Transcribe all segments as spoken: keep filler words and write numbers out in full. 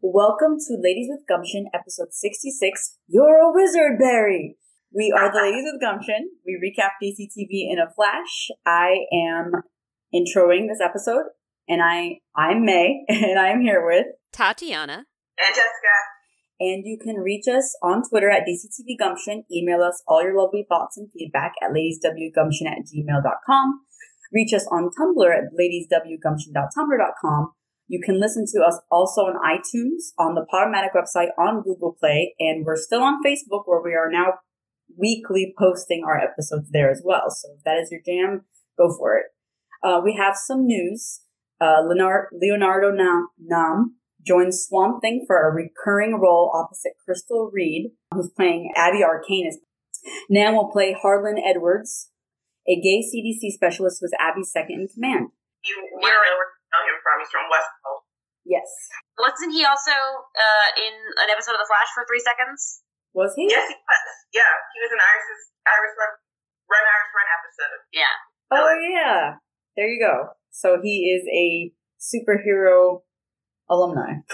Welcome to Ladies with Gumption, episode sixty-six, You're a Wizard, Barry! We are the Ladies with Gumption. We recap D C T V in a flash. I am introing this episode, and I, I'm May, and I'm here with... Tatiana. And Jessica. And you can reach us on Twitter at D C T V Gumption. Email us all your lovely thoughts and feedback at ladieswgumption at gmail dot com. Reach us on Tumblr at ladieswgumption dot tumblr dot com. You can listen to us also on iTunes, on the Podomatic website, on Google Play, and we're still on Facebook where we are now weekly posting our episodes there as well. So if that is your jam, go for it. Uh, we have some news. Uh, Leonardo, Leonardo Nam, Nam joins Swamp Thing for a recurring role opposite Crystal Reed, who's playing Abby Arcanus. Nam will play Harlan Edwards, a gay C D C specialist who is Abby's second in command. You might know where you know him from. He's from Westworld. Yes. Wasn't he also uh, in an episode of The Flash for three seconds? Was he? Yes, he was. Yeah, he was in Iris' Iris Run, Run Iris Run episode. Yeah. Oh, yeah. There you go. So he is a superhero alumni.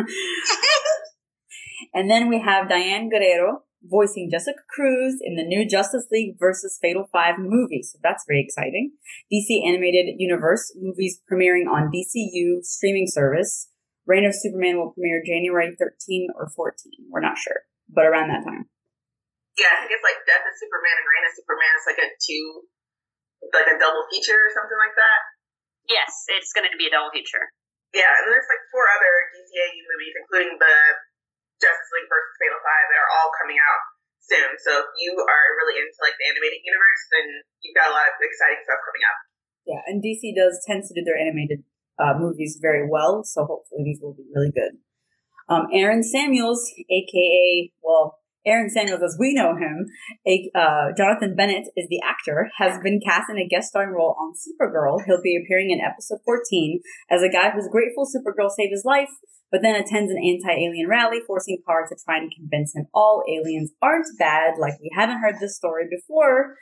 And then we have Diane Guerrero voicing Jessica Cruz in the new Justice League versus Fatal Five movie. So that's very exciting. D C Animated Universe movies premiering on D C U streaming service. Reign of Superman will premiere January thirteenth or fourteenth. We're not sure, but around that time. Yeah, I think it's like Death of Superman and Reign of Superman. It's like a two, like a double feature or something like that. Yes, it's going to be a double feature. Yeah, and there's like four other D C A U movies, including the Justice League versus Fatal Five, that are all coming out soon. So if you are really into like the animated universe, then you've got a lot of exciting stuff coming up. Yeah, and D C does tends to do their animated uh, movies very well, so hopefully these will be really good. Um, Aaron Samuels, aka well, Aaron Samuels as we know him, a, uh, Jonathan Bennett is the actor, has been cast in a guest starring role on Supergirl. He'll be appearing in episode fourteen as a guy who's grateful Supergirl saved his life, but then attends an anti-alien rally, forcing Kara to try and convince him all aliens aren't bad, like we haven't heard this story before.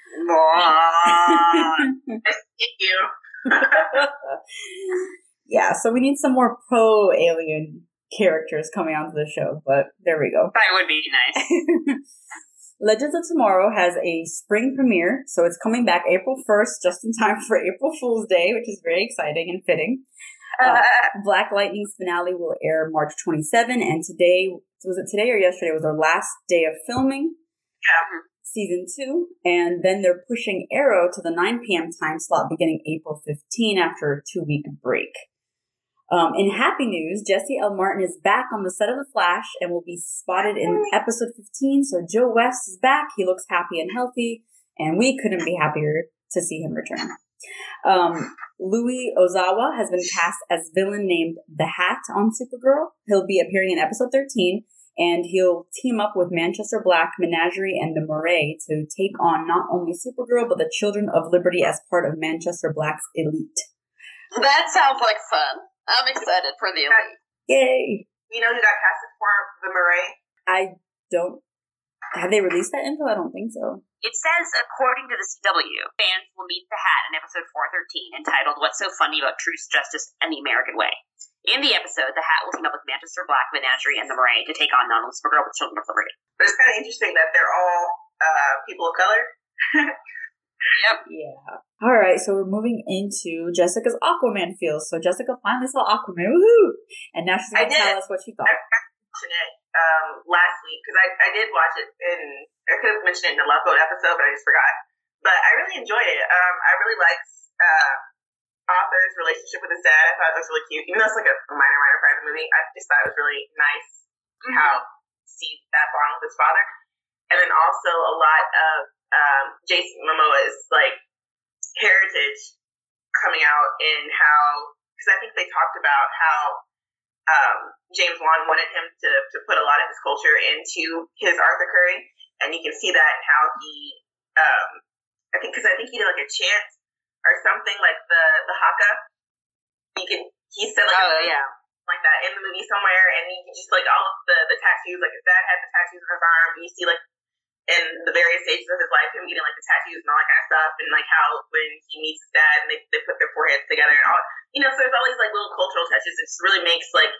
Thank you. Yeah, so we need some more pro-alien characters coming onto the show, but there we go. That would be nice. Legends of Tomorrow has a spring premiere, so it's coming back April first, just in time for April Fool's Day, which is very exciting and fitting. Uh, Black Lightning's finale will air March twenty-seventh, and today, was it today or yesterday, was our last day of filming. Yeah. Season two, and then they're pushing Arrow to the nine p.m. time slot beginning April fifteenth after a two-week break. Um, in happy news, Jesse L. Martin is back on the set of The Flash and will be spotted in episode fifteen, so Joe West is back. He looks happy and healthy, and we couldn't be happier to see him return. Um, Louis Ozawa has been cast as villain named The Hat on Supergirl. He'll be appearing in episode thirteen, and he'll team up with Manchester Black, Menagerie, and the Murray to take on not only Supergirl, but the Children of Liberty as part of Manchester Black's elite. That sounds like fun. I'm excited for the elite. Yay! You know who got casted for the Murray? I don't... Have they released that info? I don't think so. It says, according to the C W, fans will meet the Hat in episode four thirteen, entitled What's So Funny About Truth, Justice, and the American Way. In the episode, the Hat will team up with Manchester Black, Menagerie, and the Murray to take on not only Supergirl, but Children of Liberty. But it's kind of interesting that they're all uh, people of color. Yep. Yeah. All right, so we're moving into Jessica's Aquaman feels. So Jessica finally saw Aquaman, woohoo! And now she's going to tell us what she thought. I mentioned it um, last week because I, I did watch it, and I could have mentioned it in the Love Boat episode, but I just forgot. But I really enjoyed it. Um, I really liked uh, Arthur's relationship with his dad. I thought it was really cute, even though it's like a minor, minor private movie. I just thought it was really nice mm-hmm. how to see that bond with his father, and then also a lot of um, Jason Momoa's like heritage coming out in how, because I think they talked about how um, James Wan wanted him to, to put a lot of his culture into his Arthur Curry, and you can see that in how he, um, I think, because I think he did like a chant or something like the the haka. You can he said like oh, a, yeah. like that in the movie somewhere, and you can just like all of the the tattoos, like his dad had the tattoos on his arm, and you see like in the various stages of his life, him getting like the tattoos and all that kind of stuff, and like how when he meets his dad and they, they put their foreheads together and all, you know, so there's all these like little cultural touches. It just really makes like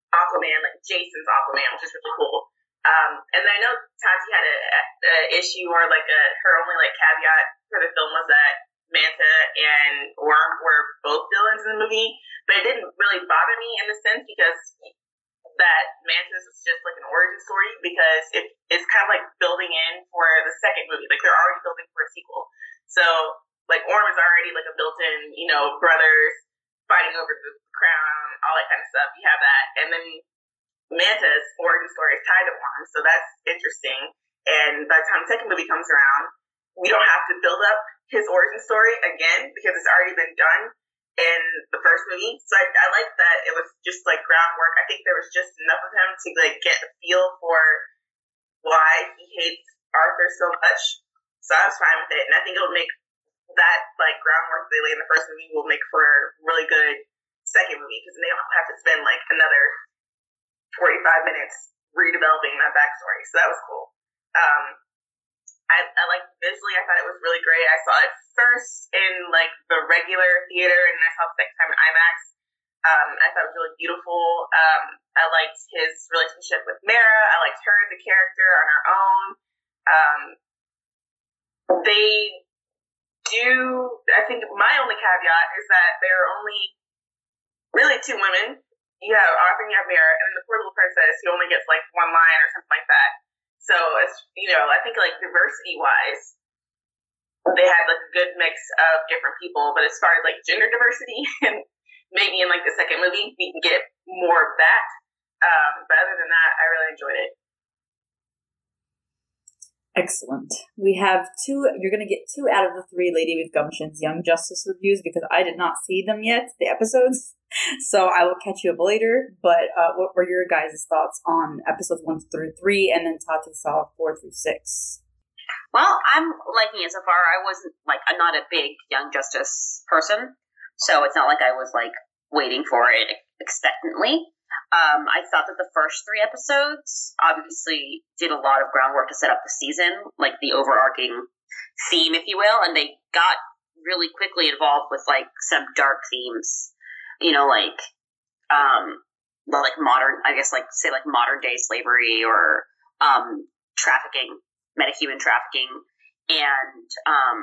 Aquaman, like Jason's Aquaman, which is really cool. Um, and then I know Tati had a, a, a issue or like a her only like caveat for the film was that Manta and Orm were both villains in the movie, but it didn't really bother me in the sense because that Mantis was just like an origin story because it, it's kind of like building in for the second movie. Like they're already building for a sequel. So like Orm is already like a built-in, you know, brothers fighting over the crown, all that kind of stuff. You have that, and then Manta's origin story is tied to Orm, so that's interesting. And by the time the second movie comes around, we don't have to build up his origin story again because it's already been done in the first movie. So I, I like that it was just like groundwork. I think there was just enough of him to like get a feel for why he hates Arthur so much. So I was fine with it, and I think it'll make that like groundwork they lay in the first movie will make for a really good second movie because they don't have to spend like another forty-five minutes redeveloping that backstory. So that was cool. Um, I, I liked visually. I thought it was really great. I saw it first in like the regular theater, and I saw it the second time in IMAX. Um, I thought it was really beautiful. Um, I liked his relationship with Mara. I liked her as a character on her own. Um, they do. I think my only caveat is that there are only really two women. You have Arthur and you have Mara, and then the poor little princess who only gets like one line or something like that. So it's, you know, I think like diversity wise, they had like a good mix of different people. But as far as like gender diversity, and maybe in like the second movie we can get more of that. Um, but other than that, I really enjoyed it. Excellent. We have two, you're going to get two out of the three Lady with Gumption's Young Justice reviews because I did not see them yet, the episodes. So I will catch you up later. But uh, what were your guys' thoughts on episodes one through three and then Tati saw four through six? Well, I'm liking it so far. I wasn't like, I'm not a big Young Justice person. So it's not like I was like waiting for it expectantly. Um, I thought that the first three episodes obviously did a lot of groundwork to set up the season, like the overarching theme, if you will, and they got really quickly involved with like some dark themes, you know, like um, like modern, I guess, like say like modern day slavery or um, trafficking, metahuman trafficking, and um,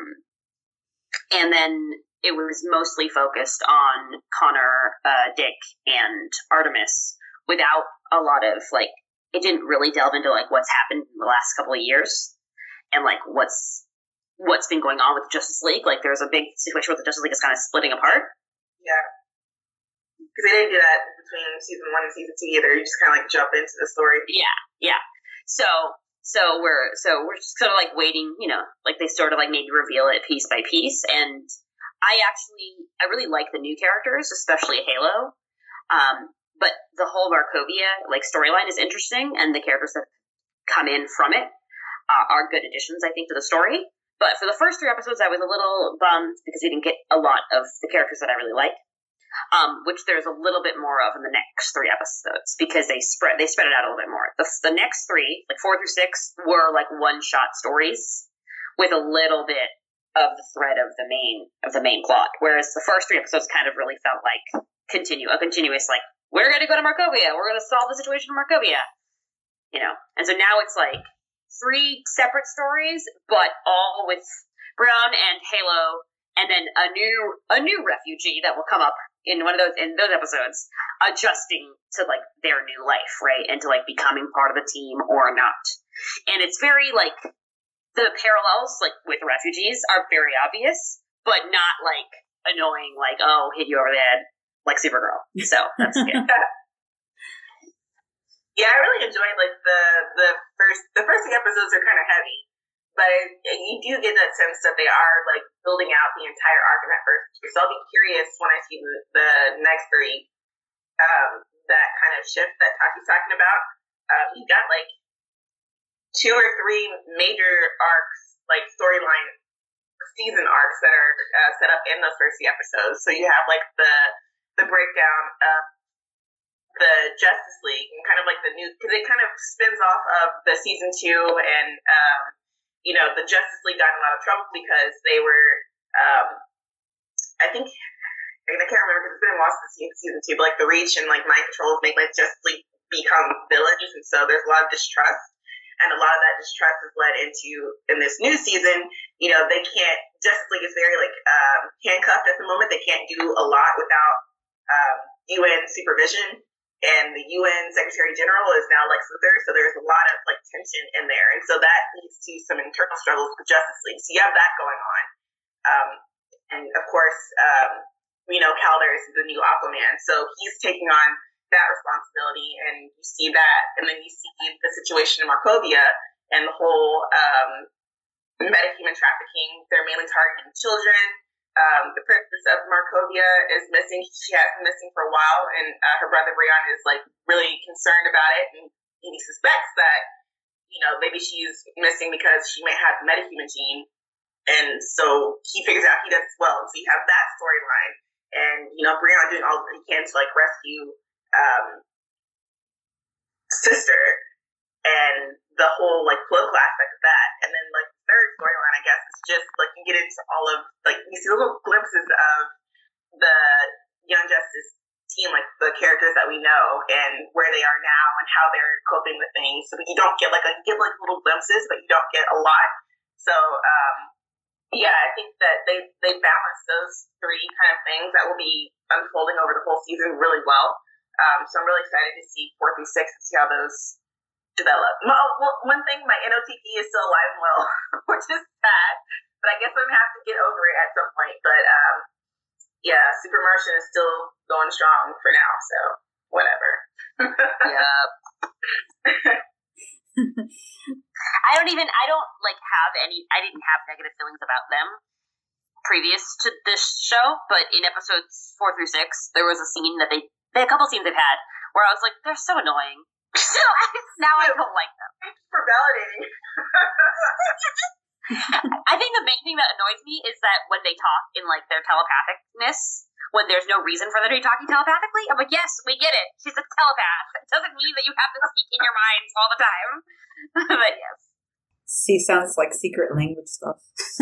and then it was mostly focused on Connor, uh, Dick, and Artemis without a lot of, like, it didn't really delve into, like, what's happened in the last couple of years and, like, what's what's been going on with the Justice League. Like, there's a big situation where the Justice League is kind of splitting apart. Yeah. Because they didn't do that between season one and season two either. You just kind of, like, jump into the story. Yeah, yeah. So... So we're so we're just sort of like waiting, you know, like they sort of like maybe reveal it piece by piece. And I actually I really like the new characters, especially Halo. Um, but the whole Markovia like storyline is interesting, and the characters that come in from it uh, are good additions, I think, to the story. But for the first three episodes, I was a little bummed because we didn't get a lot of the characters that I really liked. Um, which there's a little bit more of in the next three episodes because they spread they spread it out a little bit more. The, the next three, like four through six, were like one shot stories with a little bit of the thread of the main of the main plot. Whereas the first three episodes kind of really felt like continue a continuous like we're going to go to Markovia, we're going to solve the situation in Markovia, you know. And so now it's like three separate stories, but all with Brown and Halo, and then a new a new refugee that will come up in one of those in those episodes, adjusting to like their new life, right, and to like becoming part of the team or not. And it's very like the parallels like with refugees are very obvious, but not like annoying, like oh hit you over the head like Supergirl. So that's good. Yeah, I really enjoyed like the the first the first few episodes are kind of heavy. But you do get that sense that they are, like, building out the entire arc in that first movie. So I'll be curious when I see the, the next three, um, that kind of shift that Taki's talking about. Um, you've got, like, two or three major arcs, like, storyline season arcs that are uh, set up in those first few episodes. So you have, like, the the breakdown of the Justice League and kind of, like, the new... Because it kind of spins off of the season two and... Um, you know, the Justice League got in a lot of trouble because they were, um, I think, and I can't remember because it's been a while since season two, but like the Reach and like mind controls make like Justice League become villains, and so there's a lot of distrust, and a lot of that distrust is led into in this new season. You know, they can't. Justice League is very like um, handcuffed at the moment. They can't do a lot without um, U N supervision, and the U N Secretary General is now Lex Luthor, so there's a lot of like tension in there, and so that leads to some internal struggles with Justice League. So you have that going on, um, and of course, um, we know Calder is the new Aquaman, so he's taking on that responsibility, and you see that, and then you see the situation in Markovia and the whole um, metahuman trafficking. They're mainly targeting children. Um, the princess of Markovia is missing. She has been missing for a while, and uh, her brother Brian is like really concerned about it, and he suspects that, you know, maybe she's missing because she may have the metahuman gene, and so he figures out he does as well. So you have that storyline, and you know, Brian doing all that he can to like rescue um, sister, and the whole like political aspect of that, and then like the third storyline, I guess, is just like you get into all of like you see little glimpses of the Young Justice team, like the characters that we know and where they are now and how they're coping with things. So you don't get like like you get like little glimpses, but you don't get a lot. So um, yeah, I think that they they balance those three kind of things that will be unfolding over the whole season really well. Um, so I'm really excited to see four through six and see how those develop. Well, one thing, my N O T P is still alive and well, which is sad, but I guess I'm gonna have to get over it at some point. But um, yeah, Super Martian is still going strong for now, so whatever. Yeah. I don't even. I don't like have any. I didn't have negative feelings about them previous to this show, but in episodes four through six, there was a scene that they. They had a couple scenes they've had where I was like, they're so annoying. So I, now I don't like them. Thanks for validating. I think the main thing that annoys me is that when they talk in like their telepathicness, when there's no reason for them to be talking telepathically, I'm like, yes, we get it. She's a telepath. It doesn't mean that you have to speak in your minds all the time. But yes. See, sounds like secret language stuff.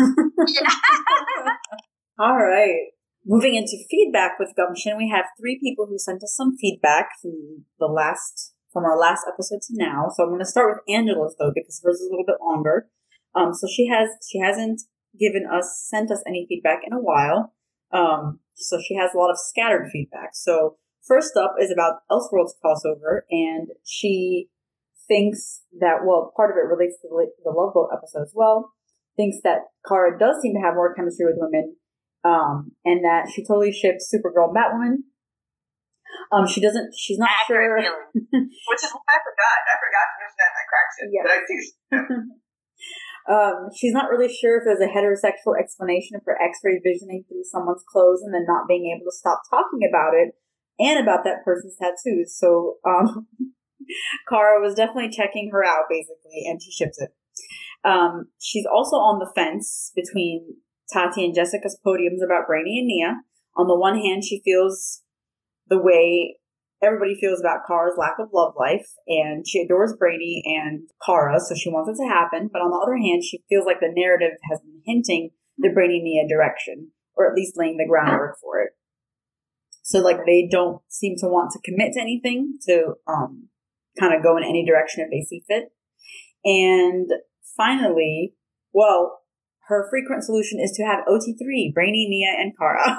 All right. Moving into feedback with Gumption, we have three people who sent us some feedback from the last from our last episode to now. So I'm going to start with Angela's though, because hers is a little bit longer. Um, so she has she hasn't given us sent us any feedback in a while. Um, so she has a lot of scattered feedback. So first up is about Elseworlds crossover, and she thinks that, well, part of it relates to the, the Love Boat episode as well. Thinks that Kara does seem to have more chemistry with women. Um, and that she totally ships Supergirl and Batwoman. Um, she doesn't, she's not Accurate sure. Which is what I forgot. I forgot to mention that in my crack shit. Yes. But I do. um, she's not really sure if there's a heterosexual explanation for X-ray visioning through someone's clothes and then not being able to stop talking about it and about that person's tattoos. So, um, Kara was definitely checking her out, basically, and she ships it. Um, she's also on the fence between Tati and Jessica's podiums about Brainy and Nia. On the one hand, she feels the way everybody feels about Kara's lack of love life, and she adores Brainy and Kara, so she wants it to happen. But on the other hand, she feels like the narrative has been hinting the Brainy and Nia direction, or at least laying the groundwork for it. So, like, they don't seem to want to commit to anything, to um, kind of go in any direction if they see fit. And finally, well, her frequent solution is to have O T three, Brainy, Nia, and Kara.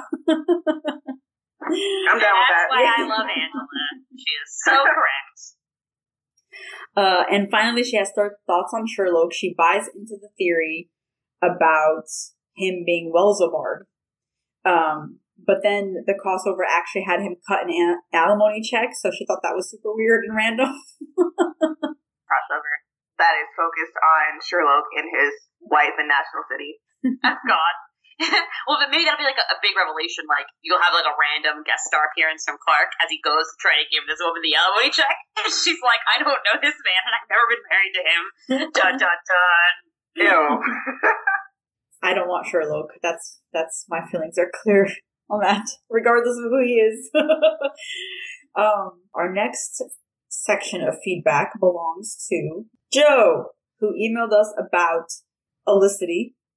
I'm down with that. That's why I love Angela. She is so correct. Uh, and finally, she has th- thoughts on Sherlock. She buys into the theory about him being Welzobard. Um, but then the crossover actually had him cut an a- alimony check, so she thought that was super weird and random. Crossover that is focused on Sherlock and his wife in National City. That's God. Well, but maybe that'll be like a, a big revelation. Like, you'll have like a random guest star appearance from Clark as he goes to try to give this woman the alimony check. And she's like, I don't know this man, and I've never been married to him. Dun, dun, dun. Ew. I don't want Sherlock. That's that's my feelings are clear on that, regardless of who he is. um, our next section of feedback belongs to Joe, who emailed us about Olicity,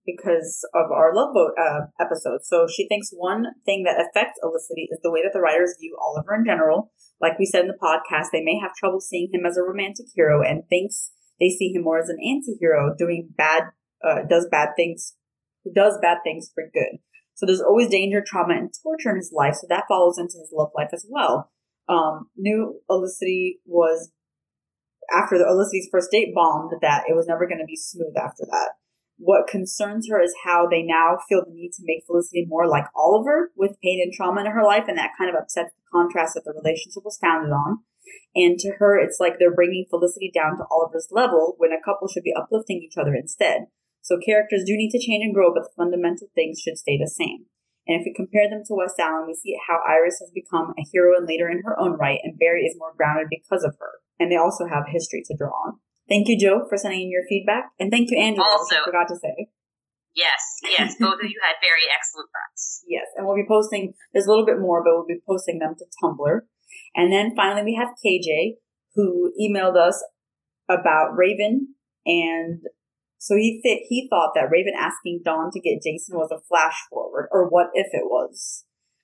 because of our Love Boat uh, episode. So she thinks one thing that affects Olicity is the way that the writers view Oliver in general. Like we said in the podcast, they may have trouble seeing him as a romantic hero and thinks they see him more as an anti-hero doing bad, uh, does bad things, who does bad things for good. So there's always danger, trauma, and torture in his life. So that follows into his love life as well. Um, New Olicity was, after the Olicity's first date bombed, that it was never going to be smooth after that. What concerns her is how they now feel the need to make Felicity more like Oliver with pain and trauma in her life, and that kind of upsets the contrast that the relationship was founded on. And to her, it's like they're bringing Felicity down to Oliver's level when a couple should be uplifting each other instead. So characters do need to change and grow, but the fundamental things should stay the same. And if we compare them to West Allen, we see how Iris has become a heroine later in her own right, and Barry is more grounded because of her. And they also have history to draw on. Thank you, Joe, for sending in your feedback. And thank you, Angela, also, which I forgot to say. Yes, yes, both of you had very excellent thoughts. Yes, and we'll be posting, there's a little bit more, but we'll be posting them to Tumblr. And then finally we have K J, who emailed us about Raven, and so he th- he thought that Raven asking Dawn to get Jason was a flash forward, or what if it was.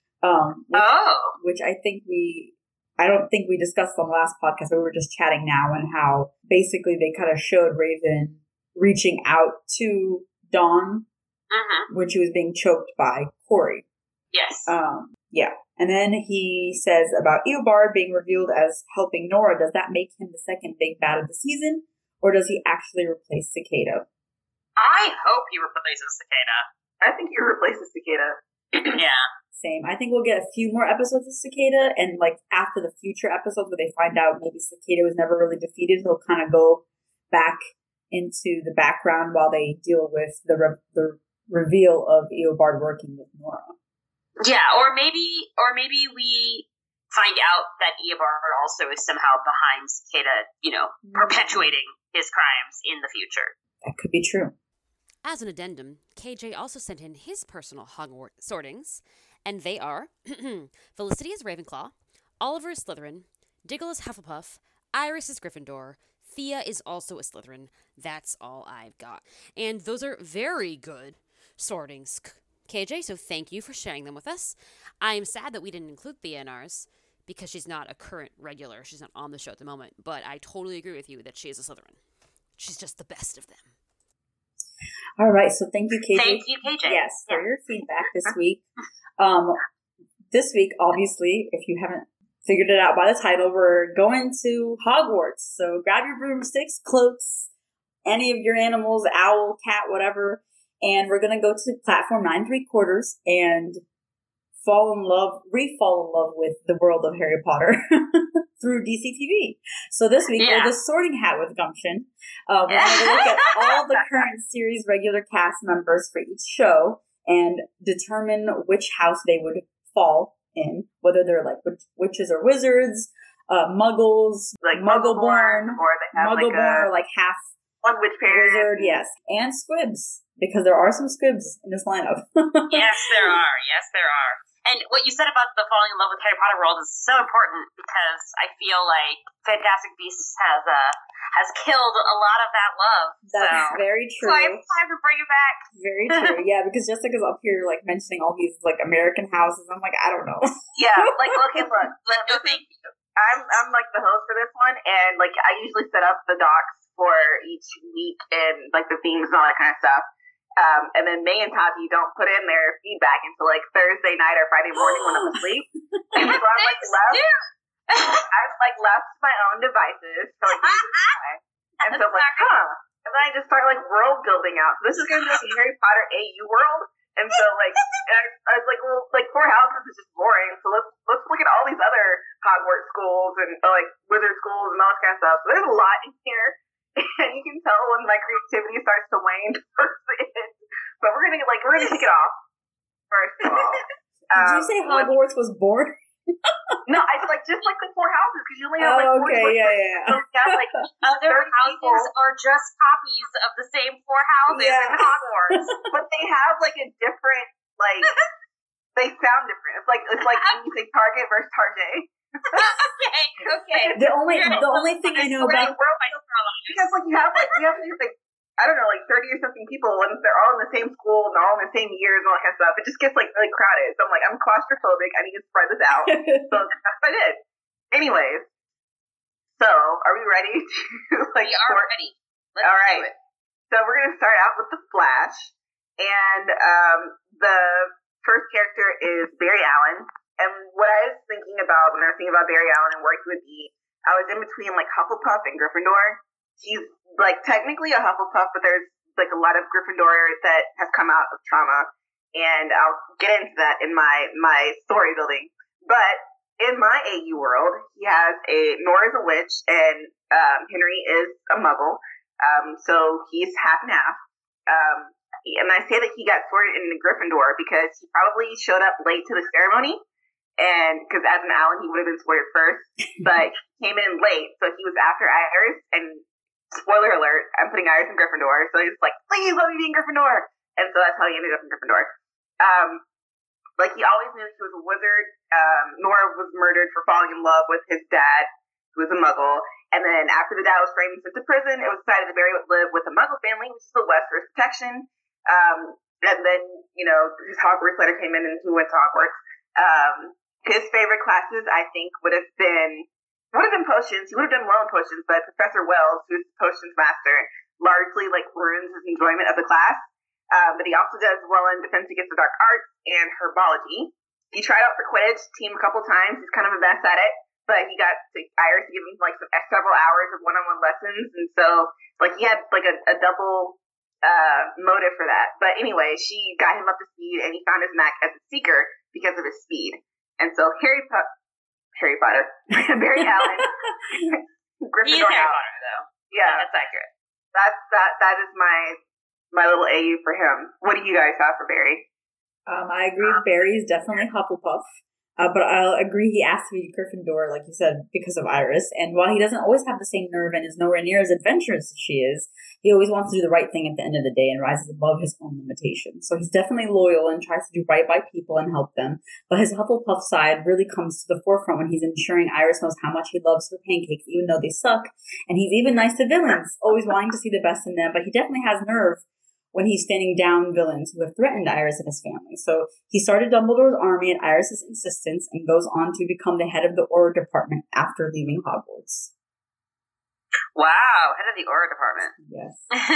Um, which, oh. Which I think we, I don't think we discussed on the last podcast, but we were just chatting now, and how basically they kind of showed Raven reaching out to Dawn mm-hmm. when she was being choked by Corey. Yes. Um, yeah. And then he says about Eobard being revealed as helping Nora, does that make him the second big bad of the season? Or does he actually replace Cicada? I hope he replaces Cicada. I think he replaces Cicada. Yeah. Same. I think we'll get a few more episodes of Cicada, and like after the future episodes where they find out maybe Cicada was never really defeated, he'll kind of go back into the background while they deal with the re- the reveal of Eobard working with Nora. Yeah, or maybe, or maybe we find out that Eobard also is somehow behind Cicada, you know, mm-hmm. perpetuating his crimes in the future. That could be true. As an addendum, K J also sent in his personal Hogwarts sortings, and they are Felicity is Ravenclaw, Oliver is Slytherin, Diggle is Hufflepuff, Iris is Gryffindor, Thea is also a Slytherin. That's all I've got. And those are very good sortings, K J, so thank you for sharing them with us. I am sad that we didn't include Thea in ours, because she's not a current regular. She's not on the show at the moment, but I totally agree with you that she is a Slytherin. She's just the best of them. All right, so thank you, K J. Thank you, K J. Yes, for yeah. your feedback this week. Um, this week, obviously, if you haven't figured it out by the title, we're going to Hogwarts. So grab your broomsticks, cloaks, any of your animals, owl, cat, whatever, and we're going to go to platform nine three quarters and fall in love, re-fall in love with the world of Harry Potter through D C T V. So this week, yeah. we're the Sorting Hat with Gumption. Uh, we're going to look at all the current series regular cast members for each show and determine which house they would fall in, whether they're like witch- witches or wizards, uh, muggles, like muggle-born, or they have muggle-born, like a, or like half one witch parent. wizard, yes, and squibs, because there are some squibs in this lineup. Yes, there are. Yes, there are. And what you said about the falling in love with Harry Potter world is so important, because I feel like Fantastic Beasts has uh, has killed a lot of that love. That's so. very true. So it's time to bring it back. Very true. Yeah, because Jessica's up here like mentioning all these like American houses. I'm like, I don't know. Yeah, like okay, look, But no, thank you. I'm I'm like the host for this one, and like I usually set up the docs for each week and like the themes and all that kind of stuff. Um, and then May and Tati don't put in their feedback until like Thursday night or Friday morning when I'm asleep. And so I'm like left, I'm like left to my own devices for like time. And so I'm like, huh. And then I just start like world building out. So this is gonna be like a Harry Potter A U world. And so like and I, I was like, well, like Four Houses is just boring. So let's let's look at all these other Hogwarts schools and uh, like wizard schools and all this kind of stuff. So there's a lot in here. And you can tell when my creativity starts to wane towards the end. But we're gonna like we're gonna kick it off first of all. Did um, you say Hogwarts was boring? No, I like just like the Four Houses because you only have like Oh, four okay, choices. yeah, yeah, yeah. So you have like Other thirty houses people. are just copies of the same four houses Yeah. in Hogwarts. But they have like a different like they sound different. It's like it's like when you say Target versus Target. Okay, okay. The only Yeah. the only thing I know Wait, about bro, because like you have like you have these like I don't know, like thirty or something people, and they're all in the same school and all in the same years and all that kind of stuff. It just gets like really crowded. So I'm like, I'm claustrophobic. I need to spread this out. So that's what I did. Anyways, so are we ready to like? We are start? ready. Let's all right. do it. So we're gonna start out with the Flash, and um, the first character is Barry Allen. And what I was thinking about when I was thinking about Barry Allen and where he would be, I was in between like Hufflepuff and Gryffindor. He's like technically a Hufflepuff, but there's like a lot of Gryffindor that has come out of trauma, and I'll get into that in my my story building. But in my A U world, he has a Nora's a witch, and um, Henry is a Muggle. Um, so he's half and half. Um, and I say that he got sorted into Gryffindor because he probably showed up late to the ceremony. And because as an Allen, he would have been sorted first, but he came in late, so he was after Iris. And spoiler alert, I'm putting Iris in Gryffindor, so he's like, "Please let me be in Gryffindor," and so that's how he ended up in Gryffindor. Um, like he always knew he was a wizard. Um, Nora was murdered for falling in love with his dad, who was a Muggle, and then after the dad was framed and sent to prison, it was decided that Barry would live with the Muggle family, which is the Westeros protection. Um, and then you know his Hogwarts letter came in, and he went to Hogwarts. Um, His favorite classes, I think, would have been would have been potions. He would have done well in potions, but Professor Wells, who's the potions master, largely like ruins his enjoyment of the class. Um, but he also does well in Defense Against the Dark Arts and Herbology. He tried out for Quidditch team a couple times. He's kind of a mess at it, but he got to, Iris to give him like some, several hours of one-on-one lessons, and so like he had like a, a double uh, motive for that. But anyway, she got him up to speed, and he found his knack as a seeker because of his speed. And so Harry po- Harry Potter, Barry Allen, Gryffindor. He is Harry out. Potter, though. Yeah, That's accurate. that's that. That is my my little A U for him. What do you guys have for Barry? Um, I agree. Barry is definitely Hufflepuff. Uh, but I'll agree he asked to be Gryffindor, like you said, because of Iris. And while he doesn't always have the same nerve and is nowhere near as adventurous as she is, he always wants to do the right thing at the end of the day and rises above his own limitations. So he's definitely loyal and tries to do right by people and help them. But his Hufflepuff side really comes to the forefront when he's ensuring Iris knows how much he loves her pancakes, even though they suck. And he's even nice to villains, always wanting to see the best in them. But he definitely has nerve when he's standing down villains who have threatened Iris and his family. So he started Dumbledore's army at Iris' insistence and goes on to become the head of the Auror Department after leaving Hogwarts. Wow, head of the Auror Department. Yes.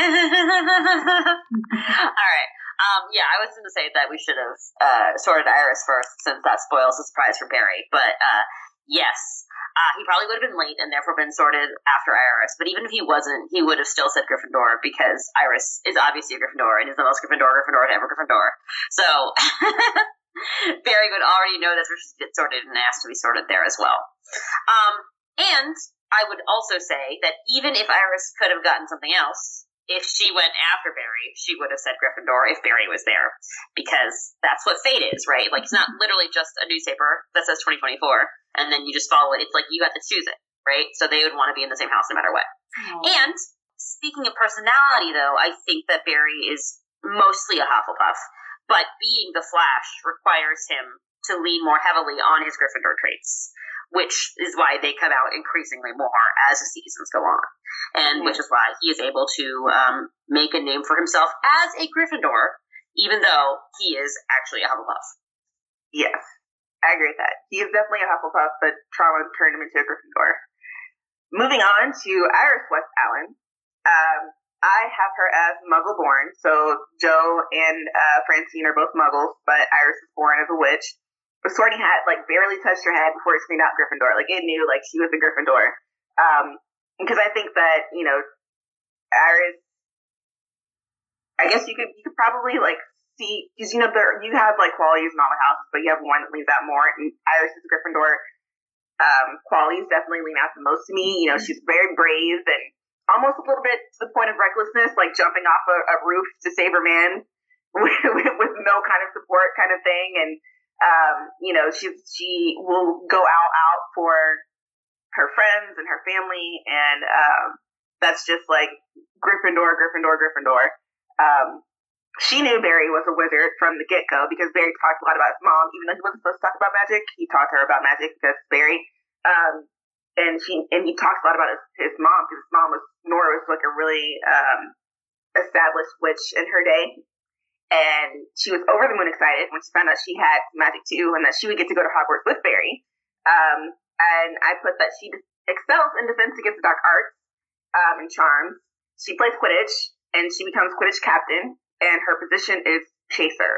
All right. Um, yeah, I was going to say that we should have uh, sorted Iris first, since that spoils the surprise for Barry. But uh, yes, uh, he probably would have been late and therefore been sorted after Iris. But even if he wasn't, he would have still said Gryffindor, because Iris is obviously a Gryffindor and is the most Gryffindor Gryffindor to ever Gryffindor. So Barry would already know that's where she gets sorted and asked to be sorted there as well. Um, and I would also say that even if Iris could have gotten something else, if she went after Barry, she would have said Gryffindor if Barry was there, because that's what fate is, right? Like, it's not literally just a newspaper that says twenty twenty-four, and then you just follow it. It's like you have to choose it, right? So they would want to be in the same house no matter what. Aww. And speaking of personality, though, I think that Barry is mostly a Hufflepuff, but being the Flash requires him to lean more heavily on his Gryffindor traits, which is why they come out increasingly more as the seasons go on, and mm-hmm. which is why he is able to um, make a name for himself as a Gryffindor, even though he is actually a Hufflepuff. Yes, I agree with that. He is definitely a Hufflepuff, but trauma turned him into a Gryffindor. Moving on to Iris West Allen. Um, I have her as Muggle-born, so Joe and uh, Francine are both Muggles, but Iris is born as a witch. The Sorting Hat, like, barely touched her head before it screamed out Gryffindor. Like, it knew, like, she was a Gryffindor. Um, because I think that, you know, Iris, I guess you could you could probably, like, see, because, you know, there, you have, like, qualities in all the houses, but you have one that leans out more. And Iris is a Gryffindor. Um, qualities definitely lean out the most to me. You know, she's very brave and almost a little bit to the point of recklessness, like jumping off a, a roof to save her man with, with, with no kind of support kind of thing. And, Um, you know, she she will go out out for her friends and her family, and um, that's just like Gryffindor, Gryffindor, Gryffindor. Um, she knew Barry was a wizard from the get-go because Barry talked a lot about his mom, even though he wasn't supposed to talk about magic. He taught her about magic because Barry, um, and she and he talks a lot about his, his mom because his mom was Nora was like a really um, established witch in her day. And she was over the moon excited when she found out she had magic too, and that she would get to go to Hogwarts with Barry. Um, and I put that she excels in defense against the dark arts um, and charms. She plays Quidditch, and she becomes Quidditch captain, and her position is chaser.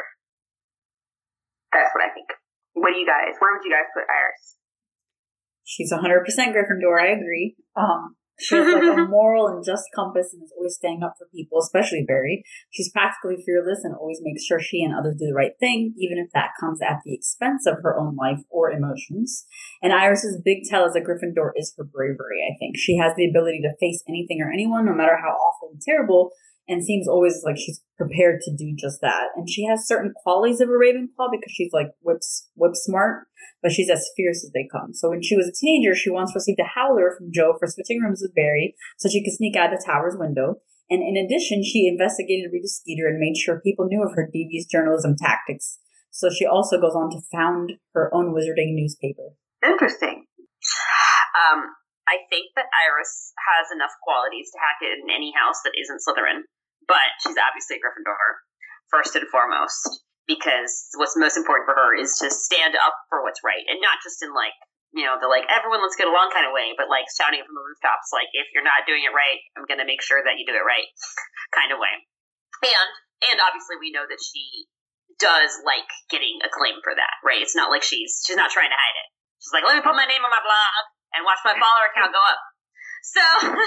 That's what I think. What do you guys, where would you guys put Iris? She's one hundred percent Gryffindor, I agree. Um, she has like a moral and just compass and is always standing up for people, especially Barry. She's practically fearless and always makes sure she and others do the right thing, even if that comes at the expense of her own life or emotions. And Iris's big tell as a Gryffindor is her bravery, I think. She has the ability to face anything or anyone, no matter how awful and terrible, and seems always like she's prepared to do just that. And she has certain qualities of a Ravenclaw because she's like whip, whip smart, but she's as fierce as they come. So when she was a teenager, she once received a howler from Jo for switching rooms with Barry so she could sneak out the tower's window. And in addition, she investigated Rita Skeeter and made sure people knew of her devious journalism tactics. So she also goes on to found her own wizarding newspaper. Interesting. Um, I think that Iris has enough qualities to hack it in any house that isn't Slytherin, but she's obviously a Gryffindor, first and foremost, because what's most important for her is to stand up for what's right, and not just in, like, you know, the, like, everyone let's get along kind of way, but, like, shouting it from the rooftops, like, if you're not doing it right, I'm going to make sure that you do it right kind of way. And, and obviously we know that she does like getting acclaim for that, right? It's not like she's, she's not trying to hide it. She's like, let me put my name on my blog and watch my follower count go up. So,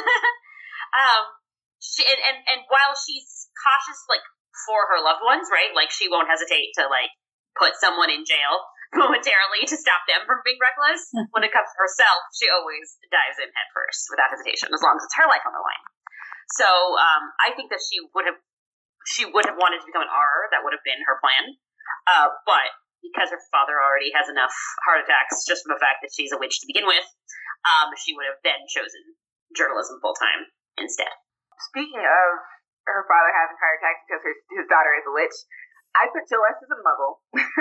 um, she, and, and, and while she's cautious, like, for her loved ones, right? Like, she won't hesitate to, like, put someone in jail momentarily to stop them from being reckless. When it comes to herself, she always dives in head first without hesitation, as long as it's her life on the line. So, um, I think that she would have, she would have wanted to become an R. That would have been her plan. Uh, but because her father already has enough heart attacks just from the fact that she's a witch to begin with, um, she would have then chosen journalism full time instead. Speaking of her father having heart attacks because her, his daughter is a witch, I put Joe West as a muggle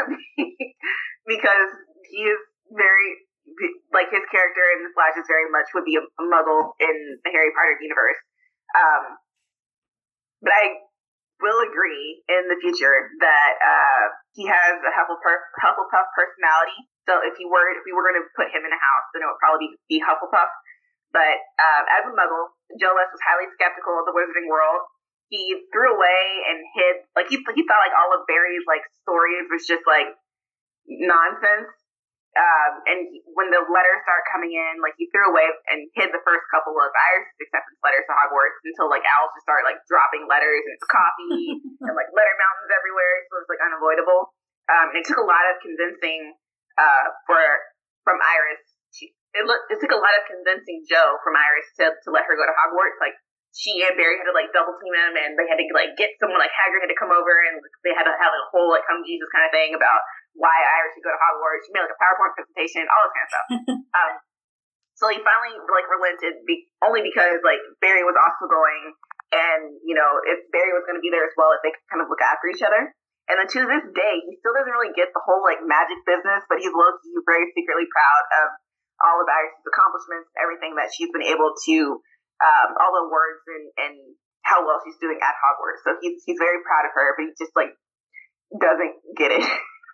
because he is very, like, his character in The Flash is very much would be a, a muggle in the Harry Potter universe. Um, but I will agree in the future that uh, he has a Hufflepuff, Hufflepuff personality. So if he were, if we were going to put him in a house, then it would probably be, be Hufflepuff. But uh, as a muggle, Joe West was highly skeptical of the wizarding world. He threw away and hid, like, he, he thought, like, all of Barry's, like, stories was just, like, nonsense. Um, and he, when the letters started coming in, like, he threw away and hid the first couple of Iris' acceptance letters to Hogwarts until, like, owls just started, like, dropping letters and coffee and, like, letter mountains everywhere. So it was, like, unavoidable. Um, and it took a lot of convincing uh, for from Iris. To, it, look, it took a lot of convincing Joe from Iris to, to let her go to Hogwarts. Like, she and Barry had to, like, double team him, and they had to, like, get someone like Hagrid had to come over, and they had to have a whole, like, come Jesus kind of thing about why Iris should go to Hogwarts. She made, like, a PowerPoint presentation, all this kind of stuff. um, so he finally, like, relented be- only because, like, Barry was also going, and, you know, if Barry was going to be there as well, if they could kind of look after each other. And then to this day, he still doesn't really get the whole, like, magic business, but he's low-key very secretly proud of all of Iris' accomplishments, everything that she's been able to, um, all the words and, and how well she's doing at Hogwarts. So he's he's very proud of her, but he just, like, doesn't get it.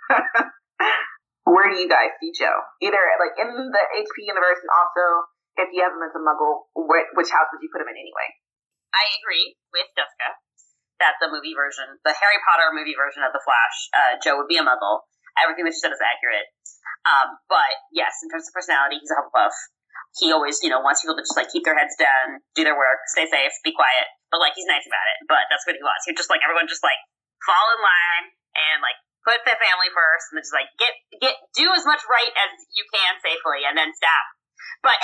Where do you guys see Joe? Either, like, in the H P universe, and also, if you have him as a muggle, wh- which house would you put him in anyway? I agree with Jessica that the movie version, the Harry Potter movie version of The Flash, uh, Joe would be a muggle. Everything that she said is accurate. Um, but yes, in terms of personality, he's a Hufflepuff. He always, you know, wants people to just, like, keep their heads down, do their work, stay safe, be quiet. But, like, he's nice about it. But that's what he was. He'd just, like, everyone just, like, fall in line and, like, put their family first, and then just, like, get, get, do as much right as you can safely, and then stop. But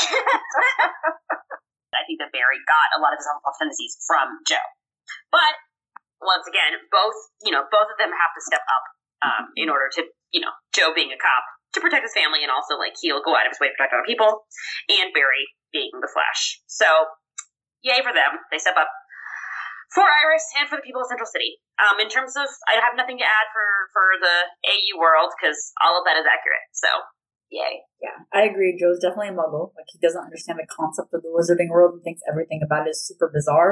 I think that Barry got a lot of his Hufflepuff tendencies from Joe. But once again, both, you know, both of them have to step up um, in order to, you know, Joe being a cop to protect his family, and also, like, he'll go out of his way to protect other people, and Barry being the Flash. So, yay for them. They step up for Iris and for the people of Central City. Um, in terms of, I have nothing to add for, for the A U world, because all of that is accurate. So, yay. Yeah, I agree. Joe's definitely a muggle. Like, he doesn't understand the concept of the wizarding world and thinks everything about it is super bizarre.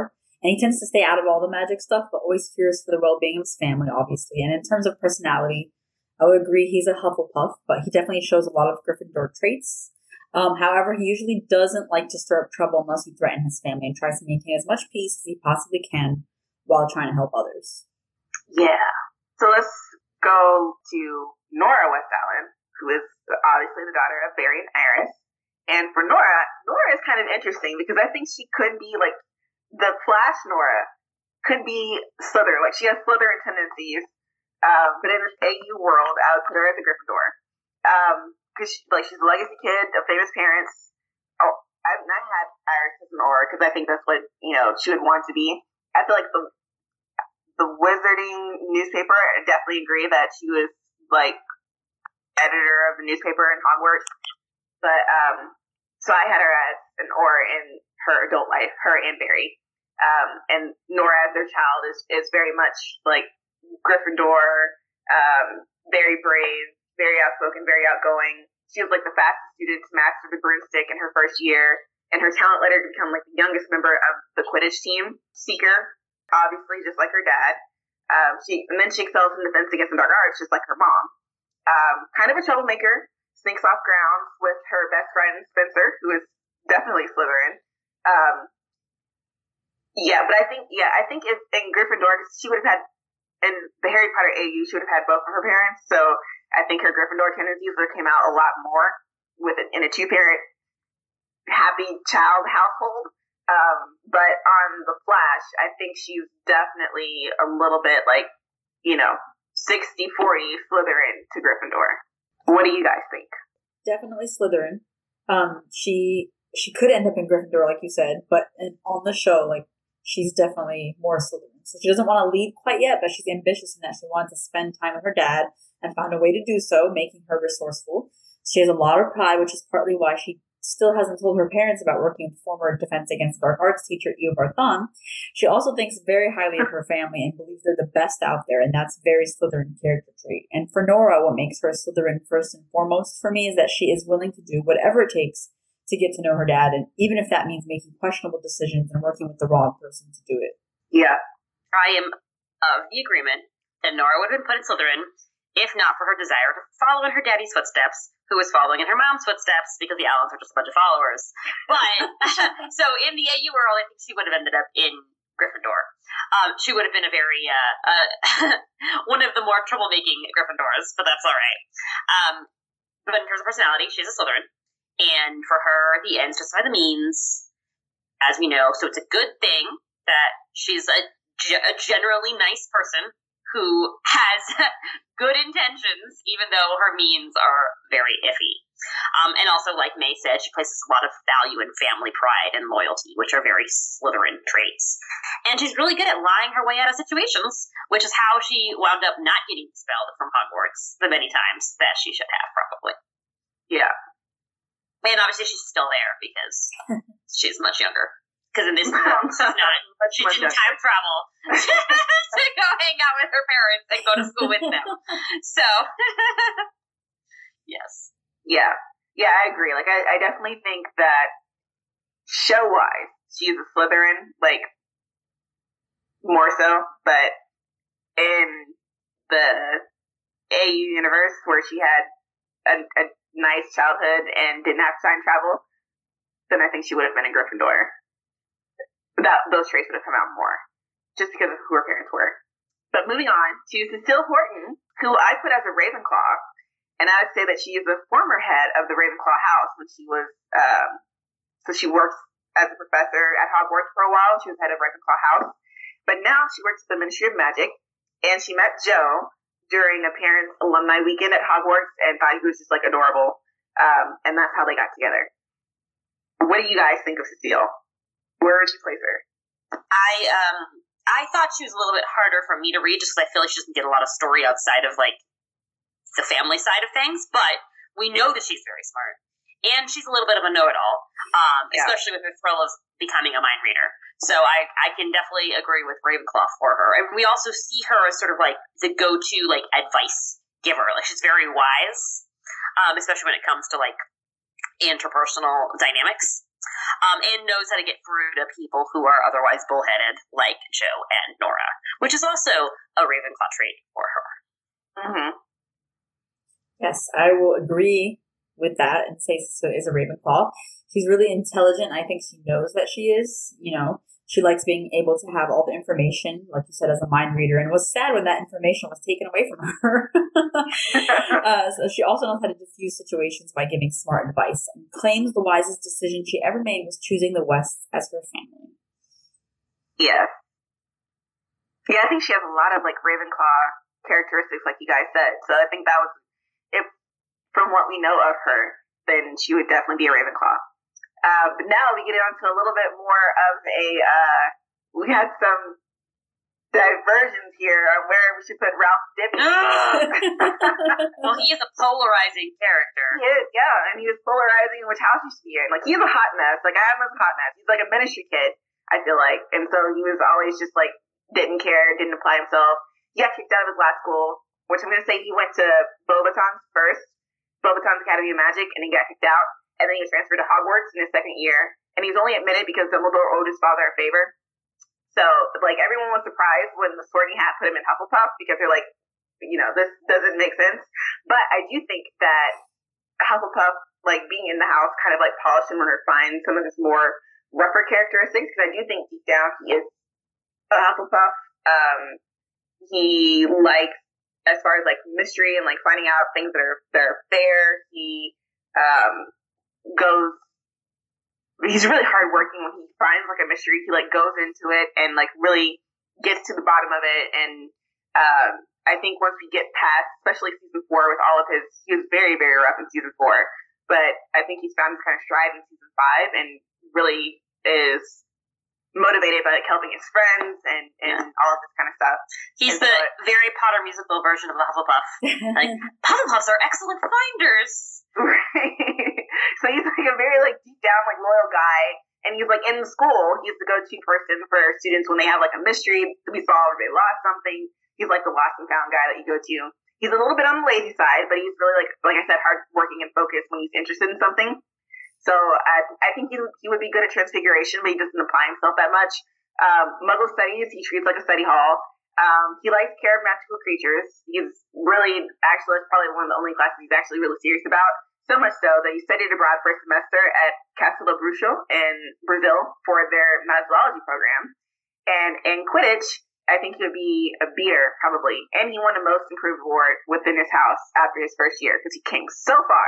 And he tends to stay out of all the magic stuff, but always fears for the well-being of his family, obviously. And in terms of personality, I would agree he's a Hufflepuff, but he definitely shows a lot of Gryffindor traits. Um, however, he usually doesn't like to stir up trouble unless you threaten his family and tries to maintain as much peace as he possibly can while trying to help others. Yeah. So let's go to Nora Westphalen, who is obviously the daughter of Barry and Iris. And for Nora, Nora is kind of interesting because I think she could be like the Flash Nora could be Slytherin. Like she has Slytherin tendencies, um, but in this A U world, I would put her as a Gryffindor. Um, because she, like she's a legacy kid of famous parents. Oh, I, I had Iris as an Auror because I think that's what you know she would want to be. I feel like the the Wizarding newspaper. I definitely agree that she was like editor of the newspaper in Hogwarts. But um, so I had her as an Auror in her adult life, her and Barry. Um, and Nora as their child is, is very much like Gryffindor, um, very brave, very outspoken, very outgoing. She was like the fastest student to master the broomstick in her first year, and her talent led her to become like the youngest member of the Quidditch team. Seeker, obviously, just like her dad. Um, she and then she excels in defense against the dark arts, just like her mom. Um, kind of a troublemaker, sneaks off grounds with her best friend Spencer, who is definitely Slytherin. Um, yeah, but I think yeah, I think if in Gryffindor, she would have had in the Harry Potter A U, she would have had both of her parents. So I think her Gryffindor tendencies would have came out a lot more with it in a two parent happy child household. Um, but on the Flash, I think she's definitely a little bit like, you know, sixty forty Slytherin to Gryffindor. What do you guys think? Definitely Slytherin. Um, she she could end up in Gryffindor, like you said, but in, on the show, like she's definitely more Slytherin. So she doesn't want to lead quite yet, but she's ambitious in that she wants to spend time with her dad and found a way to do so, making her resourceful. She has a lot of pride, which is partly why she still hasn't told her parents about working with former Defense Against Dark Arts teacher Eobard Thawne. She also thinks very highly of her family and believes they're the best out there, and that's very Slytherin character trait. And for Nora, what makes her a Slytherin first and foremost for me is that she is willing to do whatever it takes to get to know her dad, and even if that means making questionable decisions and working with the wrong person to do it. Yeah. I am of the agreement that Nora would have been put in Slytherin if not for her desire to follow in her daddy's footsteps, who was following in her mom's footsteps because the Allens are just a bunch of followers. But, so in the A U world, I think she would have ended up in Gryffindor. Um, she would have been a very, uh, uh, one of the more troublemaking Gryffindors, but that's all right. Um, but in terms of personality, she's a Slytherin. And for her, the ends justify the means, as we know. So it's a good thing that she's a, a generally nice person who has good intentions, even though her means are very iffy. Um, and also, like May said, she places a lot of value in family pride and loyalty, which are very Slytherin traits. And she's really good at lying her way out of situations, which is how she wound up not getting expelled from Hogwarts the many times that she should have, probably. Yeah. And obviously she's still there because she's much younger. Because in this world, she's not. She didn't time travel to go hang out with her parents and go to school with them. So, yes. Yeah. Yeah, I agree. Like, I, I definitely think that show-wise, she's a Slytherin, like, more so. But in the A U universe, where she had a, a nice childhood and didn't have time travel, then I think she would have been a Gryffindor. That those traits would have come out more, just because of who her parents were. But moving on to Cecile Horton, who I put as a Ravenclaw, and I would say that she is the former head of the Ravenclaw house when she was, um, so she worked as a professor at Hogwarts for a while. She was head of Ravenclaw house, but now she works at the Ministry of Magic, and she met Joe during a parents' alumni weekend at Hogwarts and thought he was just like adorable, um, and that's how they got together. What do you guys think of Cecile? Where would you place her? I um I thought she was a little bit harder for me to read just because I feel like she doesn't get a lot of story outside of like the family side of things, but we know that she's very smart. And she's a little bit of a know-it-all, um, yeah. especially with the thrill of becoming a mind reader. So I, I can definitely agree with Ravenclaw for her. And we also see her as sort of like the go-to like advice giver. Like she's very wise, um, especially when it comes to like interpersonal dynamics. Um, and knows how to get through to people who are otherwise bullheaded, like Joe and Nora, which is also a Ravenclaw trait for her. Mm-hmm. Yes, I will agree with that and say Cisco is a Ravenclaw. She's really intelligent. I think she knows that she is, you know. She likes being able to have all the information, like you said, as a mind reader, and was sad when that information was taken away from her. uh, so she also knows how to diffuse situations by giving smart advice, and claims the wisest decision she ever made was choosing the West as her family. Yeah. Yeah, I think she has a lot of, like, Ravenclaw characteristics, like you guys said. So I think that was, if from what we know of her, then she would definitely be a Ravenclaw. Uh, but now we get on to a little bit more of a, uh, we had some diversions here on where we should put Ralph Dibby. Well, he is a polarizing character. He is, yeah, and he was polarizing which house he should be in. Like, he's a hot mess. Like, I have him as a hot mess. He's like a ministry kid, I feel like. And so he was always just, like, didn't care, didn't apply himself. He got kicked out of his last school, which I'm going to say he went to Beauxbatons first, Beauxbatons Academy of Magic, and he got kicked out. And then he was transferred to Hogwarts in his second year. And he was only admitted because Dumbledore owed his father a favor. So, like, everyone was surprised when the Sorting Hat put him in Hufflepuff because they're like, you know, this doesn't make sense. But I do think that Hufflepuff, like, being in the house kind of, like, polished him and refined some of his more rougher characteristics. Because I do think deep down he is a Hufflepuff. Um, he likes, as far as, like, mystery and, like, finding out things that are, that are fair. He, um... goes he's really hardworking when he finds like a mystery. He like goes into it and like really gets to the bottom of it. And um I think once we get past especially season four with all of his he was very, very rough in season four. But I think he's found his kind of stride in season five and really is motivated by like helping his friends and, and yeah. all of this kind of stuff. He's and the so it, Harry Potter musical version of the Hufflepuff. Like, Hufflepuffs are excellent finders. Right. So he's like a very like deep down like loyal guy, and he's like in the school. He's the go-to person for students when they have like a mystery to be solved or they lost something. He's like the lost and found guy that you go to. He's a little bit on the lazy side, but he's really like like I said, hardworking and focused when he's interested in something. So I, I think he, he would be good at Transfiguration, but he doesn't apply himself that much. Um, Muggle studies, he treats like a study hall. Um, he likes care of magical creatures. He's really, actually, that's probably one of the only classes he's actually really serious about. So much so that he studied abroad for a semester at Castelo Bruxo in Brazil for their Magisology program. And in Quidditch, I think he would be a beater, probably. And he won a Most Improved award within his house after his first year, because he came so far.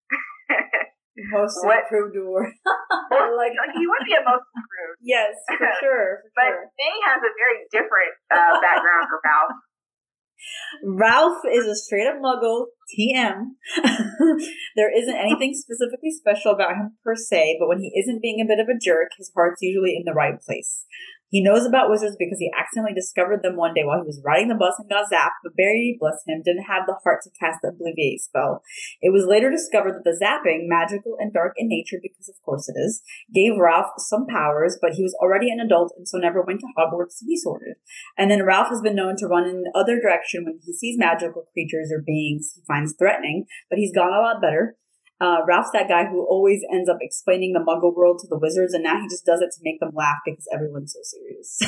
Most what? Improved award. like, like he would be a most improved. Yes, for sure. For but sure. May has a very different uh, background for Ralph. Ralph is a straight up muggle, T M. There isn't anything specifically special about him per se, but when he isn't being a bit of a jerk, his heart's usually in the right place. He knows about wizards because he accidentally discovered them one day while he was riding the bus and got zapped, but Barry, bless him, didn't have the heart to cast the Obliviate spell. It was later discovered that the zapping, magical and dark in nature, because of course it is, gave Ralph some powers, but he was already an adult and so never went to Hogwarts to be sorted. And then Ralph has been known to run in the other direction when he sees magical creatures or beings he finds threatening, but he's gone a lot better. Uh, Ralph's that guy who always ends up explaining the Muggle world to the wizards, and now he just does it to make them laugh because everyone's so serious.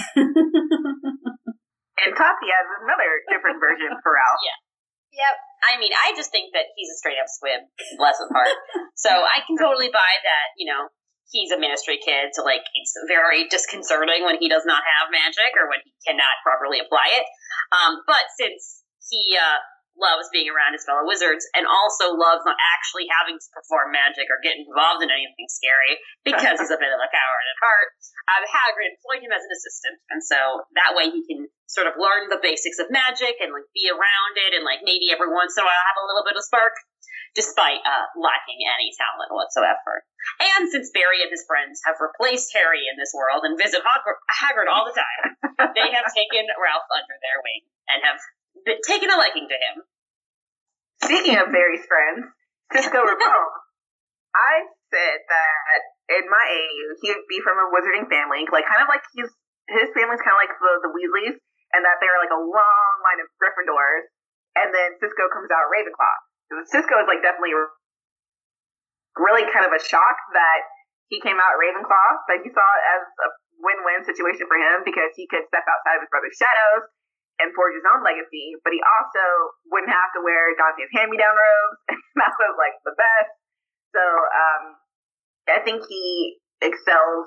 And Tatya is another different version for Ralph. Yeah. Yep. I mean, I just think that he's a straight up squib, bless his heart. So I can totally buy that, you know, he's a ministry kid, so like it's very disconcerting when he does not have magic or when he cannot properly apply it. Um, but since he uh loves being around his fellow wizards and also loves not actually having to perform magic or get involved in anything scary because he's a bit of a coward at heart, uh, Hagrid employed him as an assistant, and so that way he can sort of learn the basics of magic and like be around it and like maybe every once in a while have a little bit of spark despite uh, lacking any talent whatsoever. And since Barry and his friends have replaced Harry in this world and visit Hog- Hagrid all the time, they have taken Ralph under their wing and have been, taken a liking to him. Speaking of Barry's friends, Cisco Ramone, I said that in my A A U, he'd be from a wizarding family, like kind of like he's his family's kind of like the, the Weasleys, and that they're like a long line of Gryffindors, and then Cisco comes out Ravenclaw. So Cisco is like definitely really kind of a shock that he came out Ravenclaw, but he saw it as a win-win situation for him because he could step outside of his brother's shadows and forge his own legacy, but he also wouldn't have to wear Dante's hand-me-down robes. That was like the best. So um, I think he excels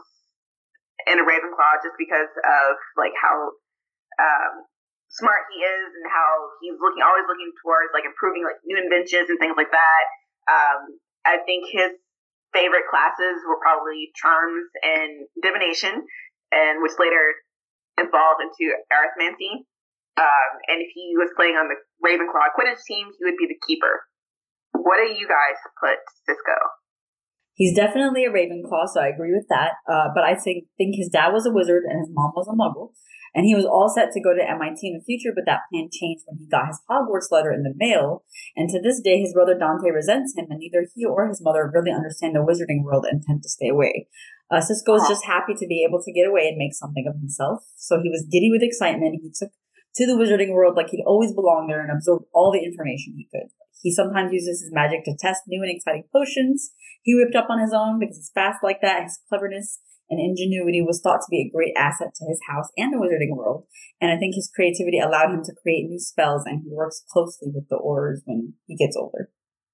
in a Ravenclaw just because of like how um, smart he is and how he's looking, always looking towards like improving like new inventions and things like that. Um, I think his favorite classes were probably charms and divination, and which later evolved into arithmancy. Um, and if he was playing on the Ravenclaw Quidditch team, he would be the keeper. What do you guys put Cisco? He's definitely a Ravenclaw, so I agree with that. Uh, but I think, think his dad was a wizard and his mom was a muggle. And he was all set to go to M I T in the future, but that plan changed when he got his Hogwarts letter in the mail. And to this day, his brother Dante resents him, and neither he or his mother really understand the wizarding world and tend to stay away. Uh, Cisco was just happy to be able to get away and make something of himself. So he was giddy with excitement. He took to the wizarding world like he'd always belonged there and absorbed all the information he could. He sometimes uses his magic to test new and exciting potions he whipped up on his own because he's fast like that. His cleverness and ingenuity was thought to be a great asset to his house and the wizarding world. And I think his creativity allowed him to create new spells, and he works closely with the Aurors when he gets older.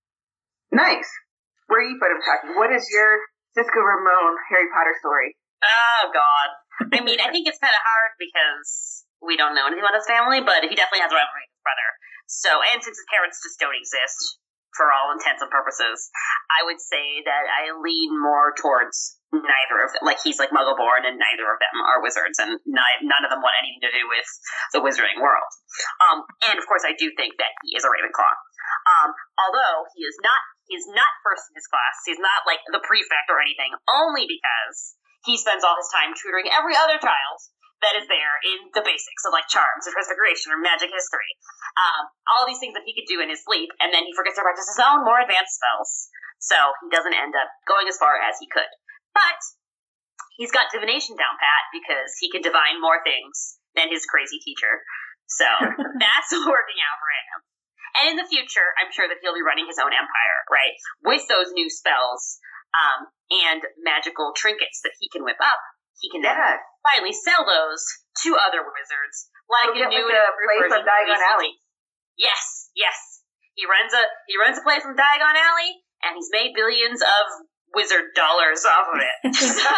Nice. Where you put him, Taki? What is your Cisco Ramon Harry Potter story? Oh, God. I mean, I think it's kind of hard because we don't know anything about his family, but he definitely has a rivalry with his brother. So, and since his parents just don't exist, for all intents and purposes, I would say that I lean more towards neither of them. Like, he's like Muggle-born, and neither of them are wizards, and ni- none of them want anything to do with the wizarding world. Um, and, of course, I do think that he is a Ravenclaw. Um, although he is not, he is not first in his class. He's not, like, the prefect or anything, only because he spends all his time tutoring every other child that is there in the basics of, like, charms or transfiguration or magic history. Um, all these things that he could do in his sleep, and then he forgets to practice his own more advanced spells. So he doesn't end up going as far as he could. But he's got divination down pat because he can divine more things than his crazy teacher. So that's working out for him. And in the future, I'm sure that he'll be running his own empire, right? With those new spells um, and magical trinkets that he can whip up. He can then Yes. finally sell those to other wizards, like He'll a get new like and a improved place version on Diagon of Alley. Yes, yes. He runs a he runs a place in Diagon Alley, and he's made billions of wizard dollars off of it. So,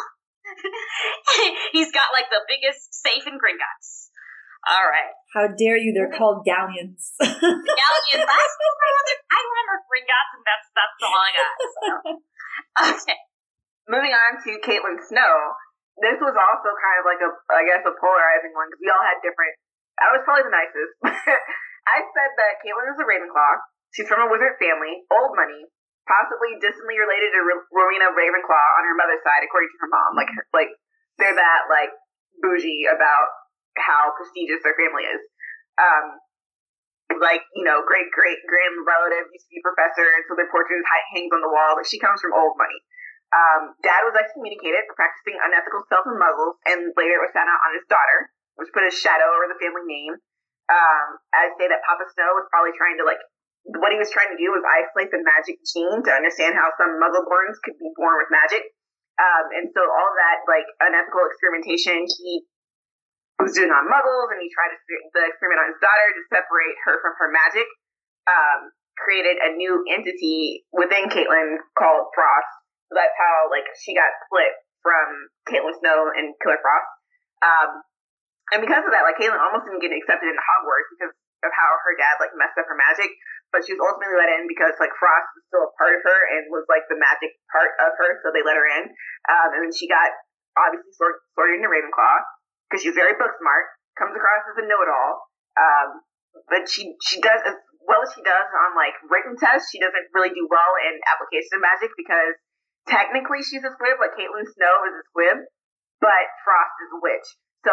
he's got like the biggest safe in Gringotts. All right, How dare you? They're called galleons. galleons. I still remember, I remember Gringotts, and that's that's all I got. So. Okay. Moving on to Caitlin Snow. This was also kind of like a, I guess, a polarizing one because we all had different. I was probably the nicest. I said that Caitlin is a Ravenclaw. She's from a wizard family, old money, possibly distantly related to R- Rowena Ravenclaw on her mother's side, according to her mom. Like, like they're that like bougie about how prestigious their family is. Um, like you know, great great grand relative used to be a professor, and so their portrait hi- hangs on the wall. But she comes from old money. Um, Dad was excommunicated for practicing unethical spells and muggles, and later it was found out on his daughter, which put a shadow over the family name. Um, I'd say that Papa Snow was probably trying to, like, what he was trying to do was isolate the magic gene to understand how some Muggle-borns could be born with magic. Um, and so all of that, like, unethical experimentation, he was doing on Muggles, and he tried to the experiment on his daughter to separate her from her magic. Um, created a new entity within Caitlin called Frost. So that's how, like, she got split from Caitlin Snow and Killer Frost. Um, and because of that, like, Caitlin almost didn't get accepted into Hogwarts because of how her dad, like, messed up her magic. But she was ultimately let in because, like, Frost was still a part of her and was, like, the magic part of her, so they let her in. Um, and then she got, obviously, sort- sorted into Ravenclaw because she's very book smart, comes across as a know-it-all. Um, but she, she does, as well as she does on, like, written tests, she doesn't really do well in application of magic because technically she's a squib, like Caitlin Snow is a squib, but Frost is a witch. So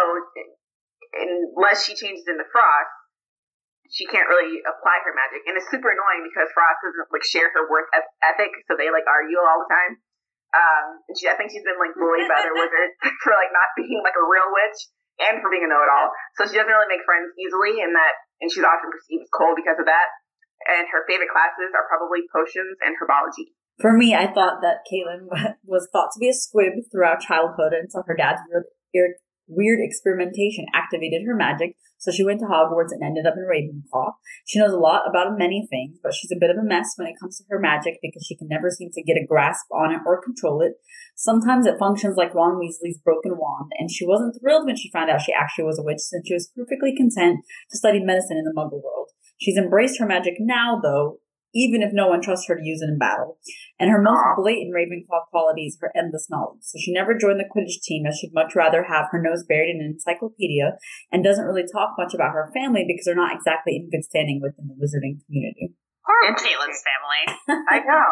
unless she changes into Frost, she can't really apply her magic. And it's super annoying because Frost doesn't like share her work ethic, so they like argue all the time. Um, and she, I think she's been like bullied by other wizards for like not being like a real witch and for being a know-it-all. So she doesn't really make friends easily, and that, and she's often perceived as cold because of that. And her favorite classes are probably potions and herbology. For me, I thought that Caitlin was thought to be a squib throughout childhood until her dad's weird, weird experimentation activated her magic, so she went to Hogwarts and ended up in Ravenclaw. She knows a lot about many things, but she's a bit of a mess when it comes to her magic because she can never seem to get a grasp on it or control it. Sometimes it functions like Ron Weasley's broken wand, and she wasn't thrilled when she found out she actually was a witch, since she was perfectly content to study medicine in the Muggle world. She's embraced her magic now, though, even if no one trusts her to use it in battle. And her most blatant Ravenclaw quality is her endless knowledge. So she never joined the Quidditch team, as she'd much rather have her nose buried in an encyclopedia, and doesn't really talk much about her family because they're not exactly in good standing within the wizarding community. Poor Caitlin's family. I know.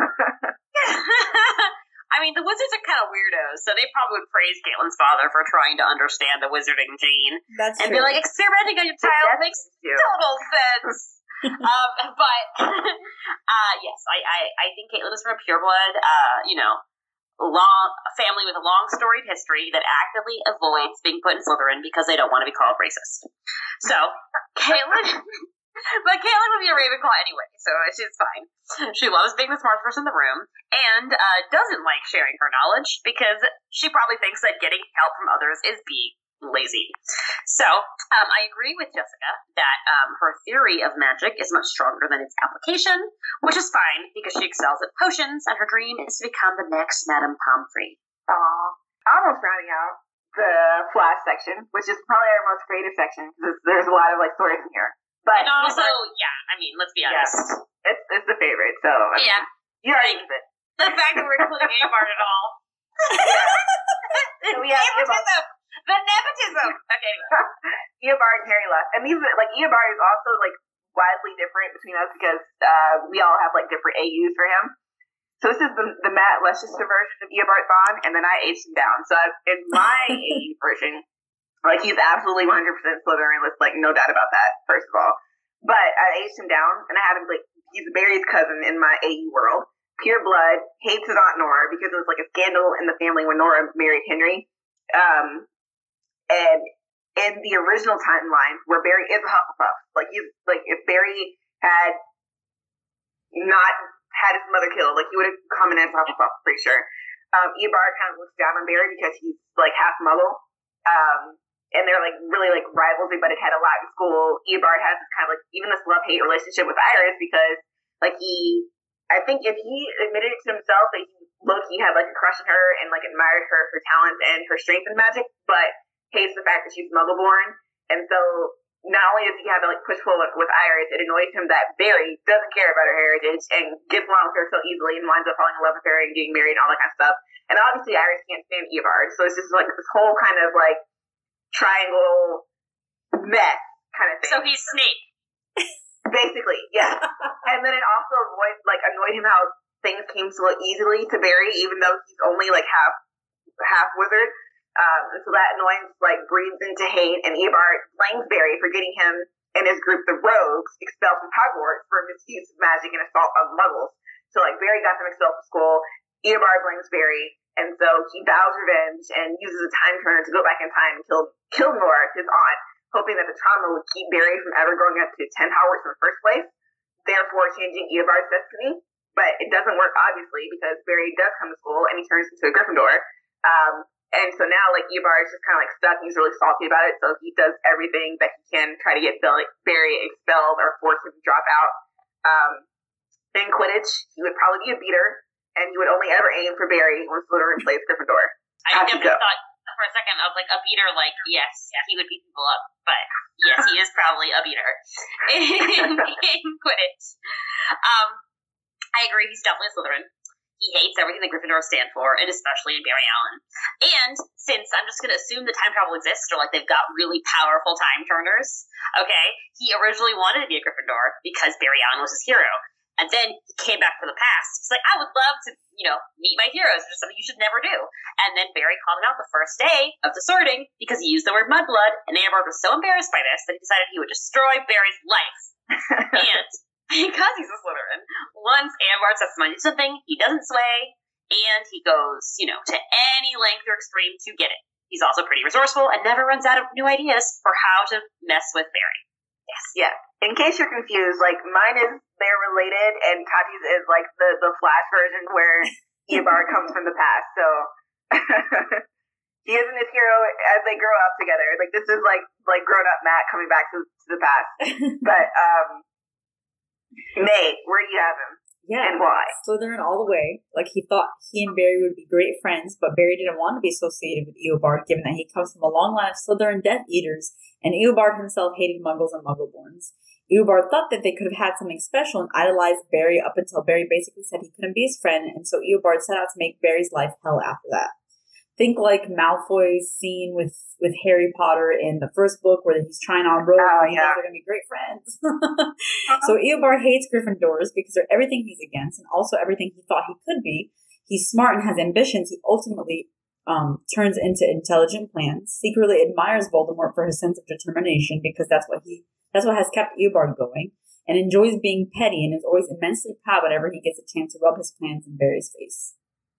I mean, the wizards are kind of weirdos, so they probably would praise Caitlin's father for trying to understand the wizarding gene. That's and true. be like, experimenting on your child makes total sense. um, but uh, yes, I, I, I think Caitlin is from a pureblood, uh, you know, long a family with a long storied history that actively avoids being put in Slytherin because they don't want to be called racist. So Caitlin, but Caitlin would be a Ravenclaw anyway, so she's fine. She loves being the smartest person in the room and uh, doesn't like sharing her knowledge because she probably thinks that getting help from others is being lazy. So, um, I agree with Jessica that um, her theory of magic is much stronger than its application, which is fine because she excels at potions, and her dream is to become the next Madame Pomfrey. Aw. Almost rounding out the Flash section, which is probably our most creative section because there's a lot of like stories in here. But and also, yeah, I mean, let's be honest, yeah, it's it's the favorite. So I mean, yeah, you already get it. The fact that we're including Abart at all. So we have nepotism. The nepotism. Okay. Eobard and Harry left, and these like Eobard is also like widely different between us because uh, we all have like different A Us for him. So this is the the Matt Leicester version of Eobard Thawne, and then I aged him down. So I've, in my A U version, like he's absolutely one hundred percent Slytherin, like no doubt about that. First of all, but I aged him down, and I had him like he's Barry's cousin in my A U world. Pure blood, hates his aunt Nora because it was like a scandal in the family when Nora married Henry. Um. And in the original timeline, where Barry is a Hufflepuff, like he's like if Barry had not had his mother killed, like he would have come in as a Hufflepuff, I'm pretty sure. Um, Eobard kind of looks down on Barry because he's like half Muggle, um, and they're like really like rivals. They butted head a lot in school. Eobard has this kind of like even this love hate relationship with Iris because like he, I think if he admitted it to himself that he low-key had like a crush on her and like admired her for talent and her strength in magic, but hates the fact that she's Muggle-born, and so not only does he have to like push pull with Iris, it annoys him that Barry doesn't care about her heritage and gets along with her so easily and winds up falling in love with her and getting married and all that kind of stuff. And obviously Iris can't stand Eobard, so it's just like this whole kind of like triangle mess kind of thing. So he's Snape, basically, yeah. And then it also avoid like annoyed him how things came so easily to Barry, even though he's only like half half wizard. Um, and so that annoyance like breeds into hate, and Eobard blames Barry for getting him and his group, the Rogues, expelled from Hogwarts for misuse of magic and assault on Muggles. So like Barry got them expelled from school. Eobard blames Barry, and so he vows revenge and uses a time turner to go back in time and kill kill Nora, his aunt, hoping that the trauma would keep Barry from ever going up to attend Hogwarts in the first place, therefore changing Eobard's destiny. But it doesn't work, obviously, because Barry does come to school and he turns into a Gryffindor. Um, And so now, like, Eobard is just kind of, like, stuck. He's really salty about it, so he does everything that he can try to get Barry expelled or force him to drop out. Um, in Quidditch, he would probably be a beater, and he would only ever aim for Barry when Slytherin plays Gryffindor. I definitely thought for a second, I was like, a beater, like, yes, he would beat people up, but yes, he is probably a beater in, in Quidditch. Um, I agree, he's definitely a Slytherin. He hates everything that Gryffindor stand for, and especially in Barry Allen. And since I'm just going to assume that time travel exists, or like they've got really powerful time turners, okay, he originally wanted to be a Gryffindor because Barry Allen was his hero. And then he came back from the past. He's like, I would love to, you know, meet my heroes, which is something you should never do. And then Barry called him out the first day of the sorting because he used the word mudblood, and Eobard was so embarrassed by this that he decided he would destroy Barry's life. And because he's a Slytherin, once Eobard says something, he doesn't sway, and he goes, you know, to any length or extreme to get it. He's also pretty resourceful and never runs out of new ideas for how to mess with Barry. Yes. Yeah. In case you're confused, like mine is they're related, and Tati's is like the the Flash version where Eobard comes from the past. So he isn't his hero as they grow up together. Like this is like like grown up Matt coming back to, to the past. But um, May, where do you have him? Yeah, and why? Slytherin all the way. Like, he thought he and Barry would be great friends, but Barry didn't want to be associated with Eobard, given that he comes from a long line of Slytherin Death Eaters, and Eobard himself hated Muggles and Muggleborns. Eobard thought that they could have had something special and idolized Barry up until Barry basically said he couldn't be his friend, and so Eobard set out to make Barry's life hell after that. Think like Malfoy's scene with, with Harry Potter in the first book where he's trying on robes oh, and yeah. they're going to be great friends. So Eobard hates Gryffindors because they're everything he's against and also everything he thought he could be. He's smart and has ambitions. He ultimately um, turns into intelligent plans, secretly admires Voldemort for his sense of determination because that's what he that's what has kept Eobard going, and enjoys being petty and is always immensely proud whenever he gets a chance to rub his plans in Barry's face.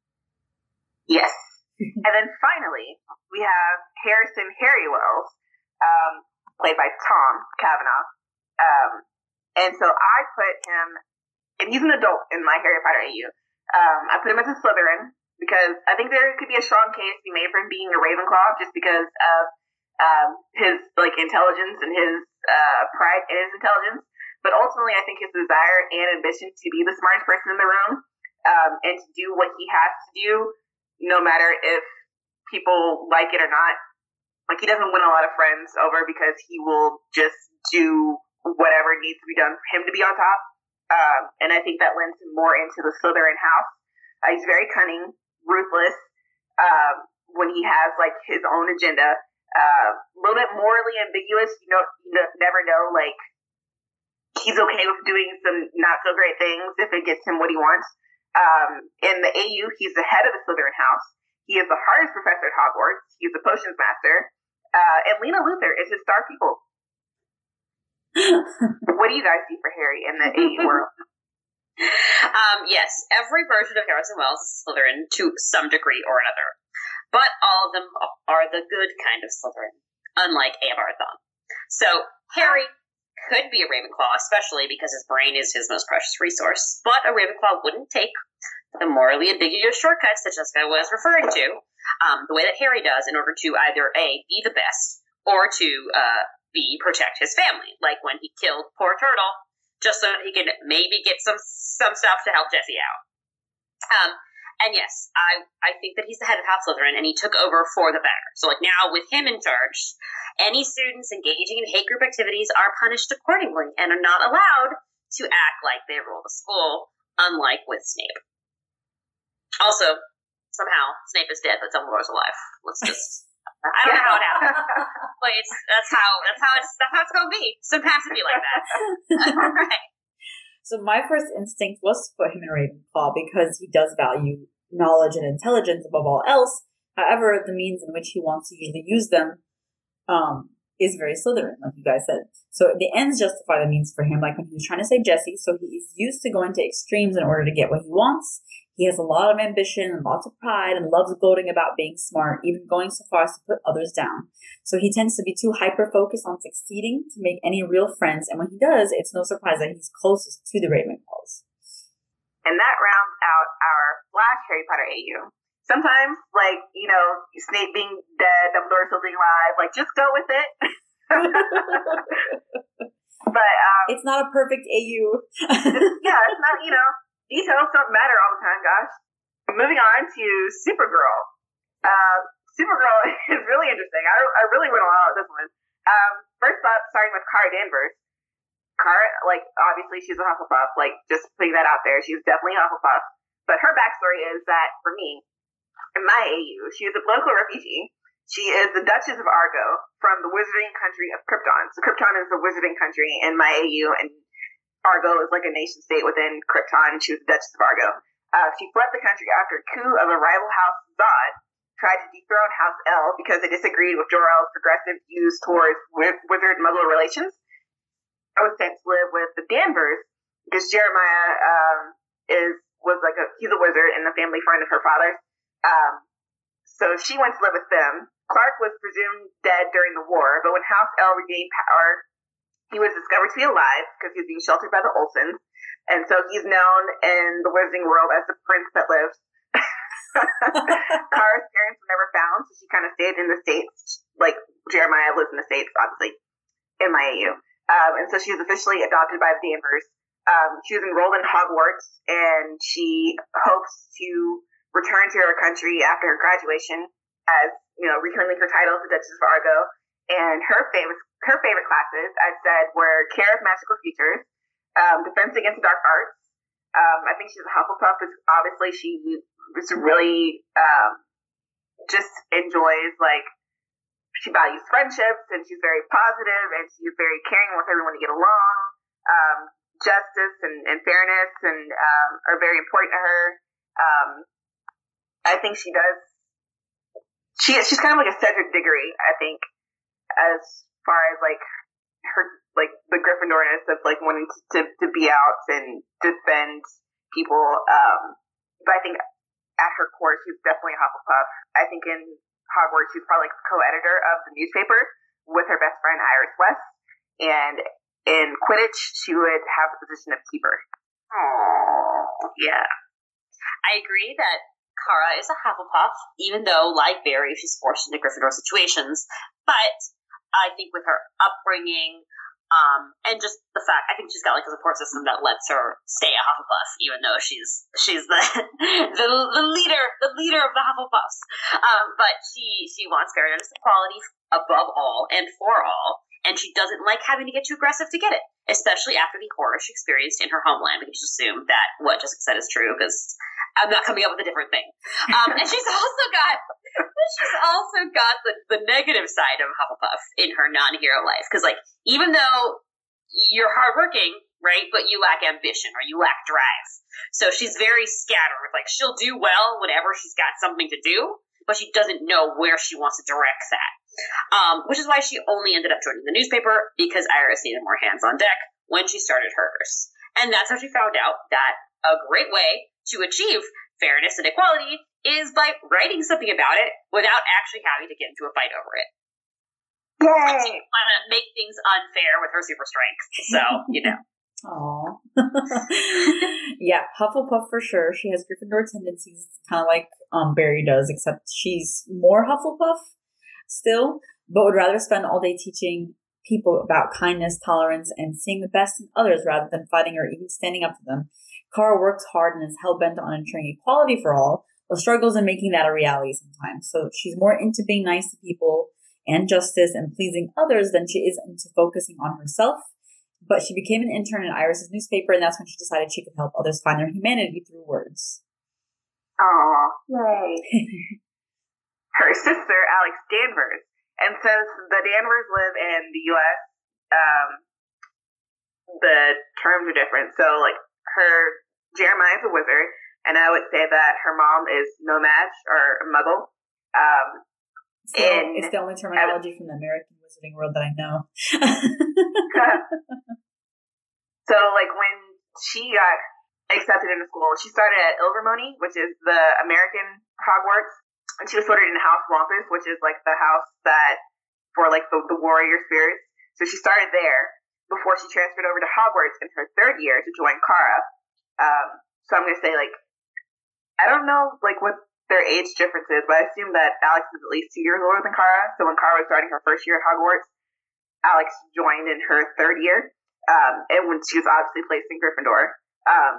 Yes. And then finally, we have Harrison Harry Wells, um, played by Tom Cavanaugh. Um, and so I put him, and he's an adult in my Harry Potter A U. Um, I put him as a Slytherin because I think there could be a strong case to be made for him being a Ravenclaw just because of um, his like intelligence and his uh, pride in his intelligence. But ultimately, I think his desire and ambition to be the smartest person in the room um, and to do what he has to do, no matter if people like it or not. Like, he doesn't win a lot of friends over because he will just do whatever needs to be done for him to be on top. Um, and I think that lends him more into the Slytherin house. Uh, he's very cunning, ruthless, um, when he has, like, his own agenda. Uh, a little bit morally ambiguous. You know, you know, never know, like, he's okay with doing some not-so-great things if it gets him what he wants. Um, in the A U, he's the head of the Slytherin house. He is the hardest professor at Hogwarts. He's the potions master. Uh, and Lena Luthor is his star pupil. What do you guys see for Harry in the A U world? Um, yes, every version of Harrison Wells is Slytherin to some degree or another. But all of them are the good kind of Slytherin, unlike Eobard Thawne. So, Harry could be a Ravenclaw, especially because his brain is his most precious resource. But a Ravenclaw wouldn't take the morally ambiguous shortcuts that Jessica was referring to, um, the way that Harry does, in order to either A, be the best, or to uh, B, protect his family, like when he killed poor Turtle, just so that he could maybe get some some stuff to help Jessie out. Um, and yes, I, I think that he's the head of House Slytherin, and he took over for the better. So, like, now, with him in charge, any students engaging in hate group activities are punished accordingly and are not allowed to act like they rule the school, unlike with Snape. Also, somehow, Snape is dead, but Dumbledore's alive. Let's just... I don't know how it happened. But it's, that's how that's how it's that's how it's gonna be. Sometimes it be like that. Right. So my first instinct was to put him in Ravenclaw because he does value knowledge and intelligence above all else. However, the means in which he wants to usually use them um, is very Slytherin, like you guys said. So the ends justify the means for him, like when he was trying to save Jessie. So he's used to going to extremes in order to get what he wants. He has a lot of ambition and lots of pride and loves gloating about being smart, even going so far as to put others down. So he tends to be too hyper-focused on succeeding to make any real friends, and when he does, it's no surprise that he's closest to the Ravenclaws. And that rounds out our Flash Harry Potter A U. Sometimes, like, you know, Snape being dead, Dumbledore still being alive, like, just go with it. But, um... it's not a perfect A U. Yeah, it's not, you know... Details don't matter all the time, gosh. Moving on to Supergirl. Uh, Supergirl is really interesting. I, I really went along with this one. Um, first up, starting with Kara Danvers. Kara, like, obviously she's a Hufflepuff. Like, just putting that out there. She's definitely a Hufflepuff. But her backstory is that, for me, in my A U, she is a political refugee. She is the Duchess of Argo from the wizarding country of Krypton. So Krypton is the wizarding country in my A U, and Argo is like a nation state within Krypton, and she was the Duchess of Argo. Uh, she fled the country after a coup of a rival house, Zod, tried to dethrone House L because they disagreed with Jor-El's progressive views towards wi- wizard-muggle relations. I was sent to live with the Danvers because Jeremiah um, is was like a he's a wizard and a family friend of her father's. Um, so she went to live with them. Clark was presumed dead during the war, but when House L regained power, he was discovered to be alive because he was being sheltered by the Olsens. And so he's known in the wizarding world as the prince that lives. Kara's parents were never found, so she kind of stayed in the States. Like, Jeremiah lives in the States, obviously, in my A U. Um, and so she was officially adopted by the Danvers. Um, she was enrolled in Hogwarts, and she hopes to return to her country after her graduation as, you know, reclaiming her title as the Duchess of Argo. And her favorite, her favorite classes, I said, were Care of Magical Creatures, um, Defense Against the Dark Arts. Um, I think she's a Hufflepuff because obviously she just really um, just enjoys, like, she values friendships, and she's very positive, and she's very caring with everyone to get along. Um, justice and, and fairness and um, are very important to her. Um, I think she does. She she's kind of like a Cedric Diggory, I think, as far as like her like the Gryffindorness of like wanting to, to, to be out and defend people. Um, but I think at her core, she's definitely a Hufflepuff. I think in Hogwarts, she's probably like co-editor of the newspaper with her best friend Iris West, and in Quidditch, she would have the position of keeper. Oh, yeah. I agree that Kara is a Hufflepuff, even though, like Barry, she's forced into Gryffindor situations. But I think with her upbringing, um, and just the fact, I think she's got like a support system that lets her stay a Hufflepuff, even though she's she's the the, the leader, the leader of the Hufflepuffs. Um, but she she wants fairness and equality above all and for all. And she doesn't like having to get too aggressive to get it, especially after the horror she experienced in her homeland. We can just assume that what Jessica said is true, because I'm not coming up with a different thing. Um, and she's also got she's also got the, the negative side of Hufflepuff in her non-hero life. Because, like, even though you're hardworking, right, but you lack ambition or you lack drive. So she's very scattered. Like, she'll do well whenever she's got something to do, but she doesn't know where she wants to direct that. Um, which is why she only ended up joining the newspaper, because Iris needed more hands on deck when she started hers. And that's how she found out that a great way to achieve fairness and equality is by writing something about it without actually having to get into a fight over it. Yay! She want to make things unfair with her super strength, so, you know. Aw. Yeah, Hufflepuff for sure. She has Gryffindor tendencies, kind of like um, Barry does, except she's more Hufflepuff still, but would rather spend all day teaching people about kindness, tolerance, and seeing the best in others rather than fighting or even standing up to them. Kara works hard and is hell-bent on ensuring equality for all, but struggles in making that a reality sometimes. So she's more into being nice to people and justice and pleasing others than she is into focusing on herself. But she became an intern in Iris's newspaper, and that's when she decided she could help others find their humanity through words. Aw, yay. Her sister, Alex Danvers. And since the Danvers live in the U S, um, the terms are different. So, like, her, Jeremiah is a wizard, and I would say that her mom is nomad or muggle. Um, it's, the only, it's the only terminology from the American wizarding world that I know. So, like, when she got accepted into school, she started at Ilvermorny, which is the American Hogwarts. And she was sorted in House Wampus, which is like the house that for like the, the warrior spirits. So she started there before she transferred over to Hogwarts in her third year to join Kara. Um, so I'm gonna say like I don't know like what their age difference is, but I assume that Alex is at least two years older than Kara. So when Kara was starting her first year at Hogwarts, Alex joined in her third year, um, and when she was obviously placed in Gryffindor. Um,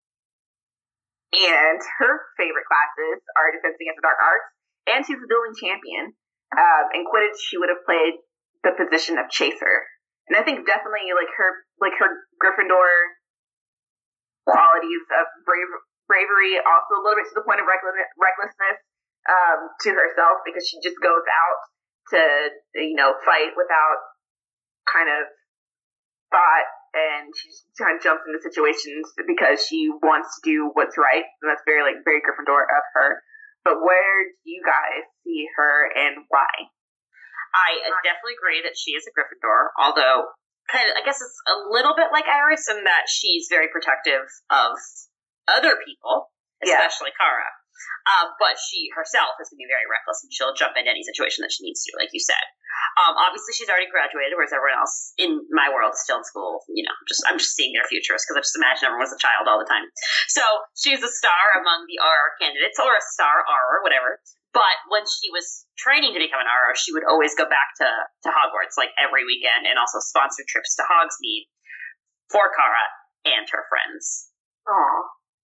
and her favorite classes are Defense Against the Dark Arts. And she's a dueling champion. Um, in Quidditch, she would have played the position of chaser. And I think definitely, like her, like her Gryffindor qualities of brave, bravery, also a little bit to the point of reckless, recklessness um, to herself, because she just goes out to, you know, fight without kind of thought, and she just kind of jumps into situations because she wants to do what's right. And that's very, like, very Gryffindor of her. But where do you guys see her and why? I definitely agree that she is a Gryffindor, although kind of, I guess it's a little bit like Iris in that she's very protective of other people, especially yeah. Kara. Uh, but she herself is going to be very reckless, and she'll jump into any situation that she needs to, like you said. Um, obviously, she's already graduated, whereas everyone else in my world is still in school. You know, just I'm just seeing their futures because I just imagine everyone's a child all the time. So she's a star among the R R candidates, or a star R or whatever. But when she was training to become an R R, she would always go back to, to Hogwarts, like every weekend, and also sponsor trips to Hogsmeade for Kara and her friends. Aw.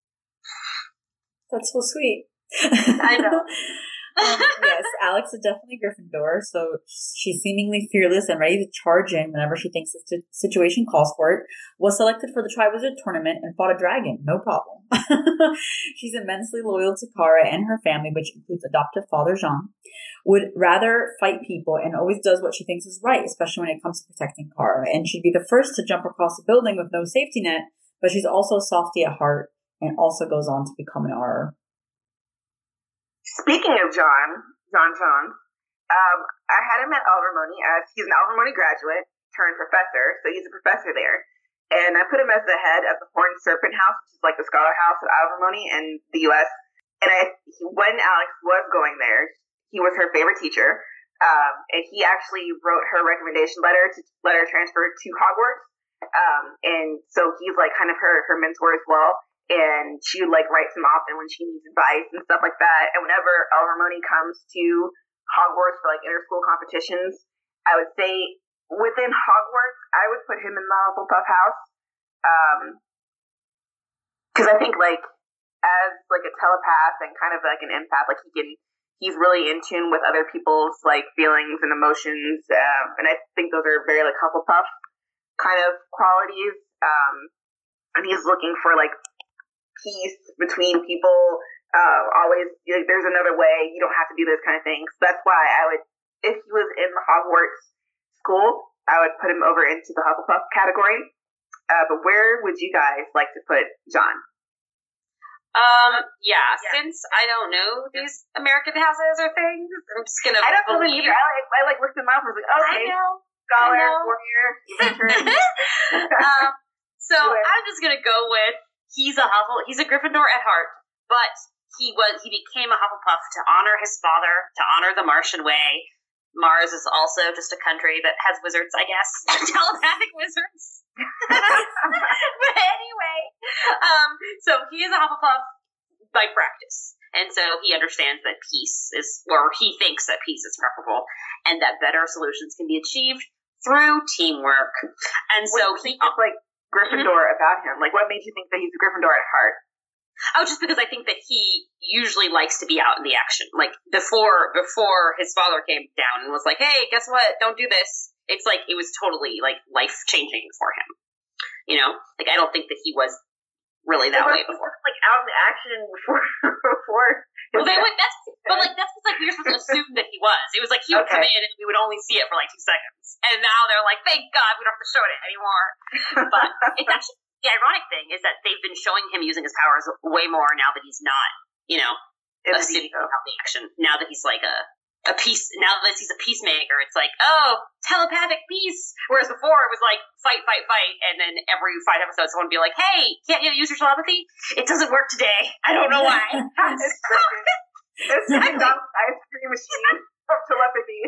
That's so sweet. I know. um, yes, Alex is definitely Gryffindor, so she's seemingly fearless and ready to charge in whenever she thinks the situation calls for it. Was selected for the Triwizard Tournament and fought a dragon, no problem. She's immensely loyal to Kara and her family, which includes adoptive father Jean. Would rather fight people and always does what she thinks is right, especially when it comes to protecting Kara. And she'd be the first to jump across a building with no safety net, but she's also softy at heart and also goes on to become an R R. Speaking of John, John John, um, I had him at Alvermony as he's an Alvermony graduate turned professor, so he's a professor there. And I put him as the head of the Horned Serpent House, which is like the scholar house at Alvermony in the U S. And I, he, when Alex was going there, he was her favorite teacher, um, and he actually wrote her recommendation letter to let her transfer to Hogwarts. Um, and so he's like kind of her her mentor as well. And she like writes him often when she needs advice and stuff like that. And whenever Alvermony comes to Hogwarts for like inter-school competitions, I would say within Hogwarts, I would put him in the Hufflepuff house. Um, because I think like as like a telepath and kind of like an empath, like he can, he's really in tune with other people's like feelings and emotions. Um, and I think those are very like Hufflepuff kind of qualities. Um, and he's looking for like peace between people, uh, always, like, there's another way, you don't have to do this kind of thing. So that's why I would, if he was in the Hogwarts school, I would put him over into the Hufflepuff category. Uh, but where would you guys like to put John? Um, yeah, Yeah. since I don't know these American houses or things, I'm just gonna I don't know believe. either. I like, I like looked him up and was like, okay, I know. scholar, I know. warrior, veteran. um, so Do it. I'm just gonna go with he's a Huffle, he's a Gryffindor at heart, but he was he became a Hufflepuff to honor his father, to honor the Martian way. Mars is also just a country that has wizards, I guess, telepathic wizards. But anyway, um, so he is a Hufflepuff by practice, and so he understands that peace is, or he thinks that peace is preferable, and that better solutions can be achieved through teamwork. And What so do you he, think is like Gryffindor mm-hmm. about him? Like, what made you think that he's a Gryffindor at heart? oh, just because I think that he usually likes to be out in the action. Like before, before his father came down and was like, "Hey, guess what? Don't do this." It's like it was totally like life changing for him. You know, like I don't think that he was really that way before. Like out in the action before, before. Well, they would. That's but like that's just like we were supposed to assume that he was. It was like he would Okay. come in and we would only see it for like two seconds, and now they're like, "Thank God we don't have to show it anymore." But it's actually the ironic thing is that they've been showing him using his powers way more now that he's not, you know, In a the city video. without the action. Now that he's like a a peace. Now that he's a peacemaker, it's like, oh, telepathic peace. Whereas before it was like fight, fight, fight, and then every five episodes someone would be like, "Hey, can't you use your telepathy? It doesn't work today. I don't know why." It's perfect. It's like Donald's ice cream machine of telepathy.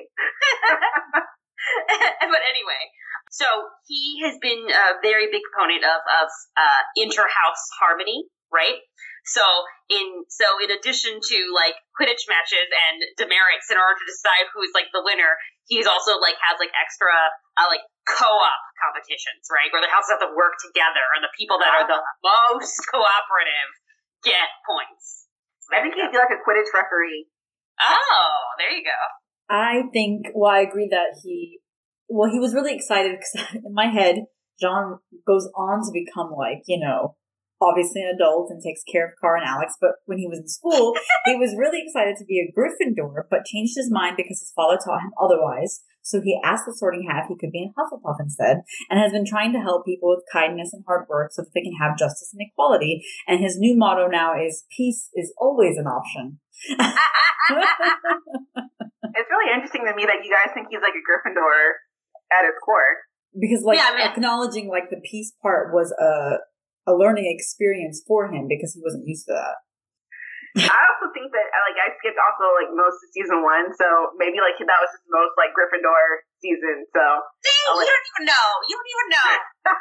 But anyway, so he has been a very big proponent of of uh, inter-house harmony, right? So in so in addition to like Quidditch matches and demerits in order to decide who is like the winner, he's also like has like extra uh, like co-op competitions, right? Where the houses have to work together, and the people that are the most cooperative get points. So I think he'd be like a Quidditch referee. Oh, there you go. I think, well, I agree that he, well, he was really excited because in my head, John goes on to become like, you know, obviously an adult and takes care of Kara and Alex. But when he was in school, he was really excited to be a Gryffindor, but changed his mind because his father taught him otherwise. So he asked the Sorting Hat if he could be in Hufflepuff instead, and has been trying to help people with kindness and hard work so that they can have justice and equality. And his new motto now is peace is always an option. It's really interesting to me that you guys think he's like a Gryffindor at his core. Because like Yeah, I mean- acknowledging like the peace part was a a learning experience for him because he wasn't used to that. I also think that like I skipped also like most of season one, so maybe like that was his most like Gryffindor season, so. See, you let... don't even know. You don't even know.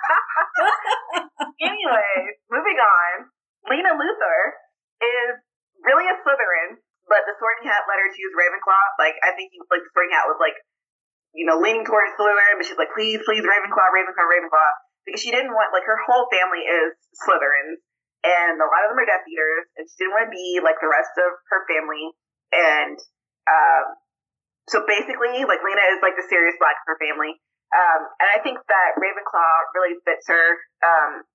Anyways, moving on. Lena Luthor is really a Slytherin, but the Sorting Hat let her choose Ravenclaw. Like, I think he, like the Sorting Hat was like, you know, leaning towards Slytherin, but she's like, please, please, Ravenclaw, Ravenclaw, Ravenclaw, because she didn't want, like, her whole family is Slytherins, and a lot of them are Death Eaters, and she didn't want to be like the rest of her family, and um, so basically, like, Lena is like the Sirius Black of her family, um, and I think that Ravenclaw really fits her, um,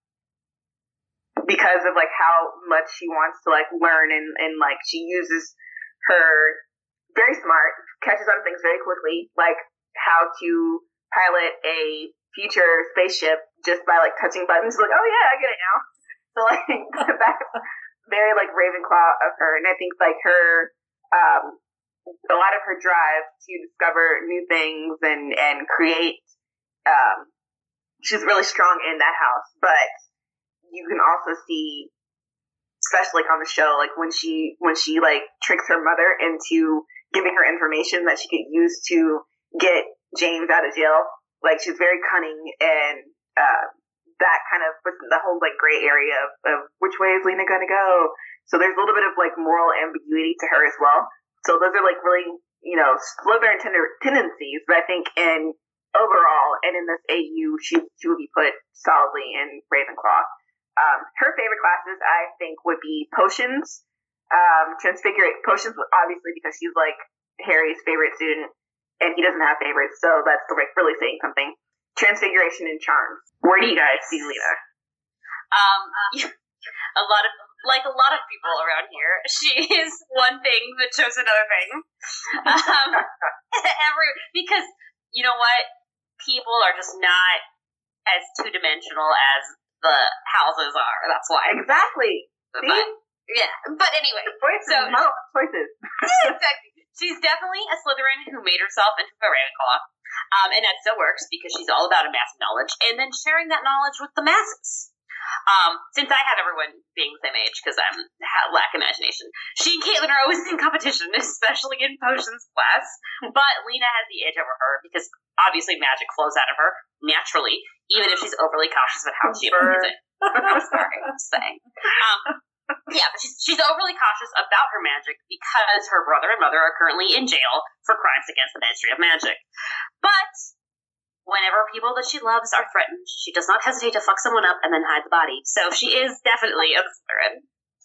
because of like how much she wants to like learn, and, and like she uses her very smart, catches on things very quickly, like how to pilot a future spaceship just by like touching buttons. Like, oh yeah, I get it now. So like that's very like Ravenclaw of her, and I think like her um a lot of her drive to discover new things and and create um she's really strong in that house. But you can also see, especially like on the show, like when she when she like tricks her mother into giving her information that she could use to get James out of jail. Like, she's very cunning, and uh, that kind of puts the whole like gray area of, of which way is Lena gonna go. So there's a little bit of like moral ambiguity to her as well. So those are like really, you know, Slytherin ten- tendencies. But I think in overall and in this A U, she she would be put solidly in Ravenclaw. Um, her favorite classes, I think, would be potions, um, transfigurate potions, obviously because she's like Harry's favorite student, and he doesn't have favorites, so that's like really saying something. Transfiguration and charms. Where do you guys see Lena? Um, a lot of like a lot of people around here, she is one thing that shows another thing. Um, every because you know what, people are just not as two dimensional as the houses are. That's why. Exactly. But, yeah. But anyway. Choices. So, no, choices. Yeah, exactly. She's definitely a Slytherin who made herself into a Ravenclaw. Um, and that still works because she's all about amassing knowledge and then sharing that knowledge with the masses. Um, since I have everyone being the same age because I'm ha- lack imagination, she and Caitlin are always in competition, especially in potions class. But Lena has the edge over her because obviously magic flows out of her naturally, even if she's overly cautious about how she applies it. I'm sorry, I'm just saying. Um, yeah, but she's, she's overly cautious about her magic because her brother and mother are currently in jail for crimes against the Ministry of Magic. But whenever people that she loves are threatened, she does not hesitate to fuck someone up and then hide the body. So she is definitely a Slytherin.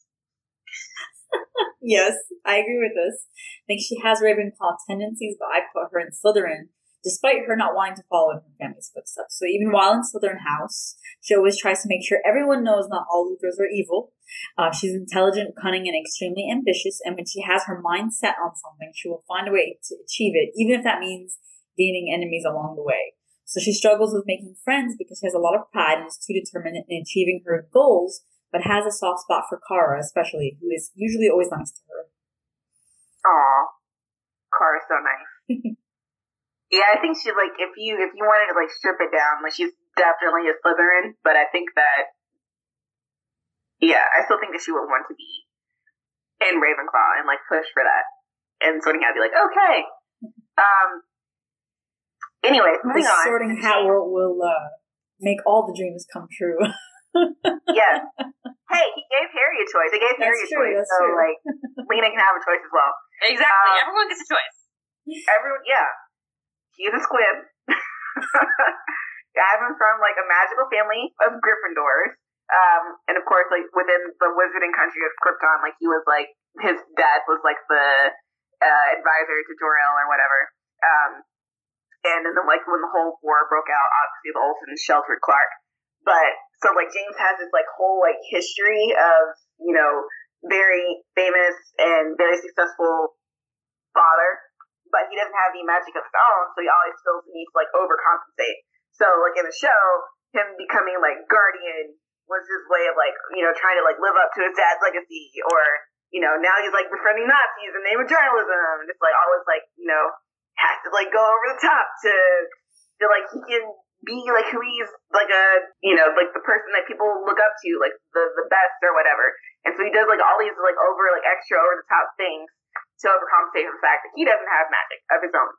Yes, I agree with this. I think she has Ravenclaw tendencies, but I put her in Slytherin, despite her not wanting to follow in her family's footsteps. So even while in Slytherin house, she always tries to make sure everyone knows not all Luthors are evil. Uh, she's intelligent, cunning, and extremely ambitious, and when she has her mind set on something, she will find a way to achieve it, even if that means gaining enemies along the way. So she struggles with making friends because she has a lot of pride and is too determined in achieving her goals, but has a soft spot for Kara, especially, who is usually always nice to her. Aw, Kara's so nice. Yeah, I think she like if you if you wanted to like strip it down, like she's definitely a Slytherin, but I think that yeah, I still think that she would want to be in Ravenclaw and like push for that. And Sorting Hat be like, okay. Um anyways, moving the on. Sorting Hat will, will uh, make all the dreams come true. Yes. Hey, he gave Harry a choice. He gave That's Harry a true, choice. that's So true. like Lena can have a choice as well. Exactly. Um, Everyone gets a choice. Everyone yeah. He's a squib. I'm from like a magical family of Gryffindors. Um, and of course, like within the wizarding country of Krypton, like he was like his dad was like the uh, advisor to Jor-El or whatever. Um, and then like when the whole war broke out, obviously the Olsens sheltered Clark. But so like James has this like whole like history of, you know, very famous and very successful father. But he doesn't have any magic of his own, so he always feels the need to, like, overcompensate. So, like, in the show, him becoming, like, guardian was his way of, like, you know, trying to, like, live up to his dad's legacy. Or, you know, now he's, like, befriending Nazis in the name of journalism. Just, like, always, like, you know, has to, like, go over the top to feel like he can be, like, who he's, like, a, you know, like, the person that people look up to, like, the, the best or whatever. And so he does, like, all these, like, over, like, extra over-the-top things to overcompensate for the fact that he doesn't have magic of his own.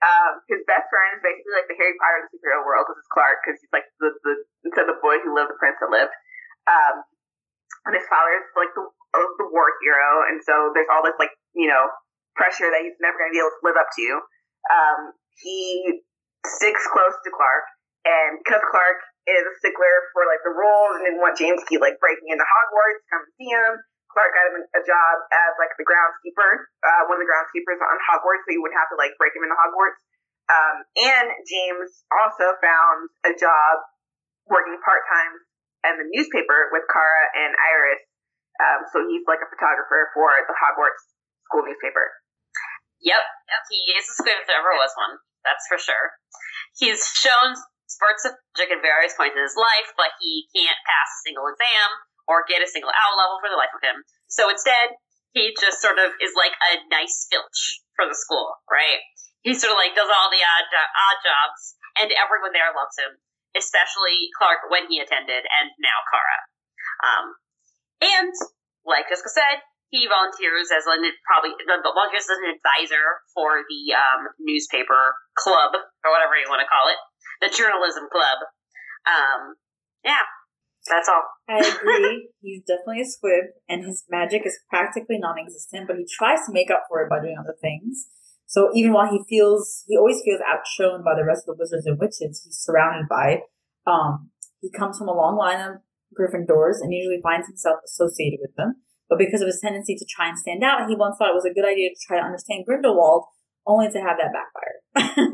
Um, his best friend is basically like the Harry Potter of the superhero world. This is Clark because he's like the, the instead of the boy who lived, the prince that lived. Um, and his father's like the uh, the war hero, and so there's all this like you know pressure that he's never going to be able to live up to. Um, he sticks close to Clark, and because Clark is a stickler for like the rules and didn't want James to keep like breaking into Hogwarts, come see him. Clark got him a job as like the groundskeeper, uh, one of the groundskeepers on Hogwarts, so you wouldn't have to like break him into Hogwarts. Um, and James also found a job working part time in the newspaper with Kara and Iris. Um, so he's like a photographer for the Hogwarts school newspaper. Yep, he is a squib if there ever was one. That's for sure. He's shown spurts of magic at various points in his life, but he can't pass a single exam or get a single owl level for the life of him. So instead, he just sort of is like a nice Filch for the school, right? He sort of like does all the odd, odd jobs, and everyone there loves him, especially Clark when he attended, and now Kara. Um, and, like Jessica said, he volunteers as an, probably, volunteers as an advisor for the um, newspaper club, or whatever you want to call it, the journalism club. Um, yeah. That's all. I agree. He's definitely a squib, and his magic is practically non-existent, but he tries to make up for it by doing other things. So even while he feels, he always feels outshone by the rest of the wizards and witches he's surrounded by, um, he comes from a long line of Gryffindors and usually finds himself associated with them. But because of his tendency to try and stand out, he once thought it was a good idea to try to understand Grindelwald, only to have that backfire.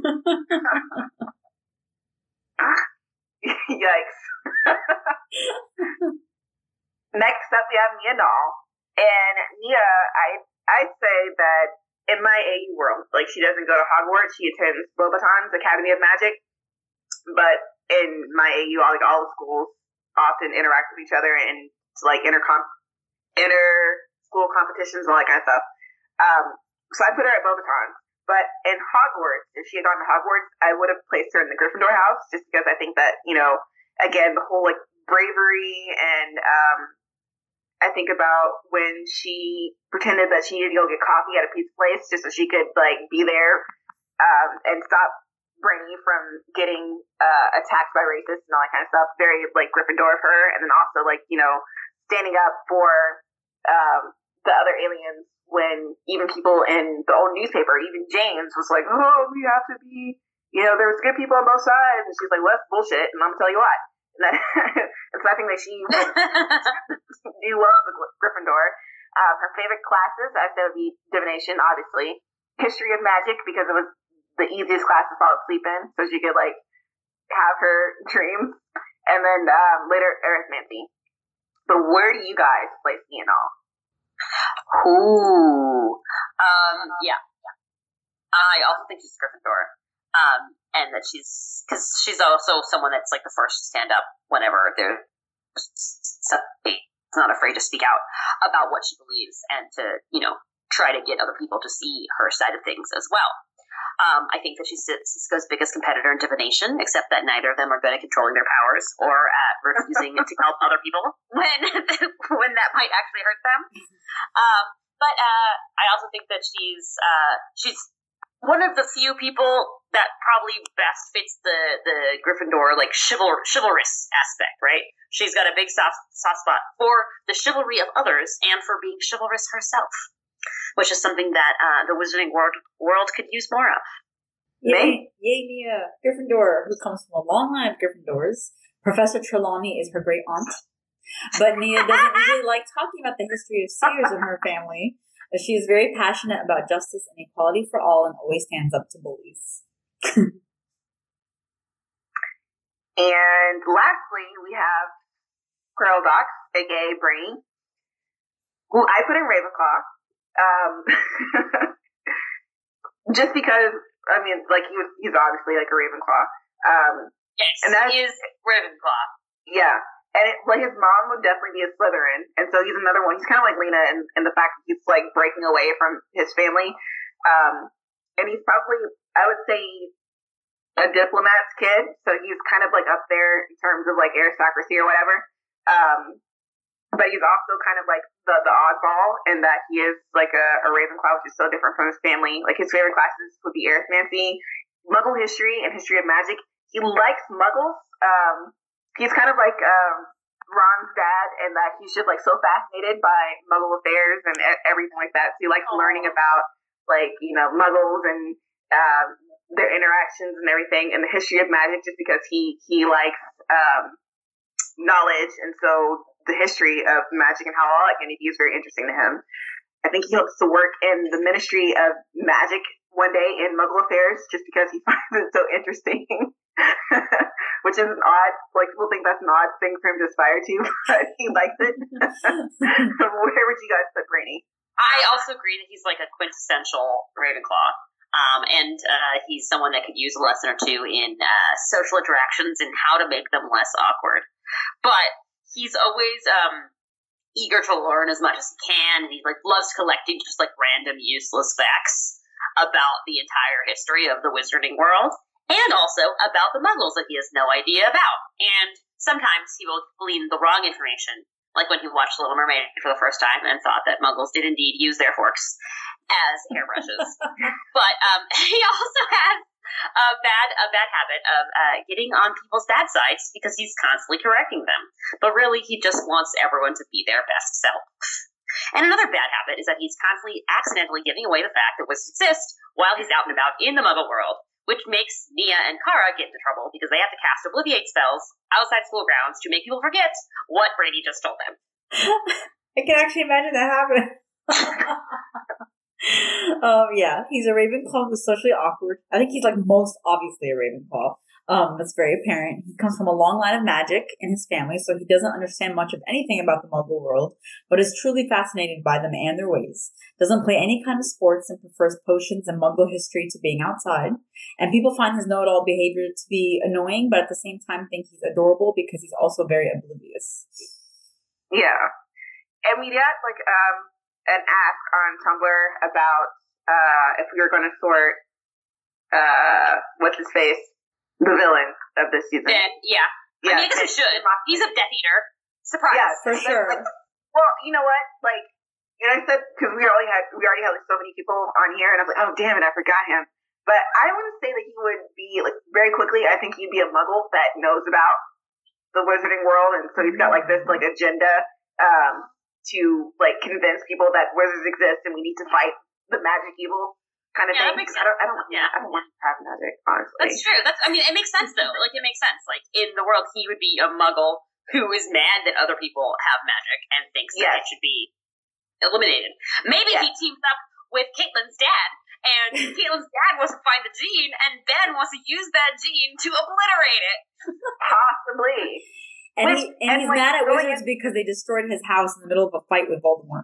Yikes. Next up, we have Nia Nall. And Nia, I, I'd say that in my A U world, like, she doesn't go to Hogwarts, she attends Beauxbatons Academy of Magic. But in my A U, all, like, all the schools often interact with each other and it's like intercom, inter-school competitions and all that kind of stuff. Um, so I put her at Beauxbatons. But in Hogwarts, if she had gone to Hogwarts, I would have placed her in the Gryffindor house, just because I think that, you know, again, the whole, like, bravery and, um, I think about when she pretended that she needed to go get coffee at a pizza place just so she could, like, be there, um, and stop Brainy from getting, uh, attacked by racists and all that kind of stuff. Very, like, Gryffindor of her. And then also, like, you know, standing up for, um, the other aliens when even people in the old newspaper, even James was like, oh, we have to be, you know, there was good people on both sides. And she's like, well, that's bullshit. And I'm going to tell you why. And, that, and so I think that she knew well of the Gryffindor. Um, her favorite classes, I said, would be divination, obviously. History of magic, because it was the easiest class to fall asleep in. So she could, like, have her dreams. And then um, later, arithmancy. But where do you guys place Nia Nall? Ooh. Um, yeah. I also think she's Gryffindor. Um, and that she's, because she's also someone that's like the first to stand up whenever there's something, not afraid to speak out about what she believes and to, you know, try to get other people to see her side of things as well. Um, I think that she's Cisco's biggest competitor in divination, except that neither of them are good at controlling their powers or at refusing to help other people when when that might actually hurt them. Um, but uh, I also think that she's uh, she's one of the few people that probably best fits the the Gryffindor like chival- chivalrous aspect, right? She's got a big soft soft spot for the chivalry of others and for being chivalrous herself, which is something that uh, the wizarding world world could use more of. Yay, yay, Nia. Gryffindor, who comes from a long line of Gryffindors. Professor Trelawney is her great aunt. But Nia doesn't usually like talking about the history of Sears in her family. But she is very passionate about justice and equality for all and always stands up to bullies. And lastly, we have Quirrell Dox, aka Brainy, who I put in Ravenclaw. Um, just because, I mean, like, he was, he's obviously, like, a Ravenclaw. Um, yes, and that he is Ravenclaw. Yeah. And, it, like, his mom would definitely be a Slytherin. And so he's another one. He's kind of like Lena in, in the fact that he's, like, breaking away from his family. Um, and he's probably, I would say, a diplomat's kid. So he's kind of, like, up there in terms of, like, aristocracy or whatever. Um, but he's also kind of like the, the oddball in that he is like a, a Ravenclaw, which is so different from his family. Like his favorite classes would be Arithmancy, Muggle history, and history of magic. He likes Muggles. Um, he's kind of like um, Ron's dad in that he's just like so fascinated by Muggle affairs and everything like that. So he likes learning about like, you know, Muggles and uh, their interactions and everything, and the history of magic, just because he he likes um, knowledge, and so the history of magic and how all that can be is very interesting to him. I think he hopes to work in the Ministry of Magic one day in Muggle affairs, just because he finds it so interesting. Which is an odd, like people think that's an odd thing for him to aspire to, but he likes it. Where would you guys put Brainy? I also agree that he's like a quintessential Ravenclaw. Um, and uh, he's someone that could use a lesson or two in uh, social interactions and how to make them less awkward. But he's always um, eager to learn as much as he can, and he like loves collecting just like random useless facts about the entire history of the wizarding world, and also about the Muggles that he has no idea about. And sometimes he will glean the wrong information, like when he watched Little Mermaid for the first time and thought that Muggles did indeed use their forks as hairbrushes. But um, he also has a bad a bad habit of uh, getting on people's bad sides because he's constantly correcting them. But really, he just wants everyone to be their best self. And another bad habit is that he's constantly accidentally giving away the fact that wizards exist while he's out and about in the Muggle world, which makes Nia and Kara get into trouble because they have to cast Obliviate spells outside school grounds to make people forget what Brady just told them. I can actually imagine that happening. um, yeah, he's a Ravenclaw who's socially awkward. I think he's like most obviously a Ravenclaw. Um, that's very apparent. He comes from a long line of magic in his family, so he doesn't understand much of anything about the Muggle world, but is truly fascinated by them and their ways. Doesn't play any kind of sports and prefers potions and Muggle history to being outside. And people find his know-it-all behavior to be annoying, but at the same time think he's adorable because he's also very oblivious. Yeah. And we got like um an ask on Tumblr about uh if we were going to sort uh what's his face, the villain of this season. Ben, yeah. yeah. I mean, I guess it should. He's a Death Eater. Surprise. Yeah, for sure. Like, well, you know what? Like, you know, I said because we already had we already had like so many people on here, and I was like, oh damn it, I forgot him. But I wouldn't say that he would be like very quickly. I think he'd be a Muggle that knows about the wizarding world, and so he's got like this like agenda um, to like convince people that wizards exist and we need to fight the magic evil kind of yeah, thing. That makes I don't, I don't, yeah. I don't want to have magic, honestly. That's true. That's, I mean, it makes sense though. Like, it makes sense. Like, in the world, he would be a Muggle who is mad that other people have magic and thinks that yes. it should be eliminated. Maybe yes. he teams up with Caitlyn's dad, and Caitlyn's dad wants to find the gene, and Ben wants to use that gene to obliterate it. Possibly. And, Which, he, and, and he's like, mad at really wizards because they destroyed his house in the middle of a fight with Voldemort.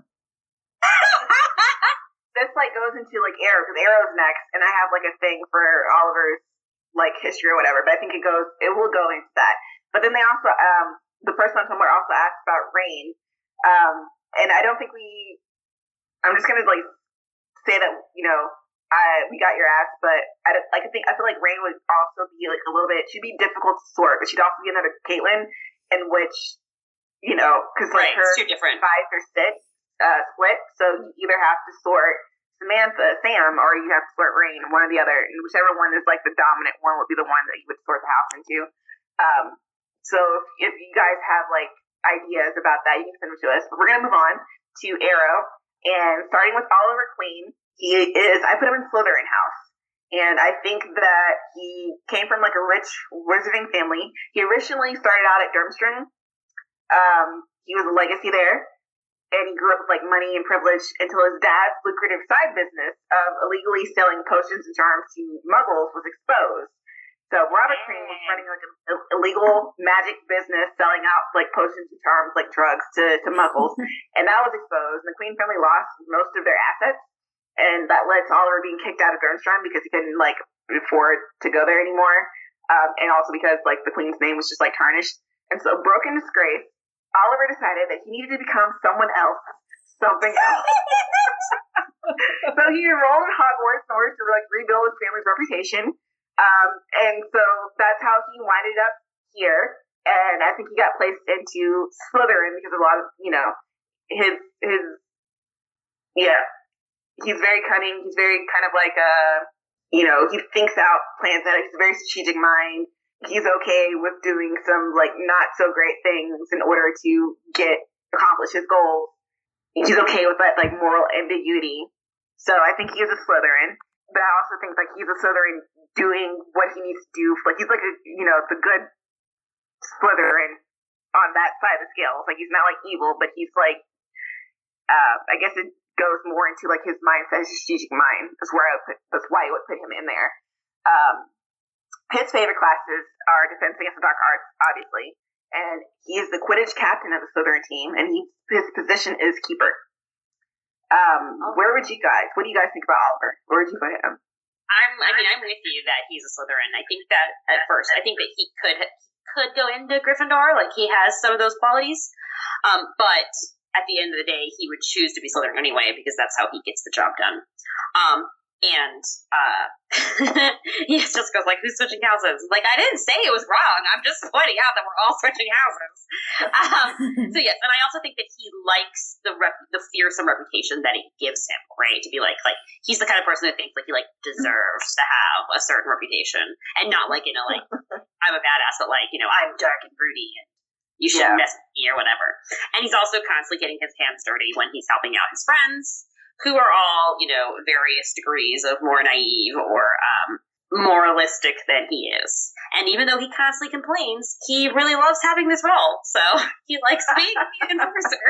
This like goes into like Arrow, because Arrow's next, and I have like a thing for Oliver's like history or whatever. But I think it goes, it will go into that. But then they also, um, the person on Tumblr also asked about Rain, um, and I don't think we. I'm just gonna like say that you know, I we got your ass, but I don't, like I think I feel like Rain would also be like a little bit. She'd be difficult to sort, but she'd also be another Caitlyn, in which you know, because like right, her it's two different five or six. Uh, split, so you either have to sort Samantha, Sam, or you have to sort Rain, one or the other, and whichever one is like the dominant one would be the one that you would sort the house into. Um, so if, if you guys have like ideas about that, you can send them to us. But we're gonna move on to Arrow, and starting with Oliver Queen, he is I put him in Slytherin house, and I think that he came from like a rich wizarding family. He originally started out at Durmstrang. Um, he was a legacy there. And he grew up with like money and privilege until his dad's lucrative side business of illegally selling potions and charms to Muggles was exposed. So Robert Queen was running like an illegal magic business, selling out like potions and charms, like drugs, to, to Muggles, and that was exposed. And the Queen family lost most of their assets, and that led to Oliver being kicked out of Durmstrang because he couldn't like afford to go there anymore, um, and also because like the Queen's name was just like tarnished. And so, broken disgrace, Oliver decided that he needed to become someone else, something else. So he enrolled in Hogwarts in order to like rebuild his family's reputation, um, and so that's how he winded up here. and I think he got placed into Slytherin because of a lot of, you know, his his yeah, he's very cunning. He's very kind of like a, you know, he thinks out, plans out. He's a very strategic mind. He's okay with doing some like not so great things in order to get accomplish his goals. He's okay with that like moral ambiguity. So I think he is a Slytherin, but I also think like he's a Slytherin doing what he needs to do. Like he's like a, you know, the good Slytherin on that side of the scale. Like he's not like evil, but he's like, uh, I guess it goes more into like his mindset, his strategic mind. That's where I would put, that's why I would put him in there. Um, his favorite classes are Defense Against the Dark Arts, obviously, and he is the Quidditch captain of the Slytherin team, and he his position is keeper. Um, oh. Where would you guys? What do you guys think about Oliver? Where would you put him? I'm. I mean, I'm with you that he's a Slytherin. I think that at first, I think that he could could go into Gryffindor. Like he has some of those qualities, um, but at the end of the day, he would choose to be Slytherin anyway because that's how he gets the job done. Um, and uh, he just goes like, "Who's switching houses?" Like I didn't say it was wrong. I'm just pointing out that we're all switching houses. Um, so yes, and I also think that he likes the rep- the fearsome reputation that it gives him, right? To be like, like he's the kind of person that thinks like he like deserves to have a certain reputation, and not like you know like I'm a badass, but like you know I'm dark and broody and you shouldn't yeah. mess with me or whatever. And he's also constantly getting his hands dirty when he's helping out his friends, who are all, you know, various degrees of more naive or um, moralistic than he is. And even though he constantly complains, he really loves having this role. So he likes being the enforcer.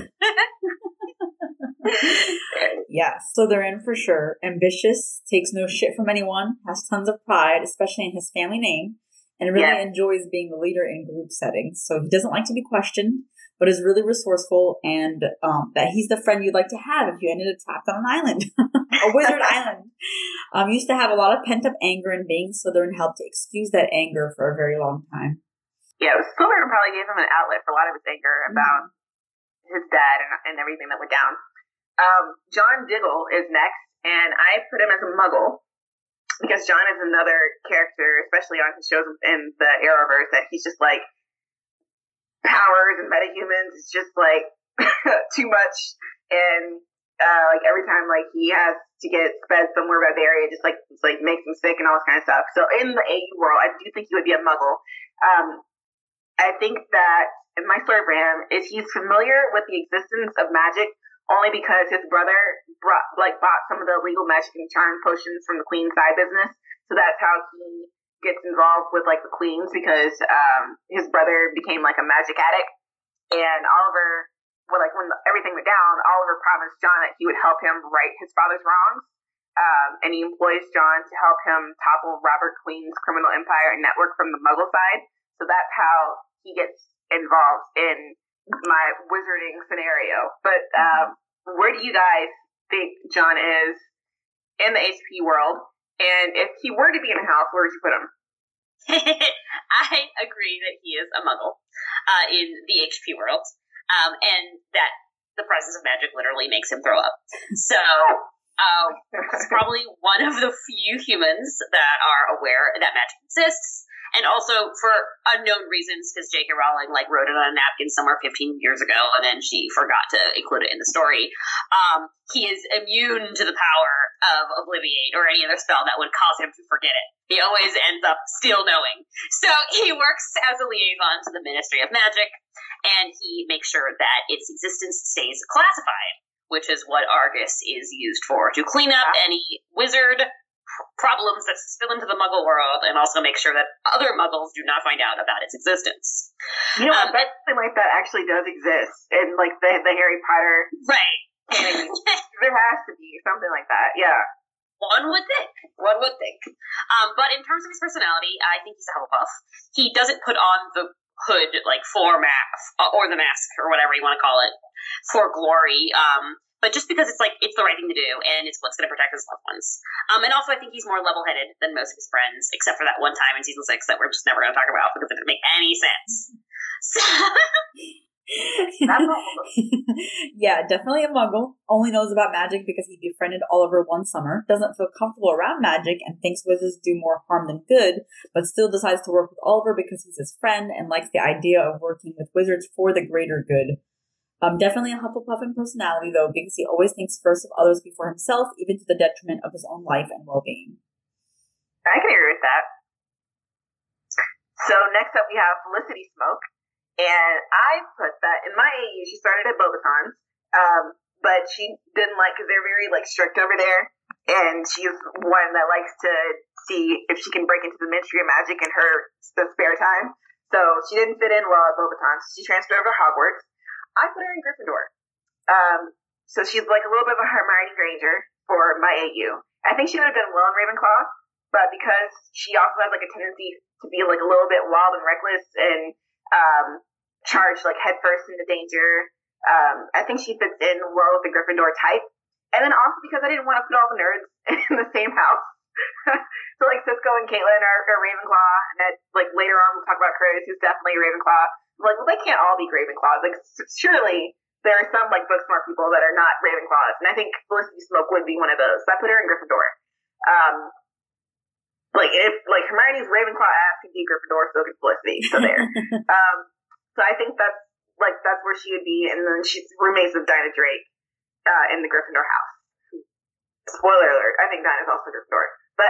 Yeah, Slytherin for sure. Ambitious, takes no shit from anyone, has tons of pride, especially in his family name, and really yeah. enjoys being the leader in group settings. So he doesn't like to be questioned, but is really resourceful, and um, that he's the friend you'd like to have if you ended up trapped on an island, a wizard island. Um, used to have a lot of pent-up anger, and being Slytherin helped to excuse that anger for a very long time. Yeah, Slytherin probably gave him an outlet for a lot of his anger about mm-hmm. his dad and, and everything that went down. Um, John Diggle is next, and I put him as a muggle, because John is another character, especially on his shows in the Arrowverse, that he's just like, powers and metahumans is just like too much, and uh, like every time like he has to get sped somewhere by Barry, it just like it's like makes him sick and all this kind of stuff. So in the A U world, I do think he would be a muggle. Um, I think that in my story for him is he's familiar with the existence of magic only because his brother brought like bought some of the illegal magic and charm potions from the Queen's side business. So that's how he gets involved with like the Queens, because um, his brother became like a magic addict, and Oliver, well, like when everything went down, Oliver promised John that he would help him right his father's wrongs, um, and he employs John to help him topple Robert Queen's criminal empire and network from the Muggle side. So that's how he gets involved in my wizarding scenario. But um, where do you guys think John is in the H P world? And if he were to be in a house, where would you put him? I agree that he is a muggle uh, in the H P world, um, and that the presence of magic literally makes him throw up. So uh, he's probably one of the few humans that are aware that magic exists. And also for unknown reasons, because J K Rowling like wrote it on a napkin somewhere fifteen years ago, and then she forgot to include it in the story. Um, he is immune to the power of Obliviate or any other spell that would cause him to forget it. He always ends up still knowing. So he works as a liaison to the Ministry of Magic, and he makes sure that its existence stays classified, which is what Argus is used for, to clean up any wizard problems that spill into the Muggle world, and also make sure that other Muggles do not find out about its existence. You know, um, I bet something like that actually does exist in like the the Harry Potter, right? And there has to be something like that. Yeah, one would think. One would think. Um, but in terms of his personality, I think he's a Hufflepuff. He doesn't put on the hood like for mask or the mask or whatever you want to call it for glory. Um. But just because it's like, it's the right thing to do, and it's what's going to protect his loved ones. Um, and also I think he's more level-headed than most of his friends, except for that one time in season six that we're just never going to talk about because it didn't make any sense. So, Yeah, definitely a muggle. Only knows about magic because he befriended Oliver one summer, doesn't feel comfortable around magic, and thinks wizards do more harm than good, but still decides to work with Oliver because he's his friend and likes the idea of working with wizards for the greater good. Um, definitely a Hufflepuff in personality, though, because he always thinks first of others before himself, even to the detriment of his own life and well-being. I can agree with that. So next up we have Felicity Smoke. And I put that in my A U. She started at Beauxbatons, um, but she didn't like because they're very like strict over there, and she's one that likes to see if she can break into the Ministry of Magic in her spare time. So she didn't fit in well at Beauxbatons. She transferred over to Hogwarts. I put her in Gryffindor. Um, so she's like a little bit of a Hermione Granger for my A U. I think she would have done well in Ravenclaw, but because she also has like a tendency to be like a little bit wild and reckless and um, charged like headfirst into danger. Um, I think she fits in well with the Gryffindor type. And then also because I didn't want to put all the nerds in the same house. So like Cisco and Caitlin are, are Ravenclaw, and then like later on we'll talk about Curtis, who's definitely a Ravenclaw. I'm like, well, they can't all be Ravenclaws. Like surely there are some like book smart people that are not Ravenclaws, and I think Felicity Smoke would be one of those. So I put her in Gryffindor. Um, Like if like Hermione's Ravenclaw ass could be Gryffindor, so could Felicity. So there. um, so I think that's like that's where she would be, and then she's roommates with Dinah Drake uh, in the Gryffindor house. Spoiler alert: I think Dinah's also Gryffindor. But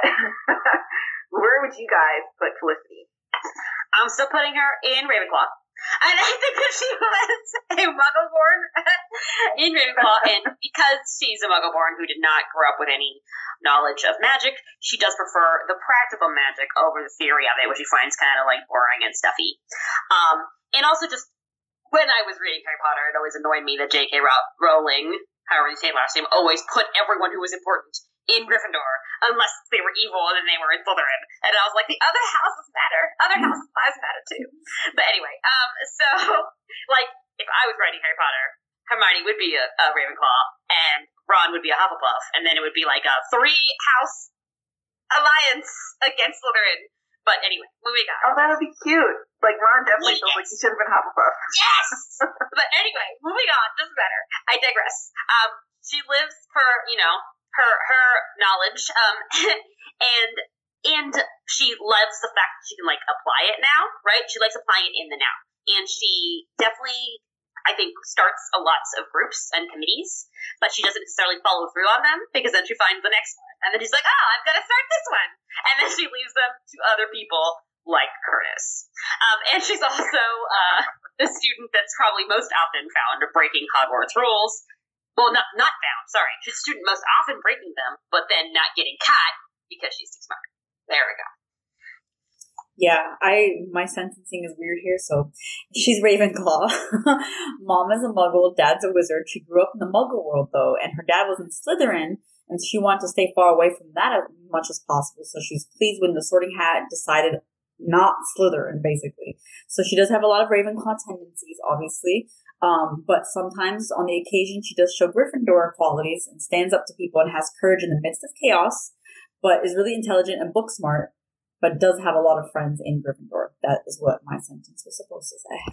where would you guys put Felicity? I'm still putting her in Ravenclaw. And I think that she was a Muggle-born in Ravenclaw, and because she's a Muggle-born who did not grow up with any knowledge of magic, she does prefer the practical magic over the theory of it, which she finds kind of like boring and stuffy. Um, and also just when I was reading Harry Potter, it always annoyed me that J K Rowling, however you say last name, always put everyone who was important in Gryffindor, unless they were evil and then they were in Slytherin. And I was like, the other houses matter. Other houses' lives matter too. But anyway, um, so, like, if I was writing Harry Potter, Hermione would be a, a Ravenclaw, and Ron would be a Hufflepuff, and then it would be like a three-house alliance against Slytherin. But anyway, moving on. Oh, that would be cute. Like, Ron definitely Yes. feels like he should have been Hufflepuff. Yes! But anyway, moving on. Doesn't matter. I digress. Um, she lives for, you know, her her knowledge, um, and and she loves the fact that she can like apply it now, right? She likes applying it in the now, and she definitely, I think, starts a lots of groups and committees, but she doesn't necessarily follow through on them because then she finds the next one, and then she's like, oh, I'm gonna start this one, and then she leaves them to other people like Curtis. Um, and she's also uh, the student that's probably most often found breaking Hogwarts rules. Well, not not found, sorry. She's a student most often breaking them, but then not getting caught because she's too smart. There we go. Yeah, I my sentencing is weird here. So she's Ravenclaw. Mom is a Muggle, Dad's a wizard. She grew up in the Muggle world though, and her dad was in Slytherin, and she wanted to stay far away from that as much as possible. So she's pleased when the Sorting Hat decided not Slytherin, basically. So she does have a lot of Ravenclaw tendencies, obviously. Um, but sometimes on the occasion she does show Gryffindor qualities and stands up to people and has courage in the midst of chaos, but is really intelligent and book smart, but does have a lot of friends in Gryffindor. That is what my sentence was supposed to say.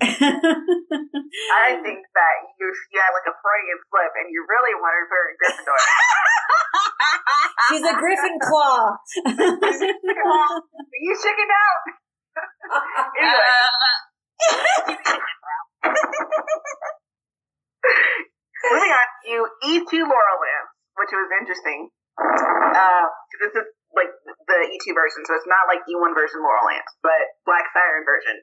I think that you you had like a Freudian slip and you really wanted her in Gryffindor. She's a Gryffindor. You chickened out. Anyway. Uh, Moving on to E two Laurellands, which was interesting. Uh, this is like the E two version, so it's not like E one version Laurellands, but Black Siren version.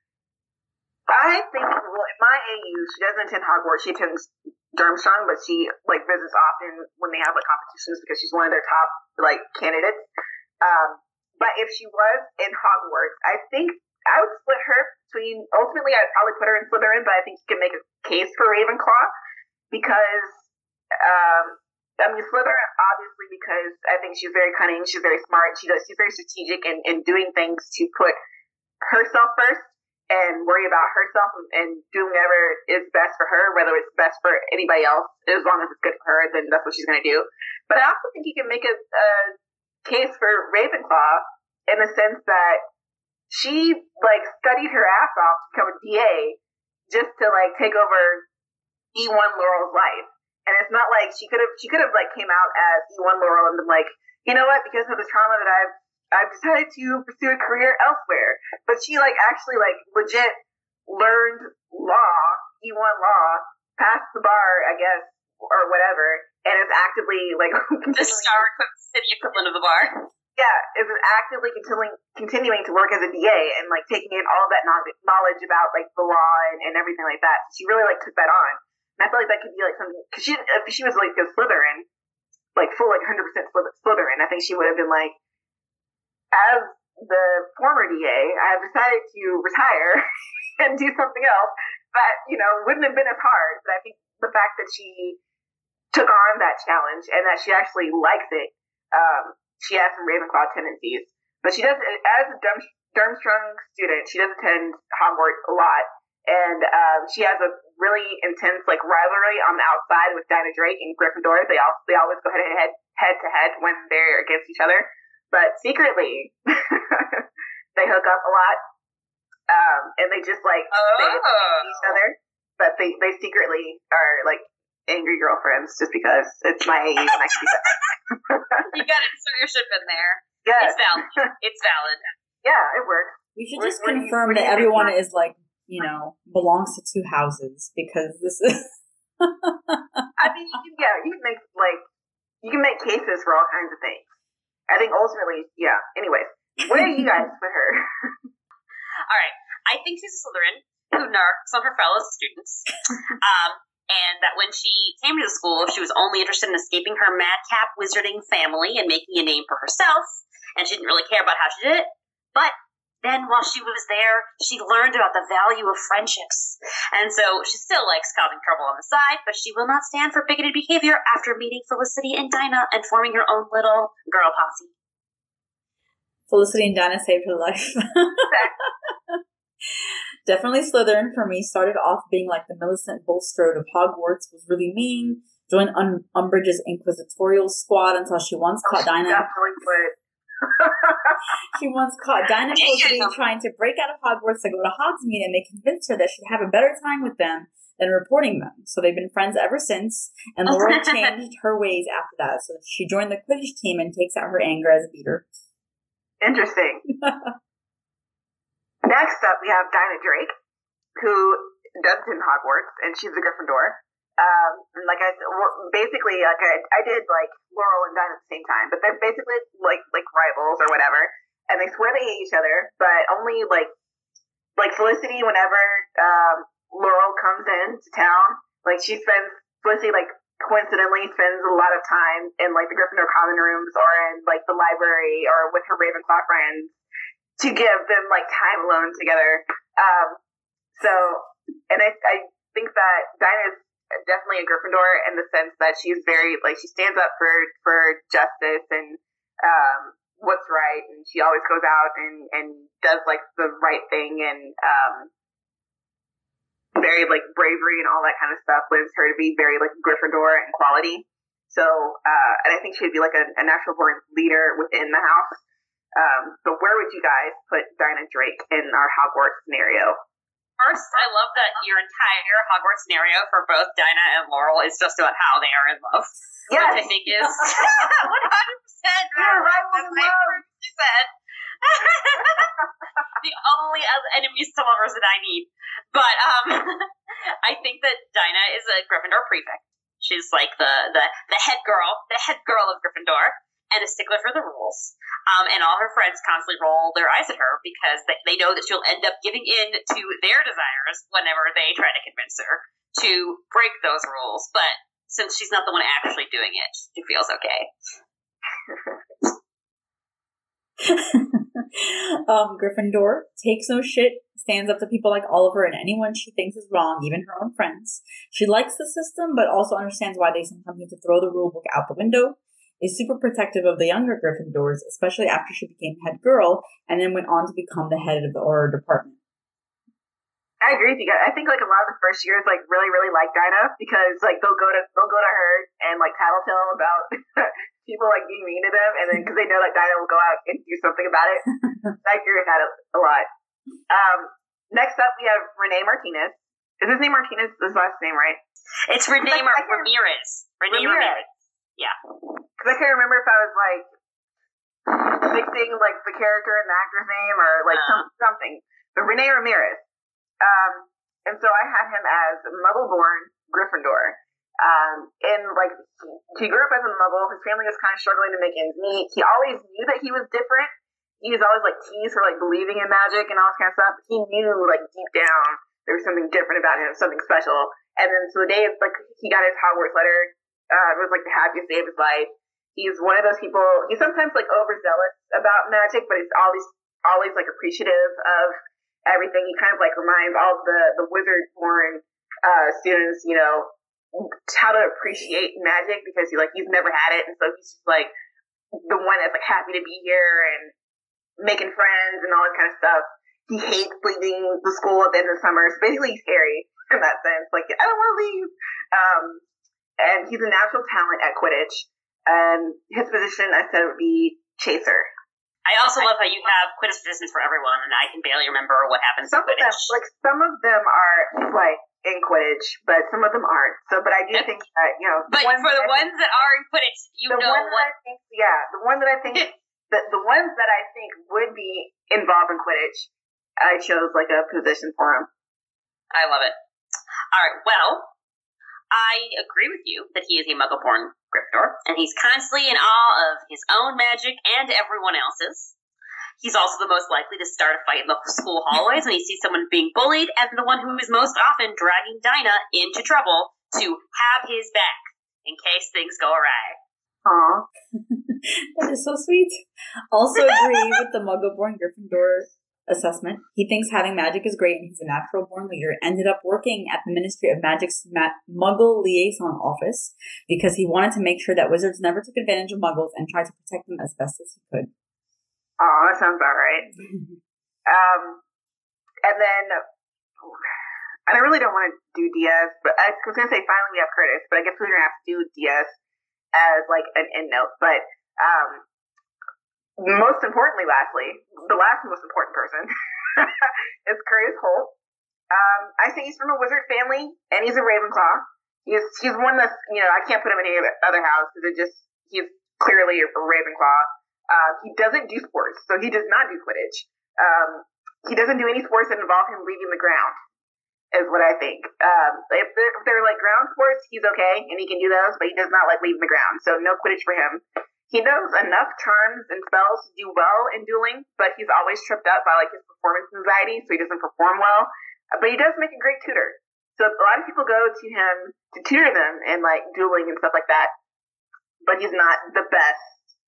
I think, well, in my A U, she doesn't attend Hogwarts. She attends Durmstrang, but she like visits often when they have like competitions because she's one of their top like candidates. Um, but if she was in Hogwarts, I think I would split her between. Ultimately, I'd probably put her in Slytherin, but I think you can make a case for Ravenclaw because, um, I mean, Slytherin obviously because I think she's very cunning, she's very smart, she does, she's very strategic in, in doing things to put herself first and worry about herself and, and do whatever is best for her, whether it's best for anybody else, as long as it's good for her, then that's what she's going to do. But I also think you can make a, a case for Ravenclaw in the sense that she like studied her ass off to become a D A, just to like take over E one Laurel's life. And it's not like she could have she could have like came out as E one Laurel and been like, you know what, because of the trauma that I've I've decided to pursue a career elsewhere. But she like actually like legit learned law, E one law, passed the bar, I guess, or whatever, and is actively like the star city equivalent of the bar. Yeah, is actively continuing continuing to work as a D A and like taking in all of that knowledge about like the law and, and everything like that. She really like took that on. And I feel like that could be like something, because she, if she was like a Slytherin, like full like one hundred percent Slytherin, I think she would have been like, as the former D A, I have decided to retire and do something else that, you know, wouldn't have been as hard. But I think the fact that she took on that challenge and that she actually likes it, um, she has some Ravenclaw tendencies. But she does, as a Durm- Durmstrang student, she does attend Hogwarts a lot. And um, she has a really intense like rivalry on the outside with Dinah Drake and Gryffindor. They all they always go head to head head to head when they're against each other. But secretly, they hook up a lot, um, and they just like oh. they hate each other. But they, they secretly are like angry girlfriends just because it's my age and I can do that. You got to insert your ship in there. Yeah, it's valid. It's valid. Yeah, it works. We should We're, just confirm that everyone is like, you know, belongs to two houses, because this is. I mean, you can, yeah, you can make like you can make cases for all kinds of things. I think ultimately, yeah. Anyways, where are you guys with her? All right, I think she's a Slytherin who narcs on her fellow students, um, and that when she came to the school, she was only interested in escaping her madcap wizarding family and making a name for herself, and she didn't really care about how she did it, but. Then, while she was there, she learned about the value of friendships. And so she still likes causing trouble on the side, but she will not stand for bigoted behavior after meeting Felicity and Dinah and forming her own little girl posse. Felicity and Dinah saved her life. Definitely Slytherin for me. Started off being like the Millicent Bulstrode of Hogwarts, was really mean. Joined um, Umbridge's inquisitorial squad until she once oh, caught she Dinah. Definitely would. She once caught Dinah and Felicity trying to break out of Hogwarts to go to Hogsmeade, and they convinced her that she'd have a better time with them than reporting them. So they've been friends ever since, and Laurel changed her ways after that. So she joined the Quidditch team and takes out her anger as a beater. Interesting. Next up, we have Dinah Drake, who does attend Hogwarts, and she's a Gryffindor. Um, and like I said, basically, like I, I did like Laurel and Dinah at the same time, but they're basically like like rivals or whatever, and they swear they hate each other, but only like like Felicity, whenever um, Laurel comes in to town, like she spends Felicity like coincidentally spends a lot of time in like the Gryffindor common rooms or in like the library or with her Ravenclaw friends to give them like time alone together. Um, so, and I I think that Dinah's definitely a Gryffindor in the sense that she's very like she stands up for for justice and um what's right, and she always goes out and and does like the right thing, and um very like bravery and all that kind of stuff lends her to be very like Gryffindor in quality. So uh and I think she'd be like a, a natural born leader within the house. Um so where would you guys put Dinah Drake in our Hogwarts scenario? First, I love that your entire Hogwarts scenario for both Dinah and Laurel is just about how they are in love. Yes. Which I think is one hundred percent You're right with love. Said. The only other enemies to lovers that I need. But um, I think that Dinah is a Gryffindor prefect. She's like the, the, the head girl, the head girl of Gryffindor, and a stickler for the rules. Um, and all her friends constantly roll their eyes at her because they, they know that she'll end up giving in to their desires whenever they try to convince her to break those rules. But since she's not the one actually doing it, she feels okay. um, Gryffindor takes no shit, stands up to people like Oliver and anyone she thinks is wrong, even her own friends. She likes the system, but also understands why they sometimes need to throw the rule book out the window. Is super protective of the younger Gryffindors, especially after she became head girl, and then went on to become the head of the Auror department. I agree with you guys. I think like a lot of the first years like really really like Dinah because like they'll go to they'll go to her and like tattletale about people like being mean to them, and then because they know that Dinah will go out and do something about it. I agree with that a, a lot. Um, next up we have Renee Martinez, Is his name Martinez? His last name, right? It's Renee like, Mar- Ramirez. Renee Ramirez. Ramirez. Yeah. Because I can't remember if I was like mixing like the character and the actor's name or like Uh. some, something. But Renee Ramirez. Um, and so I had him as Muggle-born Gryffindor. Um, and like he grew up as a Muggle. His family was kind of struggling to make ends meet. He always knew that he was different. He was always like teased for like believing in magic and all this kind of stuff. He knew like deep down there was something different about him, something special. And then so the day like he got his Hogwarts letter, uh, it was like the happiest day of his life. He's one of those people. He's sometimes like overzealous about magic, but he's always always like appreciative of everything. He kind of like reminds all of the the wizard-born uh, students, you know, how to appreciate magic because he like he's never had it, and so he's just like the one that's like happy to be here and making friends and all that kind of stuff. He hates leaving the school at the end of the summer. So basically, he's Harry in that sense. Like, I don't want to leave. Um, and he's a natural talent at Quidditch. And his position, I said, would be chaser. I also love how you have Quidditch positions for everyone, and I can barely remember what happens Some in of them, Quidditch. like some of them are like in Quidditch, but some of them aren't. So, but I do think that you know. But for the ones that are in Quidditch, you the know one what. that I think, yeah, the one that I think, the the ones that I think would be involved in Quidditch, I chose like a position for him. I love it. All right, well, I agree with you that he is a Muggle-born Gryffindor, and he's constantly in awe of his own magic and everyone else's. He's also the most likely to start a fight in the school hallways when he sees someone being bullied, and the one who is most often dragging Dinah into trouble to have his back in case things go awry. Aw. That is so sweet. Also agree with the Muggle-born Gryffindor assessment. He thinks having magic is great and he's a natural-born leader. Ended up working at the Ministry of Magic's Ma- Muggle Liaison Office because he wanted to make sure that wizards never took advantage of Muggles and tried to protect them as best as he could. Oh, that sounds about right. um, and then, and I really don't want to do Diaz, but I was going to say finally we have Curtis, but I guess we're going to have to do Diaz as like an end note. But um, most importantly, lastly, the last most important person is Curtis Holt. Um, I say he's from a wizard family, and he's a Ravenclaw. He's he's one that's, you know, I can't put him in any other house because it just he's clearly a Ravenclaw. Uh, he doesn't do sports, so he does not do Quidditch. Um, he doesn't do any sports that involve him leaving the ground, is what I think. Um, if, they're, if they're like ground sports, he's okay, and he can do those, but he does not like leaving the ground, so no Quidditch for him. He knows enough charms and spells to do well in dueling, but he's always tripped up by like his performance anxiety, so he doesn't perform well. Uh, but he does make a great tutor. So a lot of people go to him to tutor them in like dueling and stuff like that, but he's not the best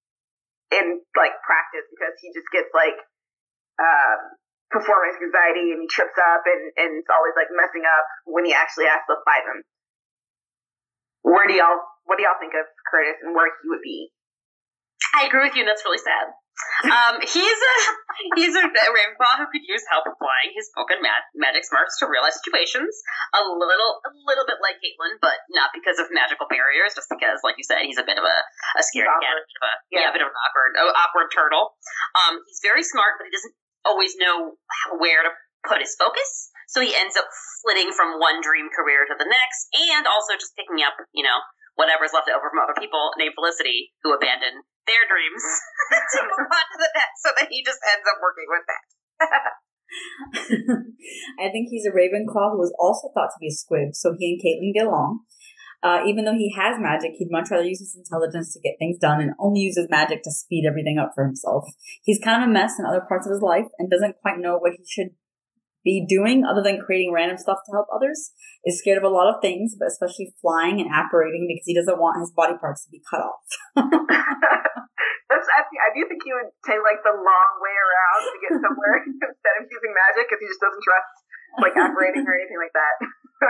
in like practice because he just gets like um, performance anxiety and he trips up and, and it's always like messing up when he actually has to fight them. Where do y'all what do y'all think of Curtis and where he would be? I agree with you, and that's really sad. Um, he's a he's a Ravenclaw who could use help applying his spoken mag- magic smarts to real life situations. A little, a little bit like Caitlin, but not because of magical barriers. Just because, like you said, he's a bit of a, a scaredy cat, a bit of a, yeah. yeah, a bit of an awkward, uh, awkward turtle. Um, he's very smart, but he doesn't always know where to put his focus. So he ends up flitting from one dream career to the next, and also just picking up, you know, whatever's left over from other people, named Felicity, who abandoned their dreams to move on to the next, so that he just ends up working with that. I think he's a Ravenclaw who was also thought to be a squib, so he and Caitlin get along. Uh, even though he has magic, he'd much rather use his intelligence to get things done and only uses magic to speed everything up for himself. He's kind of a mess in other parts of his life and doesn't quite know what he should be doing other than creating random stuff to help others. Is scared of a lot of things, but especially flying and apparating because he doesn't want his body parts to be cut off. That's I, th- I do think he would take like the long way around to get somewhere instead of using magic because he just doesn't trust like apparating or anything like that.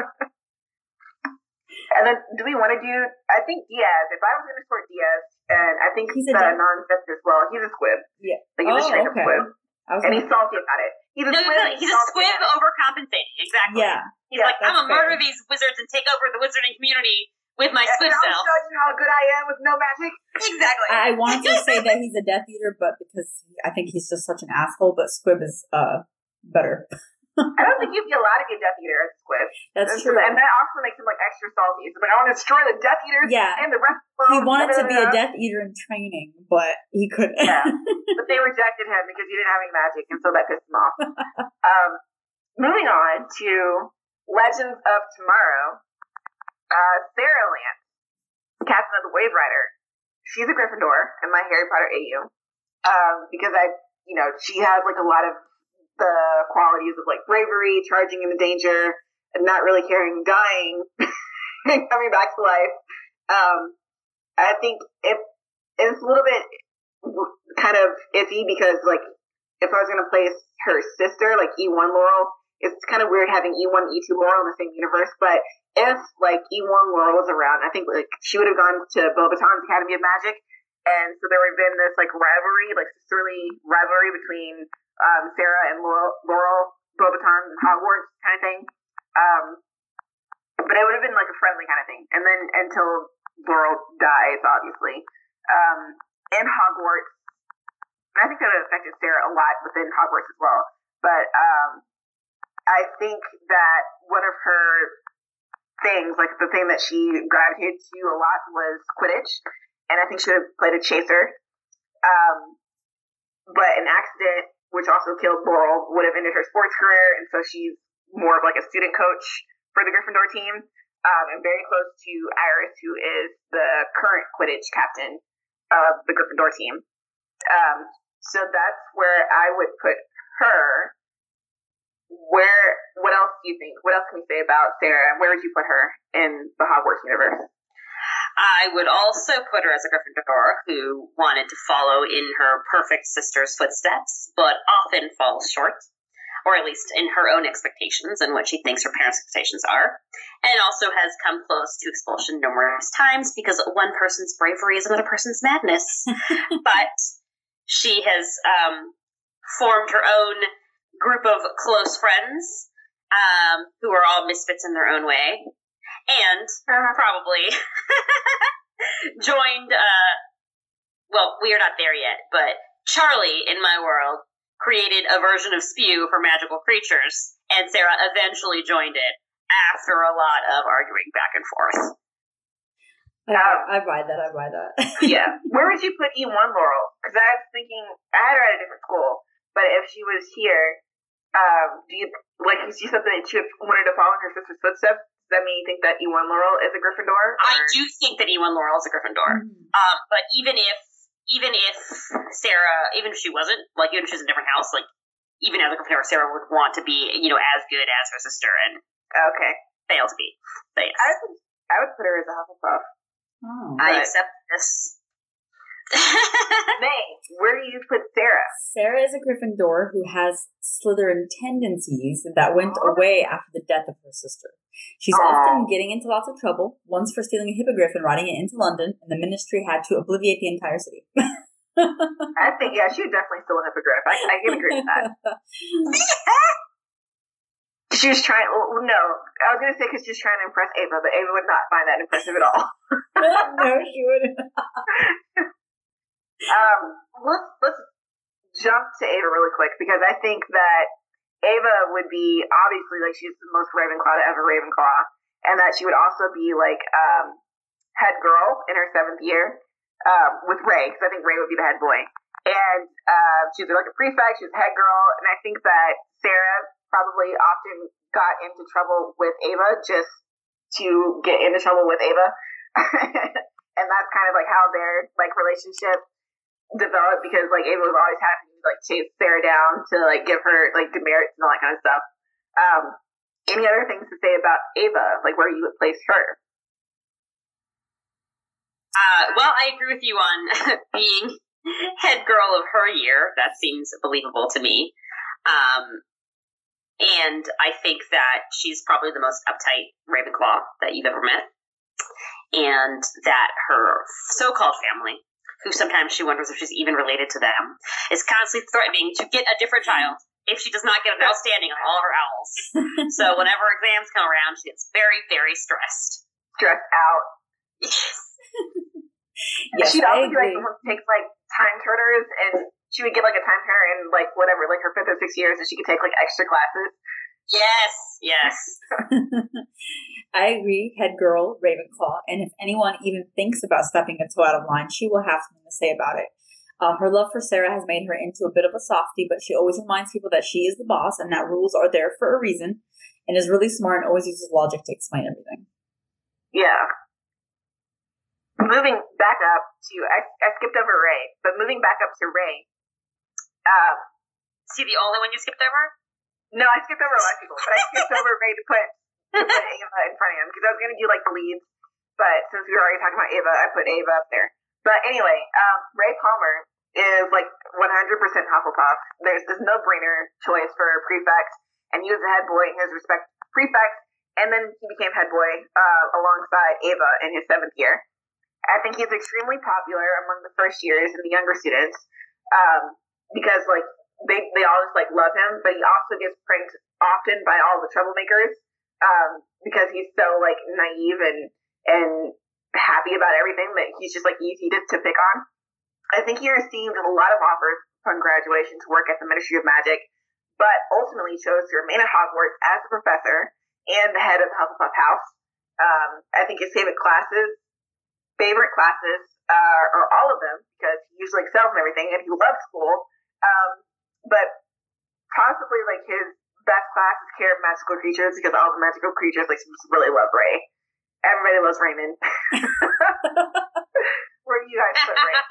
And then, do we want to do? I think Diaz. If I was going to sort Diaz, and I think he's the non-scepter as well. He's a squib. Yeah, like he's oh, a straight up okay. squib, and gonna... he's salty about it. He's a no, squib. No, he's a squib overcompensating. Exactly. Yeah. He's yeah, like, I'm gonna murder these wizards and take over the wizarding community with my yeah, squib I'll spell. I'll show you how good I am with no magic. Exactly. I wanted to say that he's a Death Eater, but because I think he's just such an asshole. But squib is uh better. I don't think you'd be allowed to get Death Eater as a squib. That's and true. So, and that also makes him like extra salty. So like, I want to destroy the Death Eaters Yeah. and the rest of the world. He wanted to be a Da-da-da-da. Death Eater in training, but he couldn't. Yeah. But they rejected him because he didn't have any magic, and so that pissed him off. um, moving on to Legends of Tomorrow. Uh, Sarah Lance, captain of the Wave Rider. She's a Gryffindor in my Harry Potter A U. Um, because I, you know, she has like a lot of the qualities of like bravery, charging into danger, and not really caring, dying, and coming back to life. Um, I think if it's a little bit kind of iffy because like if I was gonna place her sister, like E one Laurel, it's kind of weird having E one and E two Laurel in the same universe. But if like E one Laurel was around, I think like she would have gone to Beauxbaton's Academy of Magic. And so there would have been this like rivalry, like sisterly rivalry between um, Sarah and Laurel, Laurel Beauxbaton and Hogwarts kind of thing. Um, but it would have been like a friendly kind of thing. And then until Laurel dies, obviously. Um, in Hogwarts, I think that it affected Sarah a lot within Hogwarts as well. But um, I think that one of her things, like the thing that she gravitated to a lot was Quidditch. And I think she would have played a chaser. Um, but an accident, which also killed Laurel, would have ended her sports career. And so she's more of like a student coach for the Gryffindor team. Um, and very close to Iris, who is the current Quidditch captain of the Gryffindor team. Um, so that's where I would put her. Where, what else do you think? What else can we say about Sarah? And where would you put her in the Hogwarts universe? I would also put her as a Gryffindor who wanted to follow in her perfect sister's footsteps, but often falls short, or at least in her own expectations and what she thinks her parents' expectations are, and also has come close to expulsion numerous times because one person's bravery is another person's madness. But she has um, formed her own group of close friends um, who are all misfits in their own way. And uh, probably joined, uh, well, we are not there yet, but Charlie, in my world, created a version of Spew for magical creatures, and Sarah eventually joined it after a lot of arguing back and forth. I, I buy that, I buy that. Yeah. Where would you put E one Laurel? Because I was thinking, I had her at a different school, but if she was here, um, do you, like, you said that she wanted to follow in her sister's footsteps. Does that mean you think that E one Laurel is a Gryffindor? Or? I do think that E one Laurel is a Gryffindor. Mm-hmm. Um, but even if, even if Sarah, even if she wasn't, like, even if she's in a different house, like, even as a Gryffindor, Sarah would want to be, you know, as good as her sister and okay, fail to be. So yes. I would, I would put her as a Hufflepuff. Oh, I accept this. May, where do you put Sarah? Sarah is a Gryffindor who has Slytherin tendencies that went Aww. away after the death of her sister. She's Aww. often getting into lots of trouble, once for stealing a hippogriff and riding it into London, and the ministry had to obliviate the entire city. I think, yeah, she would definitely steal a hippogriff. I, I can agree with that. She was trying, well, no, I was going to say because she was trying to impress Ava, but Ava would not find that impressive at all. No, she wouldn't. um, let's, let's jump to Ava really quick, because I think that Ava would be, obviously, like, she's the most Ravenclaw to ever Ravenclaw, and that she would also be, like, um, head girl in her seventh year, um, with Ray, because I think Ray would be the head boy. And uh, she was, like, a prefect, she was a head girl, and I think that Sarah probably often got into trouble with Ava just to get into trouble with Ava. And that's kind of like how their like relationship developed, because like Ava was always having to like chase Sarah down to like give her like demerits and all that kind of stuff. Um, any other things to say about Ava, like where you would place her? Uh, well, I agree with you on being head girl of her year. That seems believable to me. Um, And I think that she's probably the most uptight Ravenclaw that you've ever met. And that her so-called family, who sometimes she wonders if she's even related to them, is constantly threatening to get a different child if she does not get an outstanding on all of her owls. So whenever exams come around, she gets very, very stressed. Stressed out. Yes. Yes, She'd I also be like agree. the one who takes like time turners, and she would get like a time turner in like whatever, like her fifth or sixth year, so she could take like extra classes. Yes, yes. I agree, head girl, Ravenclaw, and if anyone even thinks about stepping a toe out of line, she will have something to say about it. Uh, her love for Sarah has made her into a bit of a softie, but she always reminds people that she is the boss and that rules are there for a reason, and is really smart and always uses logic to explain everything. Yeah. Moving back up to, I, I skipped over Ray, but moving back up to Ray. Um, Is he the only one you skipped over? No, I skipped over a lot of people, but I skipped over Ray to put, to put Ava in front of him, because I was going to do like the leads, but since we were already talking about Ava, I put Ava up there. But anyway, um, Ray Palmer is like one hundred percent Hufflepuff. There's this no-brainer choice for prefect, and he was the head boy in his respect prefect, and then he became head boy uh, alongside Ava in his seventh year. I think he's extremely popular among the first years and the younger students, um, because like they they all just like love him, but he also gets pranked often by all the troublemakers, um, because he's so like naive and and happy about everything that he's just like easy to, to pick on. I think he received a lot of offers upon graduation to work at the Ministry of Magic, but ultimately chose to remain at Hogwarts as a professor and the head of the Hufflepuff House. Um, I think his favorite classes, favorite classes, uh, are all of them, because he usually excels in everything, and he loves school. Um, but possibly like his best class is Care of Magical Creatures, because all the magical creatures like really love Ray. Everybody loves Raymond. Where do you guys put Ray?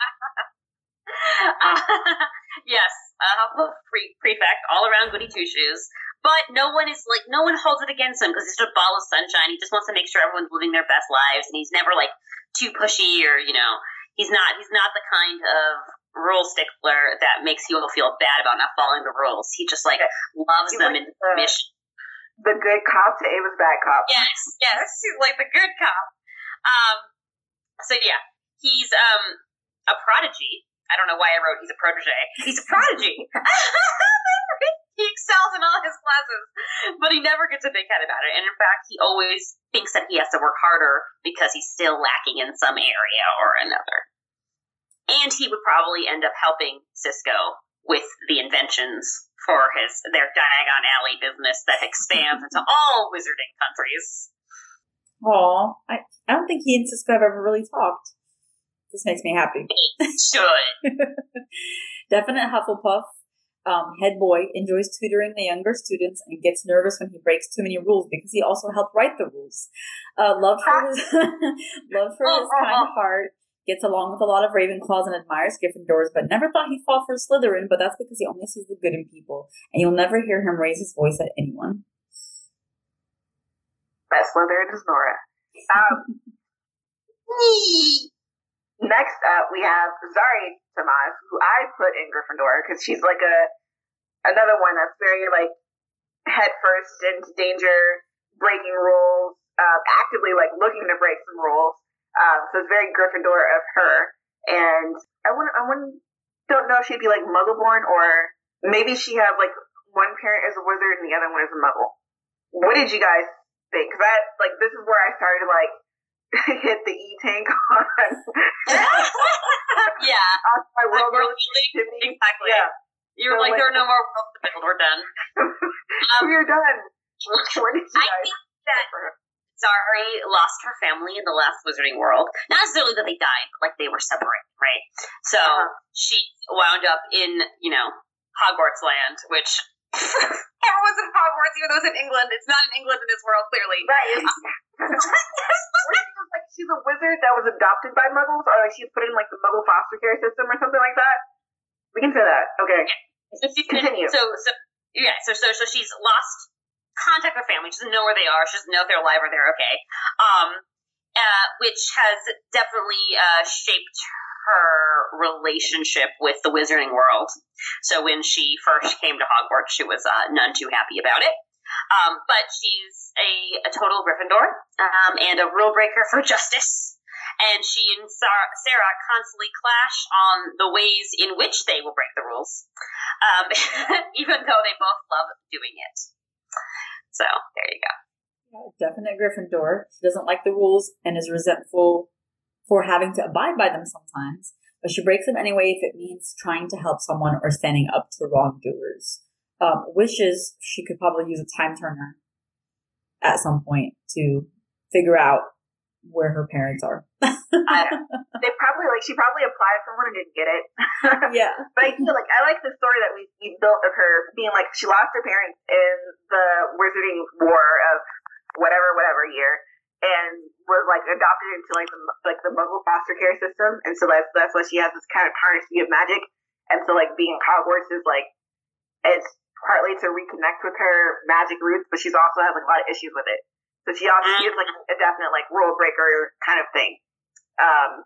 uh, yes, uh, pre- prefect, all around goody two shoes. But no one is like, no one holds it against him because he's just a ball of sunshine. He just wants to make sure everyone's living their best lives, and he's never like too pushy or you know, he's not he's not the kind of rule stickler that makes you feel bad about not following the rules. He just like loves he's them like and the, mission. The good cop to Ava's bad cop. Yes, yes, he's like the good cop. Um, so yeah, he's um a prodigy. I don't know why I wrote he's a protege. He's a prodigy. He excels in all his classes, but he never gets a big head about it. And in fact, he always thinks that he has to work harder because he's still lacking in some area or another. And he would probably end up helping Cisco with the inventions for his their Diagon Alley business that expands into all wizarding countries. Aw, I, I don't think he and Cisco have ever really talked. This makes me happy. He should. Definite Hufflepuff. Um, head boy enjoys tutoring the younger students and gets nervous when he breaks too many rules because he also helped write the rules. Uh, loved for his loved for his kind heart. Gets along with a lot of Ravenclaws and admires Gryffindors, but never thought he'd fall for Slytherin, but that's because he only sees the good in people, and you'll never hear him raise his voice at anyone. That Slytherin is Nora. Um, next up, we have Zari Tomas, who I put in Gryffindor, because she's like a another one that's very like head first into danger, breaking rules, uh, actively like looking to break some rules. Um, so it's very Gryffindor of her, and I wouldn't, I wouldn't, don't know if she'd be like Muggle-born, or maybe she have like one parent is a wizard and the other one is a Muggle. What did you guys think? Because that, like, this is where I started to like hit the E tank on. Yeah, on my world building. activity. Exactly. Yeah. You were So, like, like, there are no more worlds to build. We're done. Um, We're done. What did you I guys think that Zari lost her family in the last Wizarding World. Not necessarily that they died, but like they were separated, right? So Uh-huh. she wound up in, you know, Hogwarts land, which everyone's in Hogwarts, even though it's in England. It's not in England in this world, clearly. Right. Like she's a wizard that was adopted by Muggles, or like she's put in like the Muggle foster care system or something like that. We can say that. Okay. So she Continue. So, so yeah. So, so, so she's lost contact with her family. She doesn't know where they are. She doesn't know if they're alive or they're okay. Um, uh, which has definitely uh, shaped her relationship with the Wizarding world. So when she first came to Hogwarts, she was uh, none too happy about it. Um, but she's a, a total Gryffindor um, and a rule breaker for justice. And she and Sarah, Sarah constantly clash on the ways in which they will break the rules, um, even though they both love doing it. So there you go. Yeah, definite Gryffindor. She doesn't like the rules and is resentful for having to abide by them sometimes, but she breaks them anyway if it means trying to help someone or standing up to wrongdoers. um, wishes she could probably use a time turner at some point to figure out where her parents are. I don't know. They probably, like, she probably applied for one and didn't get it. Yeah. But I feel like, I like the story that we, we built of her being like, she lost her parents in the Wizarding War of whatever, whatever year, and was, like, adopted into, like, the, like, the Muggle foster care system, and so that's, that's why she has this kind of tarnished of magic, and so, like, being Hogwarts is, like, it's partly to reconnect with her magic roots, but she's also has, like, a lot of issues with it. So she also she is like a definite like rule breaker kind of thing. Um,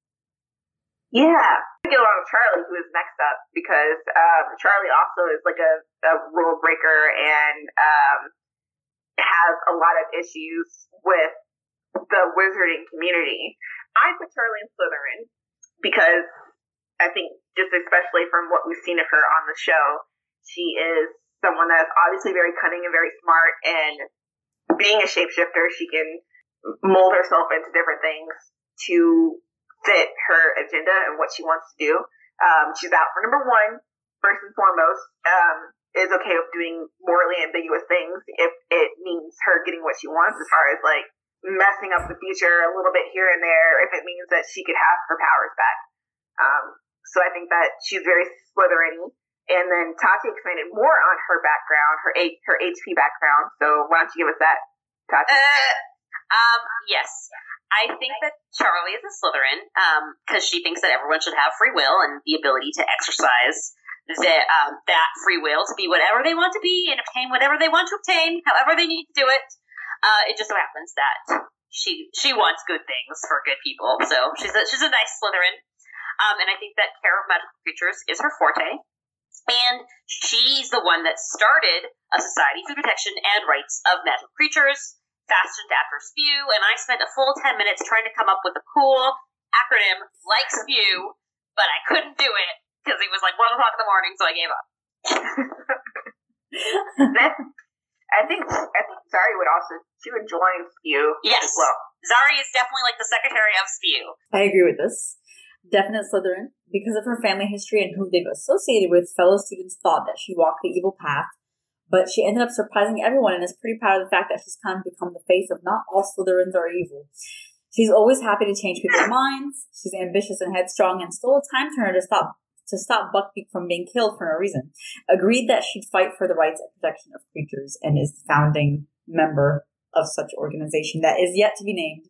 yeah, I get along with Charlie, who is next up, because um, Charlie also is like a, a rule breaker and um, has a lot of issues with the wizarding community. I put Charlie in Slytherin because I think just especially from what we've seen of her on the show, she is someone that's obviously very cunning and very smart, and being a shapeshifter, she can mold herself into different things to fit her agenda and what she wants to do. Um, she's out for number one, first and foremost, um, is okay with doing morally ambiguous things if it means her getting what she wants, as far as like messing up the future a little bit here and there, if it means that she could have her powers back. Um, so I think that she's very Slytherin-y. And then Tati expanded more on her background, her H, her H P background. So why don't you give us that, Tati? Uh, um, yes. I think that Charlie is a Slytherin because um, she thinks that everyone should have free will and the ability to exercise that, um, that free will to be whatever they want to be and obtain whatever they want to obtain, however they need to do it. Uh, it just so happens that she she wants good things for good people. So she's a, she's a nice Slytherin. Um, and I think that care of magical creatures is her forte. And she's the one that started a Society for the Protection and Rights of Magical Creatures, fashioned after SPEW, and I spent a full ten minutes trying to come up with a cool acronym like SPEW, but I couldn't do it because it was like one o'clock in the morning, so I gave up. I think I think Zari would also, she would join SPEW yes. as well. Zari is definitely like the secretary of SPEW. I agree with this. Definite Slytherin. Because of her family history and who they've associated with, fellow students thought that she walked the evil path, but she ended up surprising everyone and is pretty proud of the fact that she's kind of become the face of not all Slytherins are evil. She's always happy to change people's minds. She's ambitious and headstrong and stole a time turner to stop to stop Buckbeak from being killed for no reason. Agreed that she'd fight for the rights and protection of creatures and is the founding member of such organization that is yet to be named.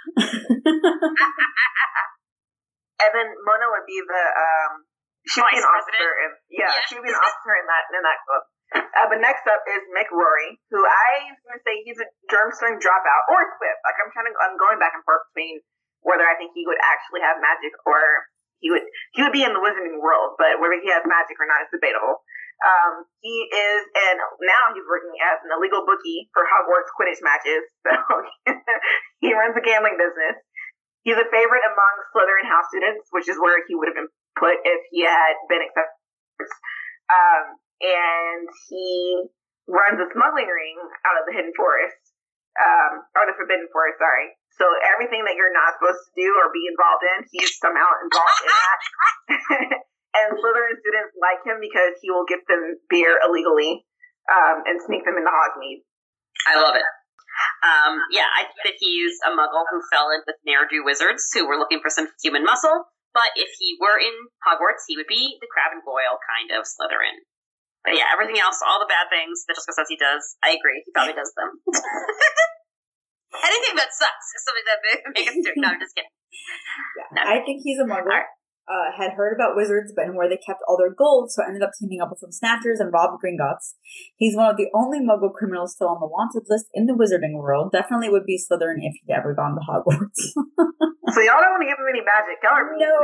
And then Mona would be the um, she would be an officer, in, yeah, yeah, she would be an officer in that in that club. Uh, but next up is Mick Rory, who I was going to say he's a Durmstrang dropout or Swift. Like I'm trying to, I'm going back and forth between whether I think he would actually have magic or he would he would be in the wizarding world, but whether he has magic or not is debatable. Um, he is, and now he's working as an illegal bookie for Hogwarts Quidditch matches. So he runs a gambling business. He's a favorite among Slytherin house students, which is where he would have been put if he had been accepted. Um, and he runs a smuggling ring out of the Hidden Forest, um, or the Forbidden Forest, sorry. So everything that you're not supposed to do or be involved in, he's somehow involved in that. And Slytherin students like him because he will give them beer illegally um, and sneak them into Hogsmeade. I love it. Um, yeah, I think that he's a muggle who fell in with ne'er-do wizards who were looking for some human muscle, but if he were in Hogwarts, he would be the Crab and Goyle kind of Slytherin. But yeah, everything else, all the bad things that Jessica says he does, I agree, he probably does them. Anything that sucks is something that makes us do it. No, I'm just kidding. Yeah, no. I think he's a muggle. Uh, had heard about wizards, but and where they kept all their gold, so ended up teaming up with some snatchers and robbed Gringotts. He's one of the only muggle criminals still on the wanted list in the wizarding world. Definitely would be Slytherin if he'd ever gone to Hogwarts. So y'all don't want to give him any magic, y'all are No.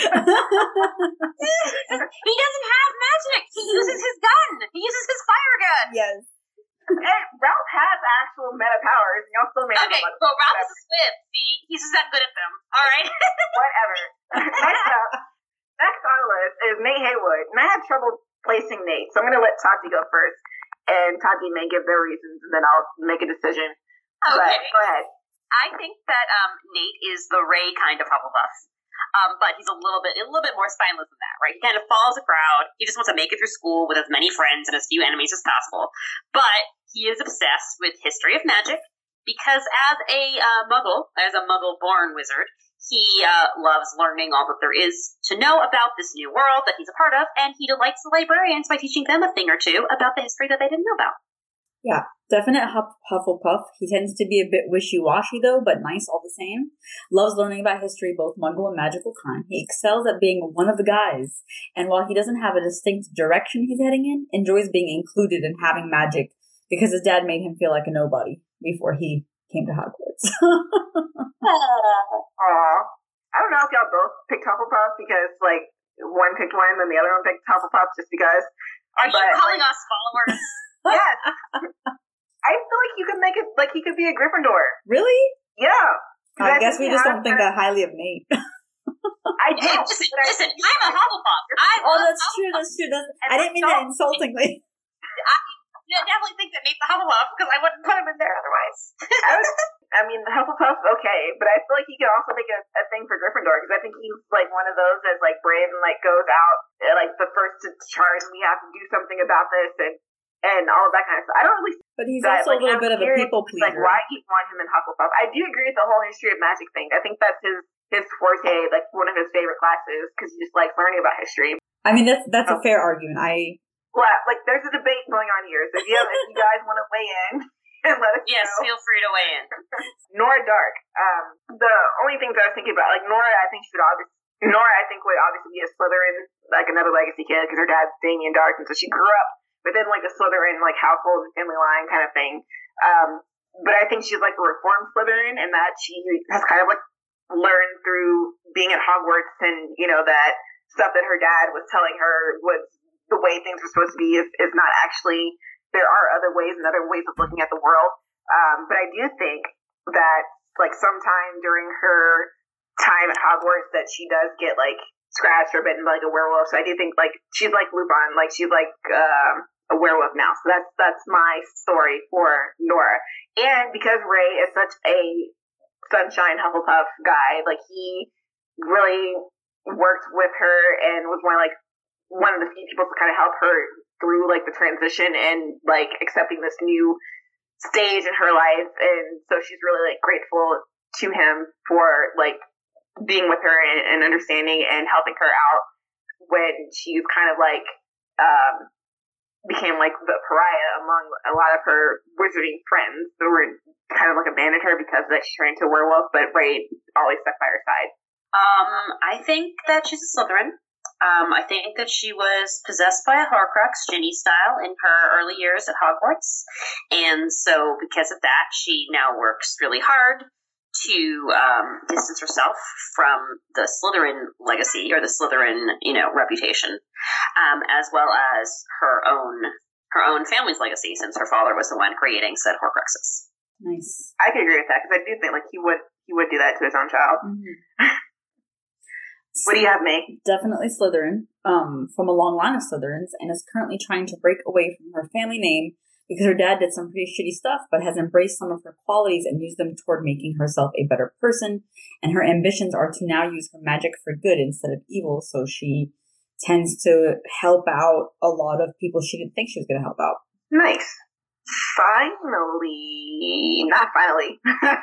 He doesn't have magic! He uses his gun! He uses his fire gun! Yes. Hey, Ralph has actual meta powers, and y'all still made okay, him. Okay, well, Ralph is a Swift, see? He's just not good at them, alright? Whatever. Next up, next on the list is Nate Haywood. And I had trouble placing Nate, so I'm going to let Tati go first. And Tati may give their reasons, and then I'll make a decision. Okay. But go ahead. I think that um, Nate is the Ray kind of Hufflepuff. Um, but he's a little bit a little bit more spineless than that, right? He kind of follows a crowd. He just wants to make it through school with as many friends and as few enemies as possible. But he is obsessed with history of magic because as a uh, muggle, as a muggle-born wizard, he uh, loves learning all that there is to know about this new world that he's a part of, and he delights the librarians by teaching them a thing or two about the history that they didn't know about. Yeah, definite Huff- Hufflepuff. He tends to be a bit wishy-washy, though, but nice all the same. Loves learning about history, both muggle and magical kind. He excels at being one of the guys. And while he doesn't have a distinct direction he's heading in, enjoys being included and having magic because his dad made him feel like a nobody before he came to Hogwarts. Aww. I don't know if y'all both picked Hufflepuff because, like, one picked one and the other one picked Hufflepuff just because. Are you but, calling like, us followers? Yes. I feel like you could make it, like, he could be a Gryffindor. Really? Yeah. I, I guess we just don't think that. that highly of Nate. I do. Hey, listen, listen, I'm a Hufflepuff. I Oh, love that's Hufflepuff. true, that's true. That's, And I didn't mean that don't- insultingly. I definitely think that Nate's a Hufflepuff because I wouldn't put him in there otherwise. I, was, I mean, Hufflepuff, okay, but I feel like he could also make a, a thing for Gryffindor because I think he's like one of those that's like brave and like goes out uh, like the first to charge and we have to do something about this and and all of that kind of stuff. I don't really. But he's that, also like, a little I'm bit of a curious, people pleaser. Like, why you want him in Hufflepuff? I do agree with the whole history of magic thing. I think that's his his forte, like one of his favorite classes because he just likes learning about history. I mean, that's that's Oh. a fair argument. I Well, like, there's a debate going on here, so if you, have, if you guys want to weigh in and let us Yes, know. feel free to weigh in. Nora Dark. Um, the only things I was thinking about, like Nora, I think should obviously Nora, I think would obviously be a Slytherin, like another legacy kid, because her dad's Damien Dark, and so she grew up within like a Slytherin like household and family line kind of thing. Um, but I think she's like a reformed Slytherin, and that she has kind of like learned through being at Hogwarts, and you know that stuff that her dad was telling her was the way things are supposed to be is, is not actually. There are other ways and other ways of looking at the world. Um, but I do think that like sometime during her time at Hogwarts that she does get like scratched or bitten by like a werewolf. So I do think like she's like Lupin, like she's like um, a werewolf now. So that's that's my story for Nora. And because Ray is such a sunshine Hufflepuff guy, like he really worked with her and was one of like one of the few people to kind of help her through like the transition and like accepting this new stage in her life. And so she's really like grateful to him for like being with her and, and understanding and helping her out when she's kind of like um became like the pariah among a lot of her wizarding friends who were kind of like abandoned her because that she turned into a werewolf, but Ray always stuck by her side. Um, I think that she's a Slytherin. Um, I think that she was possessed by a Horcrux, Ginny style, in her early years at Hogwarts. And so because of that, she now works really hard to um, distance herself from the Slytherin legacy or the Slytherin, you know, reputation, um, as well as her own her own family's legacy, since her father was the one creating said Horcruxes. nice. I can agree with that because I do think like he would he would do that to his own child. Mm-hmm. What do you have, May? Definitely Slytherin, um, from a long line of Slytherins, and is currently trying to break away from her family name because her dad did some pretty shitty stuff, but has embraced some of her qualities and used them toward making herself a better person. And her ambitions are to now use her magic for good instead of evil, so she tends to help out a lot of people she didn't think she was going to help out. Nice. Finally, not finally.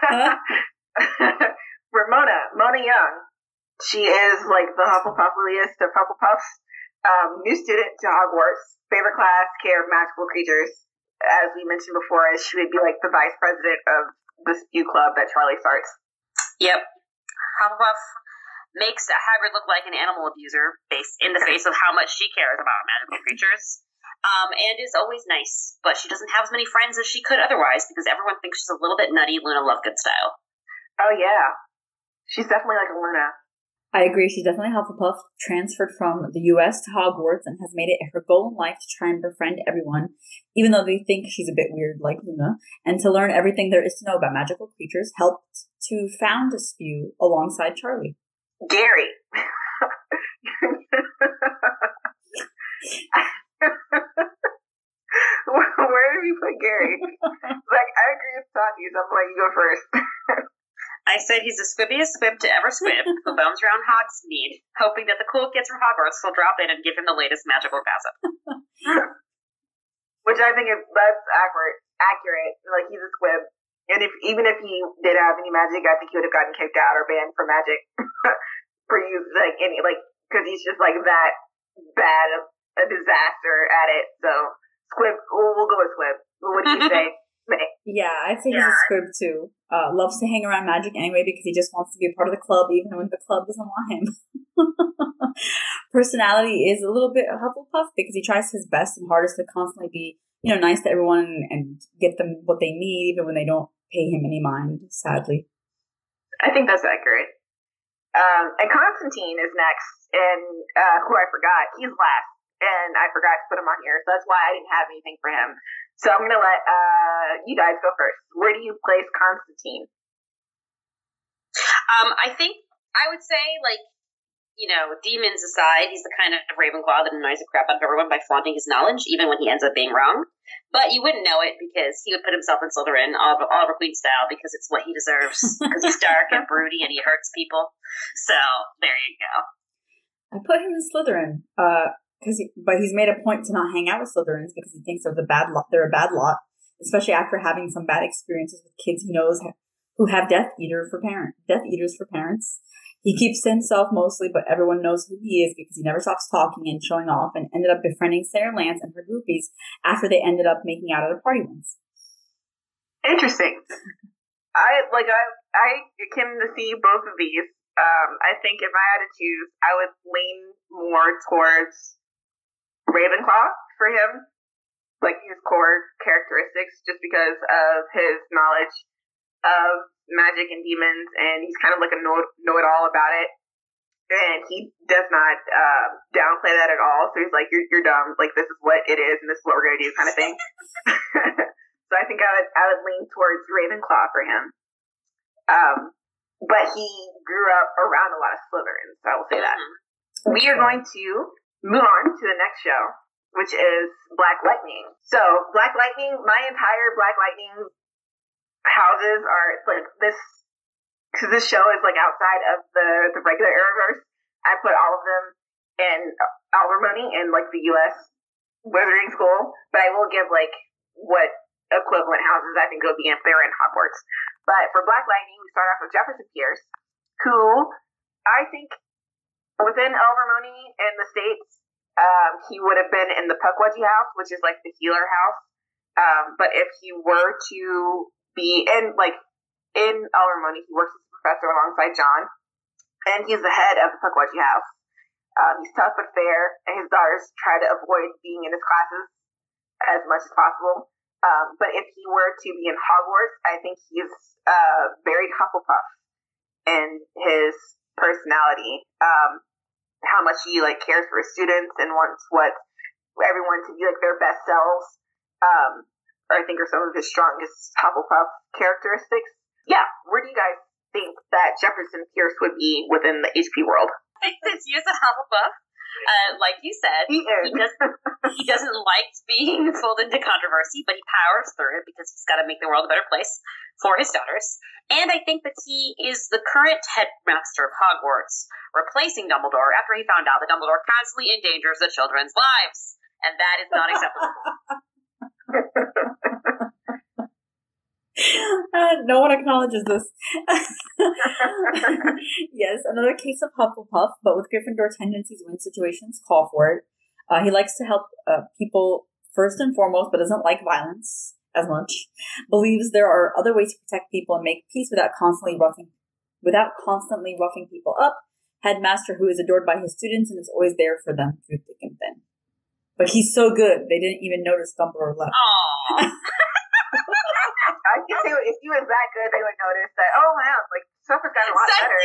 Ramona, Mona Young. She is like the Hufflepuffliest of Hufflepuffs. Um, new student to Hogwarts. Favorite class, care of magical creatures. As we mentioned before, she would be like the vice president of the Spew Club that Charlie starts. Yep. Hufflepuff makes Hagrid look like an animal abuser based in the face of how much she cares about magical creatures. Um, and is always nice, but she doesn't have as many friends as she could otherwise because everyone thinks she's a little bit nutty Luna Lovegood style. Oh yeah. She's definitely like a Luna. I agree. She's definitely Hufflepuff, transferred from the U S to Hogwarts and has made it her goal in life to try and befriend everyone, even though they think she's a bit weird like Luna, and to learn everything there is to know about magical creatures, helped to found a Spew alongside Charlie. Gary. Where do we put Gary? Like, I agree with Tati, so I'm like, you go first. I said he's the squibbiest squib to ever squib, who bums around Hogsmeade, hoping that the cool kids from Hogwarts will drop in and give him the latest magical gossip. Which I think is that's accurate. Accurate. Like, he's a squib, and if even if he did have any magic, I think he would have gotten kicked out or banned from magic for use like any like because he's just like that bad of a disaster at it. So squib. We'll, we'll go with squib. What do you say? Yeah, I think Yeah. he's a squib too. Uh, loves to hang around magic anyway because he just wants to be a part of the club even when the club doesn't want him. Personality is a little bit Hufflepuff because he tries his best and hardest to constantly be, you know, nice to everyone and get them what they need even when they don't pay him any mind, sadly. I think that's accurate. Um, and Constantine is next, and uh, who I forgot. He's last, and I forgot to put him on here, so that's why I didn't have anything for him. So I'm going to let uh, you guys go first. Where do you place Constantine? Um, I think I would say, like, you know, demons aside, he's the kind of Ravenclaw that annoys the crap out of everyone by flaunting his knowledge, even when he ends up being wrong. But you wouldn't know it because he would put himself in Slytherin, Oliver, Oliver Queen style, because it's what he deserves. Because he's dark and broody and he hurts people. So there you go. I put him in Slytherin, uh, cause he, but he's made a point to not hang out with Slytherins because he thinks they're the bad lot. They're a bad lot, especially after having some bad experiences with kids he knows ha- who have Death Eater for parent, Death Eaters for parents. He keeps to himself mostly, but everyone knows who he is because he never stops talking and showing off, and ended up befriending Sarah Lance and her groupies after they ended up making out at a party once. Interesting. I like I I can see both of these. Um, I think if I had to choose, I would lean more towards Ravenclaw for him, like his core characteristics, just because of his knowledge of magic and demons, and he's kind of like a know know it all about it, and he does not uh, downplay that at all. So he's like, "You're you're dumb. Like, this is what it is, and this is what we're gonna do," kind of thing. So I think I would I would lean towards Ravenclaw for him. Um, but he grew up around a lot of Slytherins, so I will say that. Mm-hmm. We are going to move on to the next show, which is Black Lightning. So Black Lightning, my entire Black Lightning houses are like this, because this show is like outside of the, the regular Arrowverse. I put all of them in Alimony in like the U S Wizarding School, but I will give like what equivalent houses I think it would be if they were in Hogwarts. But for Black Lightning, we start off with Jefferson Pierce, who I think within Alimony in the States, um, he would have been in the Pukwudgie house, which is like the healer house. Um, but if he were to be in, like, in Alimony, he works as a professor alongside John, and he's the head of the Pukwudgie house. Um, he's tough but fair, and his daughters try to avoid being in his classes as much as possible. Um, but if he were to be in Hogwarts, I think he's uh, very Hufflepuff in his personality. Um, how much he like cares for his students and wants what everyone to be like their best selves. Um, I think are some of his strongest Hufflepuff characteristics. Yeah, where do you guys think that Jefferson Pierce would be within the H P world? I think this year's a Hufflepuff. Uh, like you said, He is. he doesn't he doesn't like being pulled into controversy, but he powers through it because he's got to make the world a better place for his daughters. And I think that he is the current headmaster of Hogwarts, replacing Dumbledore after he found out that Dumbledore constantly endangers the children's lives, and that is not acceptable. Uh, no one acknowledges this. Yes, another case of Hufflepuff, but with Gryffindor tendencies when situations call for it. Uh, he likes to help uh, people first and foremost, but doesn't like violence as much. Believes there are other ways to protect people and make peace without constantly roughing, without constantly roughing people up. Headmaster who is adored by his students and is always there for them through thick and thin. But he's so good, they didn't even notice Dumbledore left. Aww. I think they would, if he was that good, they would notice that, oh wow, like, stuff has gotten a lot better.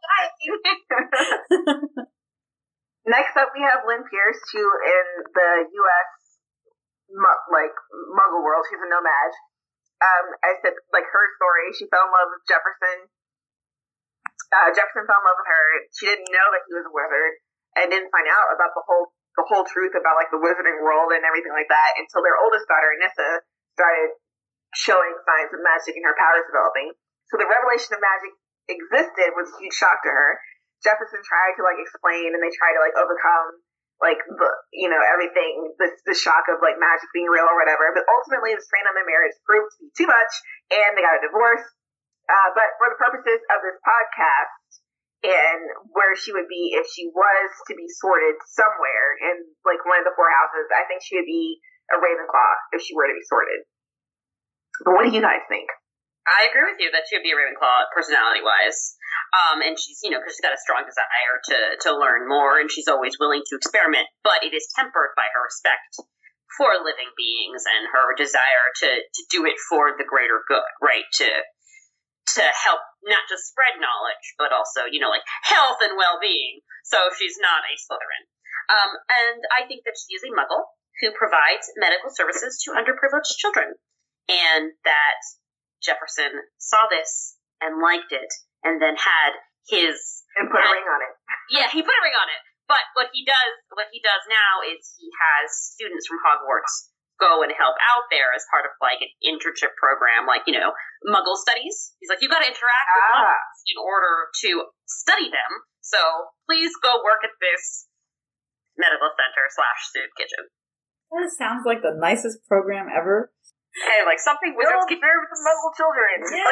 Next up, we have Lynn Pierce, who in the U S, mu- like, Muggle world, she's a nomad. Um, I said, like, her story, she fell in love with Jefferson. Uh, Jefferson fell in love with her. She didn't know that he was a wizard, and didn't find out about the whole the whole truth about, like, the wizarding world and everything like that until their oldest daughter, Anissa, started showing signs of magic and her powers developing. So the revelation of magic existed was a huge shock to her. Jefferson tried to like explain, and they tried to like overcome like the you know everything, the the shock of like magic being real or whatever. But ultimately, the strain on their marriage proved to be too much, and they got a divorce. Uh, but for the purposes of this podcast, and where she would be if she was to be sorted somewhere in like one of the four houses, I think she would be a Ravenclaw if she were to be sorted. But what do you guys think? I agree with you that she would be a Ravenclaw personality-wise. Um, and she's, you know, because she's got a strong desire to, to learn more, and she's always willing to experiment, but it is tempered by her respect for living beings and her desire to, to do it for the greater good, right? To to help not just spread knowledge, but also, you know, like health and well-being. So she's not a Slytherin. Um, and I think that she is a Muggle who provides medical services to underprivileged children. And that Jefferson saw this and liked it, and then had his and put had, a ring on it. Yeah, he put a ring on it. But what he does, what he does now is he has students from Hogwarts go and help out there as part of like an internship program, like, you know, Muggle studies. He's like, you got to interact with ah. Muggles in order to study them. So please go work at this medical center slash soup kitchen. That sounds like the nicest program ever. Hey, like something wizards can share with the Muggle children. Yeah.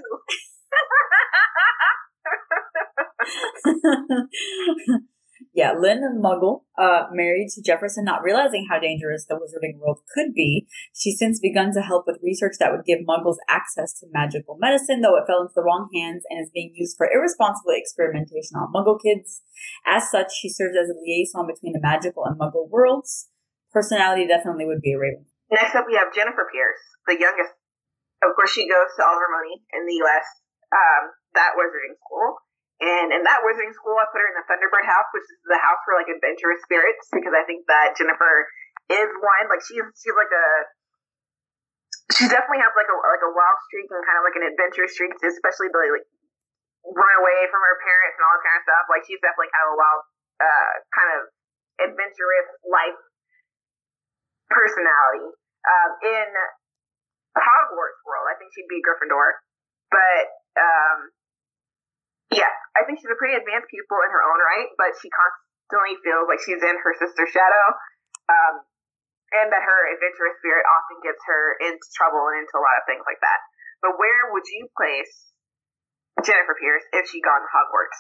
Like, yeah, Lynn, a Muggle, uh, married to Jefferson, not realizing how dangerous the wizarding world could be. She's since begun to help with research that would give Muggles access to magical medicine, though it fell into the wrong hands and is being used for irresponsible experimentation on Muggle kids. As such, she serves as a liaison between the magical and Muggle worlds. Personality definitely would be a Raven. Next up, we have Jennifer Pierce, the youngest. Of course, she goes to Abermoney in the U S, um, that wizarding school. And in that wizarding school, I put her in the Thunderbird house, which is the house for like adventurous spirits, because I think that Jennifer is one. Like she's she's like a she definitely has like a like a wild streak and kind of like an adventurous streak, especially the like run away from her parents and all this kind of stuff. Like she's definitely kind of a wild, uh, kind of adventurous life personality. Um, in Hogwarts world, I think she'd be Gryffindor, but um. Yeah, I think she's a pretty advanced pupil in her own right, but she constantly feels like she's in her sister's shadow, um, and that her adventurous spirit often gets her into trouble and into a lot of things like that. But where would you place Jennifer Pierce if she'd gone to Hogwarts?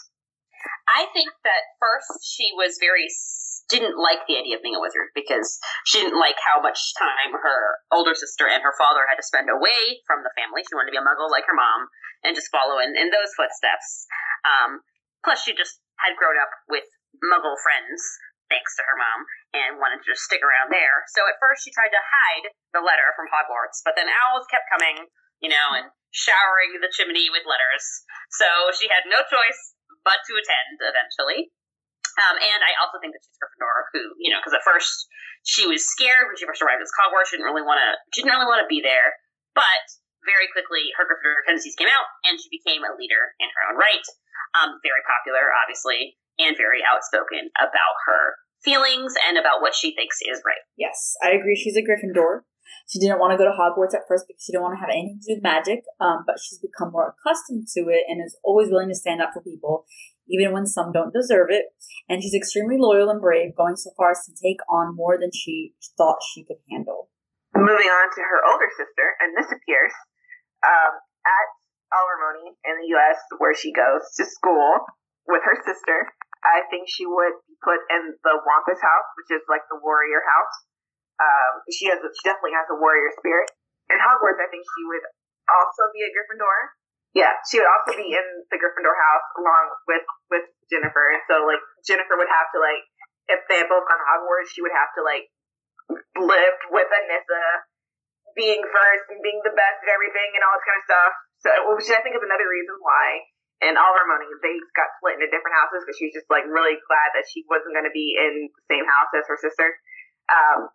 I think that first she was very didn't like the idea of being a wizard because she didn't like how much time her older sister and her father had to spend away from the family. She wanted to be a Muggle like her mom and just follow in, in those footsteps. Um, plus, she just had grown up with Muggle friends, thanks to her mom, and wanted to just stick around there. So at first, she tried to hide the letter from Hogwarts, but then owls kept coming, you know, and showering the chimney with letters. So she had no choice but to attend eventually. Um, and I also think that she's Gryffindor, who, you know, because at first she was scared when she first arrived at Hogwarts. She didn't really want to. She didn't really want to be there, but very quickly her Gryffindor tendencies came out, and she became a leader in her own right. Um, very popular, obviously, and very outspoken about her feelings and about what she thinks is right. Yes, I agree. She's a Gryffindor. She didn't want to go to Hogwarts at first because she didn't want to have anything to do with magic, um, but she's become more accustomed to it and is always willing to stand up for people, even when some don't deserve it. And she's extremely loyal and brave, going so far as to take on more than she thought she could handle. Moving on to her older sister, Anissa Pierce, um, at Abermoney in the U S, where she goes to school with her sister. I think she would be put in the Wampus house, which is like the warrior house. Um, she has, she definitely has a warrior spirit. In Hogwarts, I think she would also be a Gryffindor. Yeah, she would also be in the Gryffindor house along with, with Jennifer. And so, like, Jennifer would have to, like, if they had both gone to Hogwarts, she would have to, like, live with Anissa being first and being the best at everything and all this kind of stuff. So, which I think is another reason why in Abermoney they got split into different houses, because she was just, like, really glad that she wasn't going to be in the same house as her sister. Um,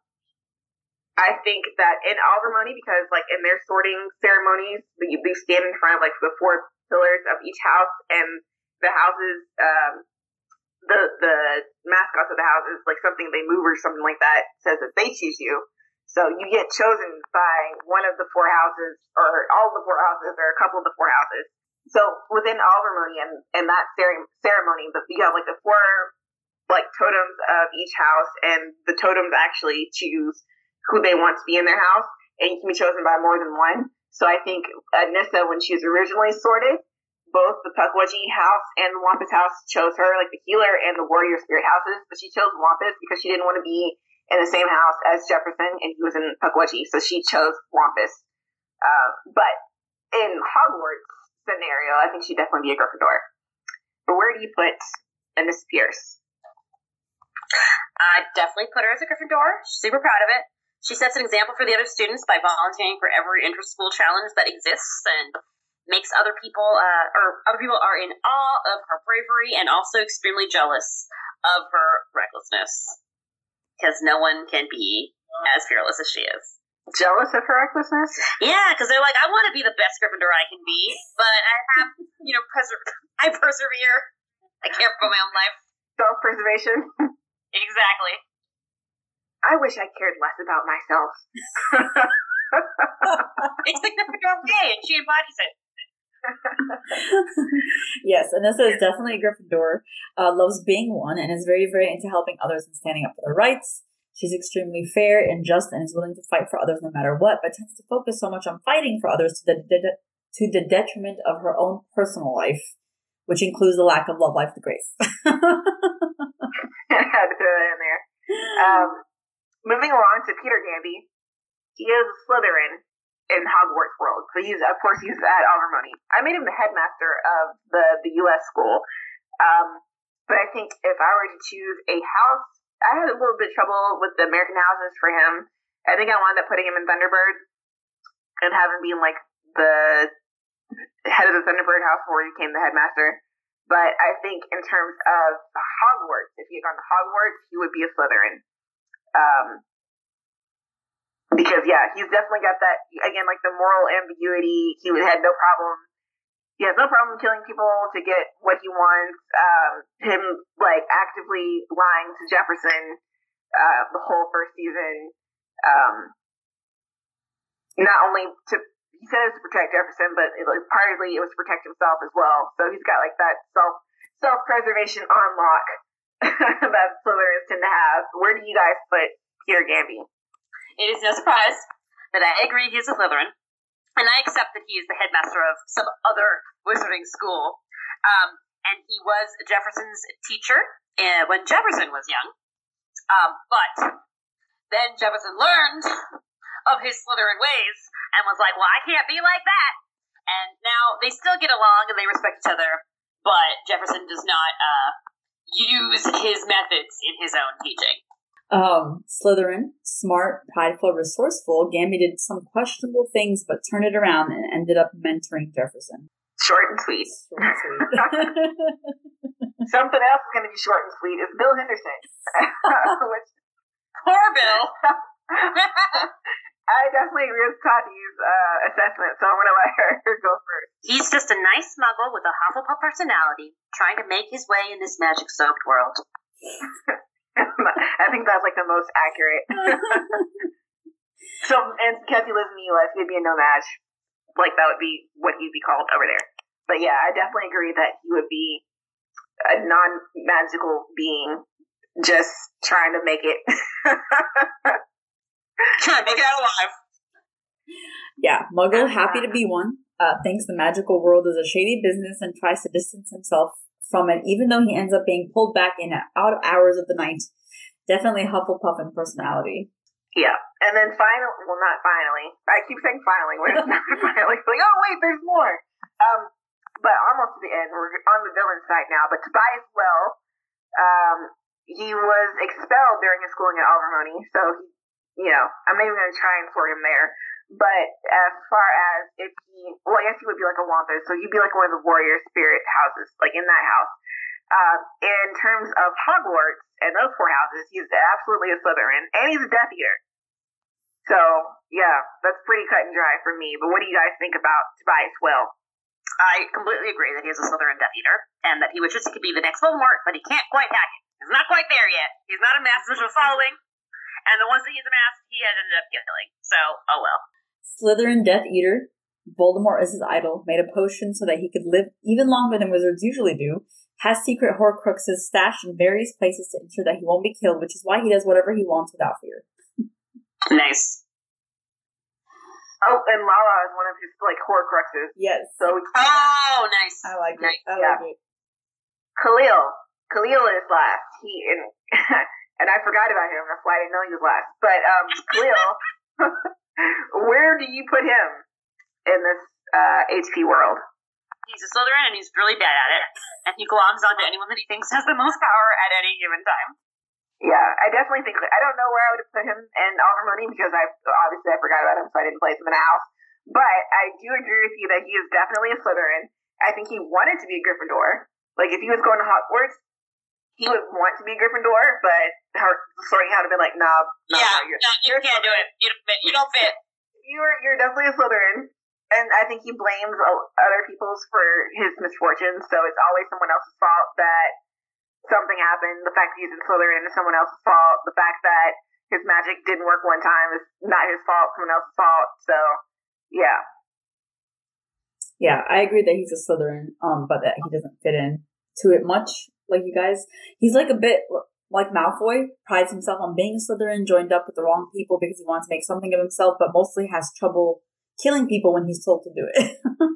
I think that in Abermoney, because like in their sorting ceremonies, they, they stand in front of like the four pillars of each house, and the houses, um, the the mascots of the houses, like something they move or something like that, says that they choose you. So you get chosen by one of the four houses, or all of the four houses, or a couple of the four houses. so within Alimony and, and that ceremony, but you have like the four like totems of each house, and the totems actually choose who they want to be in their house, and you can be chosen by more than one. So I think Anissa, when she was originally sorted, both the Pukwudgie house and the Wampus house chose her, like the healer and the warrior spirit houses, but she chose Wampus because she didn't want to be in the same house as Jefferson, and he was in Pukwudgie, so she chose Wampus. Uh, but in Hogwarts scenario, I think she'd definitely be a Gryffindor. But where do you put Anissa Pierce? I definitely put her as a Gryffindor. She's super proud of it. She sets an example for the other students by volunteering for every inter-school challenge that exists and makes other people, uh, or other people are in awe of her bravery and also extremely jealous of her recklessness. Because no one can be as fearless as she is. Jealous of her recklessness? Yeah, because they're like, I want to be the best Gryffindor I can be, but I have, you know, perse- I persevere. I care about my own life. Self-preservation? Exactly. I wish I cared less about myself. It's the Gryffindor way, and she embodies it. Yes, Anissa is definitely a Gryffindor, uh, loves being one, and is very, very into helping others and standing up for their rights. She's extremely fair and just and is willing to fight for others no matter what, but tends to focus so much on fighting for others to the, de- to the detriment of her own personal life, which includes the lack of love life to Grace. I had to throw that in there. Um, moving along to Peter Gamby. He is a Slytherin in Hogwarts world. So he's, of course, he's at Alimony. I made him the headmaster of the, the U S school. Um, but I think if I were to choose a house, I had a little bit of trouble with the American houses for him. I think I wound up putting him in Thunderbird and having him being like the head of the Thunderbird house before he became the headmaster. But I think in terms of Hogwarts, if he had gone to Hogwarts, he would be a Slytherin. Um, because, yeah, he's definitely got that, again, like the moral ambiguity. He would had no problem. He has no problem killing people to get what he wants. Um, him, like, actively lying to Jefferson uh, the whole first season. Um, not only to, he said it was to protect Jefferson, but it, like, partly it was to protect himself as well. So he's got, like, that self, self-preservation on lock that Slytherins tend to have. Where do you guys put Peter Gamby? It is no surprise that I agree he's a Slytherin, and I accept that he is the headmaster of some other wizarding school. Um, and he was Jefferson's teacher uh, when Jefferson was young. Um, but then Jefferson learned of his Slytherin ways and was like, well, I can't be like that. And now they still get along and they respect each other, but Jefferson does not uh, use his methods in his own teaching. Um, Slytherin, smart, prideful, resourceful, Gamby did some questionable things, but turned it around and ended up mentoring Jefferson. Short and sweet. Short and sweet. Something else is going to be short and sweet is Bill Henderson. Which, poor Bill. I definitely agree with Tati's uh, assessment, so I'm going to let her go first. He's just a nice muggle with a Hufflepuff personality, trying to make his way in this magic-soaked world. I think that's like the most accurate. So, and because he lives in the U S, he'd be a no-maj. Like, that would be what he'd be called over there. But yeah, I definitely agree that he would be a non-magical being just trying to make it. Trying to make it out alive. Yeah, Muggle, happy to be one. Uh, thinks the magical world is a shady business and tries to distance himself from it, even though he ends up being pulled back in out of hours of the night. Definitely Hufflepuff in personality. Yeah, and then finally, well, not finally. I keep saying finally when it's not finally. Like, oh wait, there's more. Um, but almost to the end, we're on the villain side now. But Tobias Well, um, he was expelled during his schooling at Alimony, so he, you know, I'm not even going to try and sort him there. But as far as if he, well, I guess he would be like a Wampus, so he'd be like one of the warrior spirit houses, like in that house. Uh, in terms of Hogwarts and those four houses, he's absolutely a Slytherin, and he's a Death Eater. So, yeah, that's pretty cut and dry for me. But what do you guys think about Tobias Well? I completely agree that he's a Slytherin Death Eater, and that he wishes he could be the next Voldemort, but he can't quite hack it. He's not quite there yet. He's not amassed much of a following, and the ones that he's amassed, he has ended up killing. So, oh well. Slytherin Death Eater, Voldemort is his idol, made a potion so that he could live even longer than wizards usually do, has secret Horcruxes stashed in various places to ensure that he won't be killed, which is why he does whatever he wants without fear. Nice. Oh, and Lala is one of his, like, Horcruxes. Yes. So, oh, nice. I like nice. it. I yeah. like it. Khalil. Khalil is last. He and, and I forgot about him. That's why I didn't know he was last. But um, Khalil, where do you put him in this uh, H P world? He's a Slytherin, and he's really bad at it. And he gloms onto anyone that he thinks has the most power at any given time. Yeah, I definitely think, I don't know where I would have put him in Oliver Mooney because I obviously I forgot about him, so I didn't place him in a house. But I do agree with you that he is definitely a Slytherin. I think he wanted to be a Gryffindor. Like, if he was going to Hogwarts, he would want to be a Gryffindor, but her sorting had to be like, nah, nah, yeah, nah, you're, no, you you're can't do it. You don't fit. You don't fit. You're, you're definitely a Slytherin. And I think he blames other people's for his misfortunes, so it's always someone else's fault that something happened. The fact that he's in Slytherin is someone else's fault. The fact that his magic didn't work one time is not his fault, someone else's fault. So, yeah. Yeah, I agree that he's a Slytherin, um, but that he doesn't fit in to it much, like you guys. He's like a bit like Malfoy, prides himself on being a Slytherin, joined up with the wrong people because he wants to make something of himself, but mostly has trouble killing people when he's told to do it.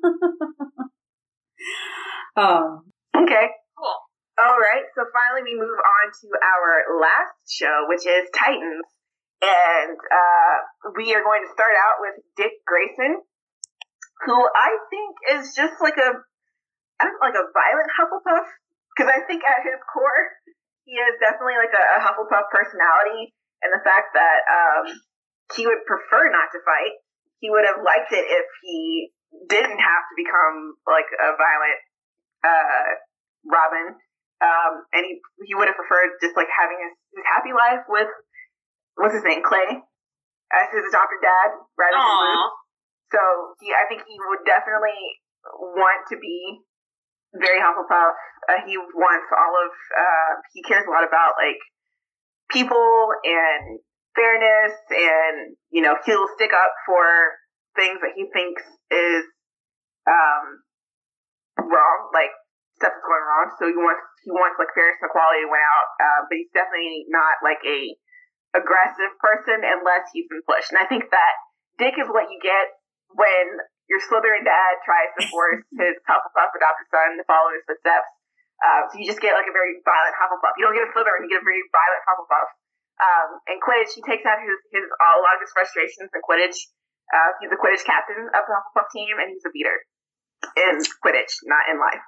um, okay. Cool. All right, so finally we move on to our last show, which is Titans. And uh, we are going to start out with Dick Grayson, who I think is just like a, I don't know, like a violent Hufflepuff. Because I think at his core, he is definitely like a, a Hufflepuff personality. And the fact that um, he would prefer not to fight. He would have liked it if he didn't have to become like a violent uh, Robin. Um, and he he would have preferred just like having his, his happy life with, what's his name, Clay, as his adopted dad, rather than Bruce. So he, I think he would definitely want to be very Hufflepuff. Uh, he wants all of, uh, he cares a lot about like people and fairness, and you know he'll stick up for things that he thinks is um, wrong, like stuff is going wrong. So he wants he wants like fairness and equality to win out, uh, but he's definitely not like a aggressive person unless he's been pushed. And I think that Dick is what you get when your Slytherin dad tries to force his Hufflepuff adopted son to follow his footsteps. Uh, so you just get like a very violent Hufflepuff. You don't get a Slytherin, you get a very violent Hufflepuff. Um, and Quidditch, he takes out his, his uh, a lot of his frustrations in Quidditch. Uh, he's the Quidditch captain of the Hufflepuff team, and he's a beater in Quidditch, not in life.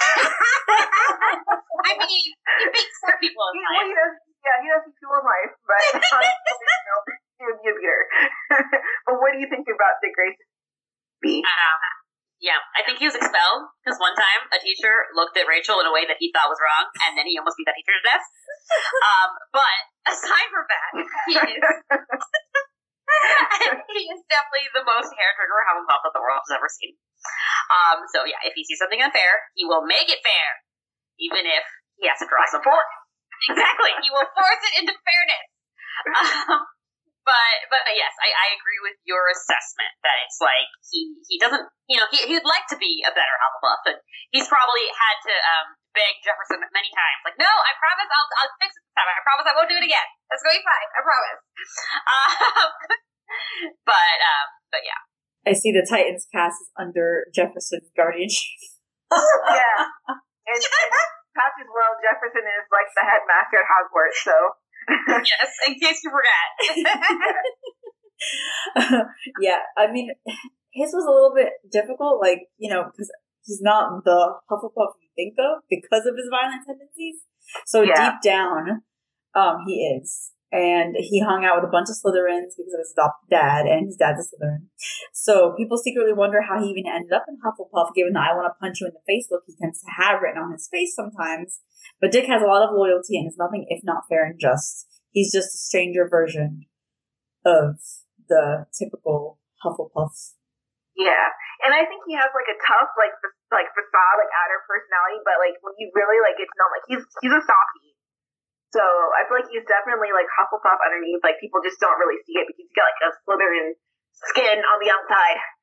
I mean, he beats some people in he, life. He does, yeah, he does beat people in life, but on Quidditch, no, he would be a beater. But what do you think about Dick Grayson? B. Uh, yeah, I think he was expelled because one time a teacher looked at Rachel in a way that he thought was wrong, and then he almost beat that teacher to death. Um, but aside from that, he is he is definitely the most hair trigger Hufflepuff that the world has ever seen. Um, so yeah, if he sees something unfair, he will make it fair, even if he has to draw some force. Exactly, he will force it into fairness. Um, but but yes, I, I agree with your assessment that it's like he he doesn't, you know, he he'd like to be a better Hufflepuff, and he's probably had to um, beg Jefferson many times, like, no, I promise I'll I'll fix it this time. I promise I won't do it again. It's going to be fine. I promise. Um, but um, but yeah. I see the Titans cast is under Jefferson's guardianship. Yeah. And, and Patsy's World, Jefferson is like the headmaster at Hogwarts, so. Yes, in case you forgot. Yeah, I mean, his was a little bit difficult, like, you know, because he's not the Hufflepuff you think of because of his violent tendencies. So yeah. Deep down, um, he is. And he hung out with a bunch of Slytherins because of his adopted dad, and his dad's a Slytherin. So people secretly wonder how he even ended up in Hufflepuff, given the I want to punch you in the face look he tends to have written on his face sometimes. But Dick has a lot of loyalty and is nothing if not fair and just. He's just a stranger version of the typical Hufflepuff. Yeah. And I think he has like a tough, like, like facade, like outer personality, but like when you really like get to know him, like he's he's a softie. So I feel like he's definitely like Hufflepuff underneath. Like people just don't really see it because he's got like a Slytherin skin on the outside.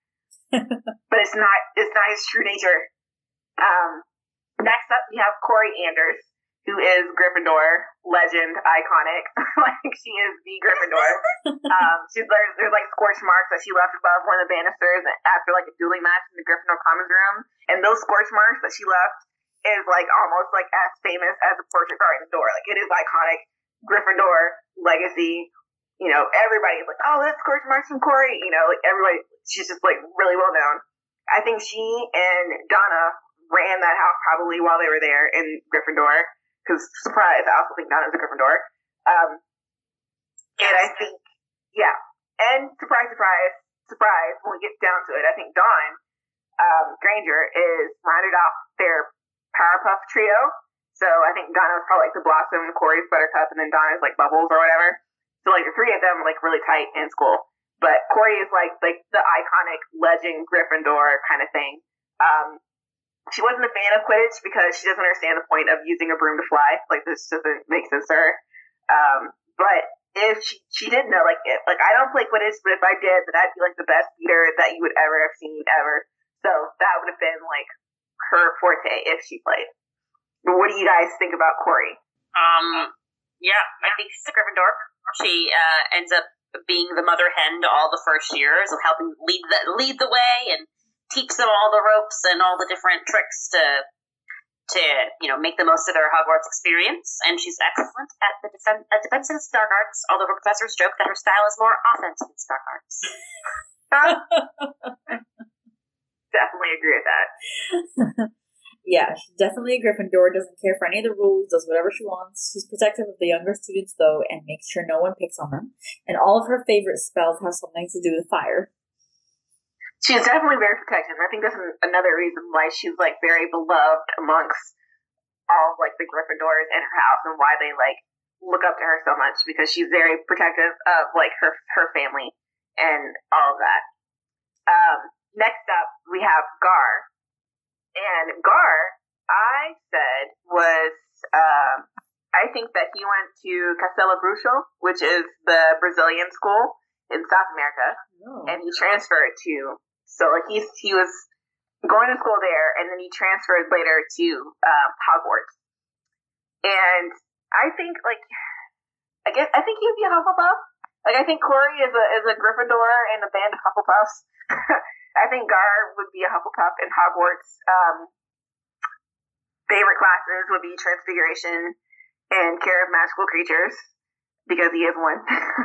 but it's not it's not his true nature. Um, next up, we have Corey Anders, who is Gryffindor legend, iconic. Like, she is the Gryffindor. um, she's there's, there's like scorch marks that she left above one of the banisters after like a dueling match in the Gryffindor Commons room, and those scorch marks that she left is like almost like as famous as the portrait guarding the door. Like, it is iconic Gryffindor legacy. You know, everybody's like, oh, that's scorch marks from Corey. You know, like everybody, she's just like really well known. I think she and Donna ran that house probably while they were there in Gryffindor. Because, surprise, I also think Donna's a Gryffindor. Um, and I think, yeah. And surprise, surprise, surprise, when we get down to it, I think Dawn um, Granger is rounded off their Powerpuff trio. So I think Donna was probably like the Blossom, Corey's Buttercup, and then Donna's like Bubbles or whatever. So like the three of them are like really tight in school. But Corey is like like the iconic legend Gryffindor kind of thing. Um, she wasn't a fan of Quidditch because she doesn't understand the point of using a broom to fly. Like, this doesn't make sense to her. Um, but if she she did know, like it, like I don't play Quidditch, but if I did, then I'd be like the best beater that you would ever have seen ever. So that would have been like her forte if she played. But what do you guys think about Corey? Um, yeah, I think she's a Gryffindor. She uh, ends up being the mother hen to all the first years and helping lead the lead the way and teach them all the ropes and all the different tricks to to you know make the most of their Hogwarts experience. And she's excellent at the defense at defense against dark arts. Although professors joke that her style is more offense against dark arts. Definitely agree with that. Yeah, she's definitely a Gryffindor, doesn't care for any of the rules, does whatever she wants. She's protective of the younger students, though, and makes sure no one picks on them. And all of her favorite spells have something to do with fire. She's definitely very protective. I think that's another reason why she's, like, very beloved amongst all, like, the Gryffindors in her house and why they, like, look up to her so much, because she's very protective of, like, her, her family and all of that. Um, next up, we have Gar. And Gar, I said, was, uh, I think that he went to Castelo Bruxo, which is the Brazilian school in South America, oh. and he transferred to, so like he's, he was going to school there, and then he transferred later to um, Hogwarts. And I think, like, I guess, I think he'd be a Hufflepuff. Like, I think Corey is a, is a Gryffindor in a band of Hufflepuffs. I think Gar would be a Hufflepuff in Hogwarts. Um, favorite classes would be Transfiguration and Care of Magical Creatures, because he is one.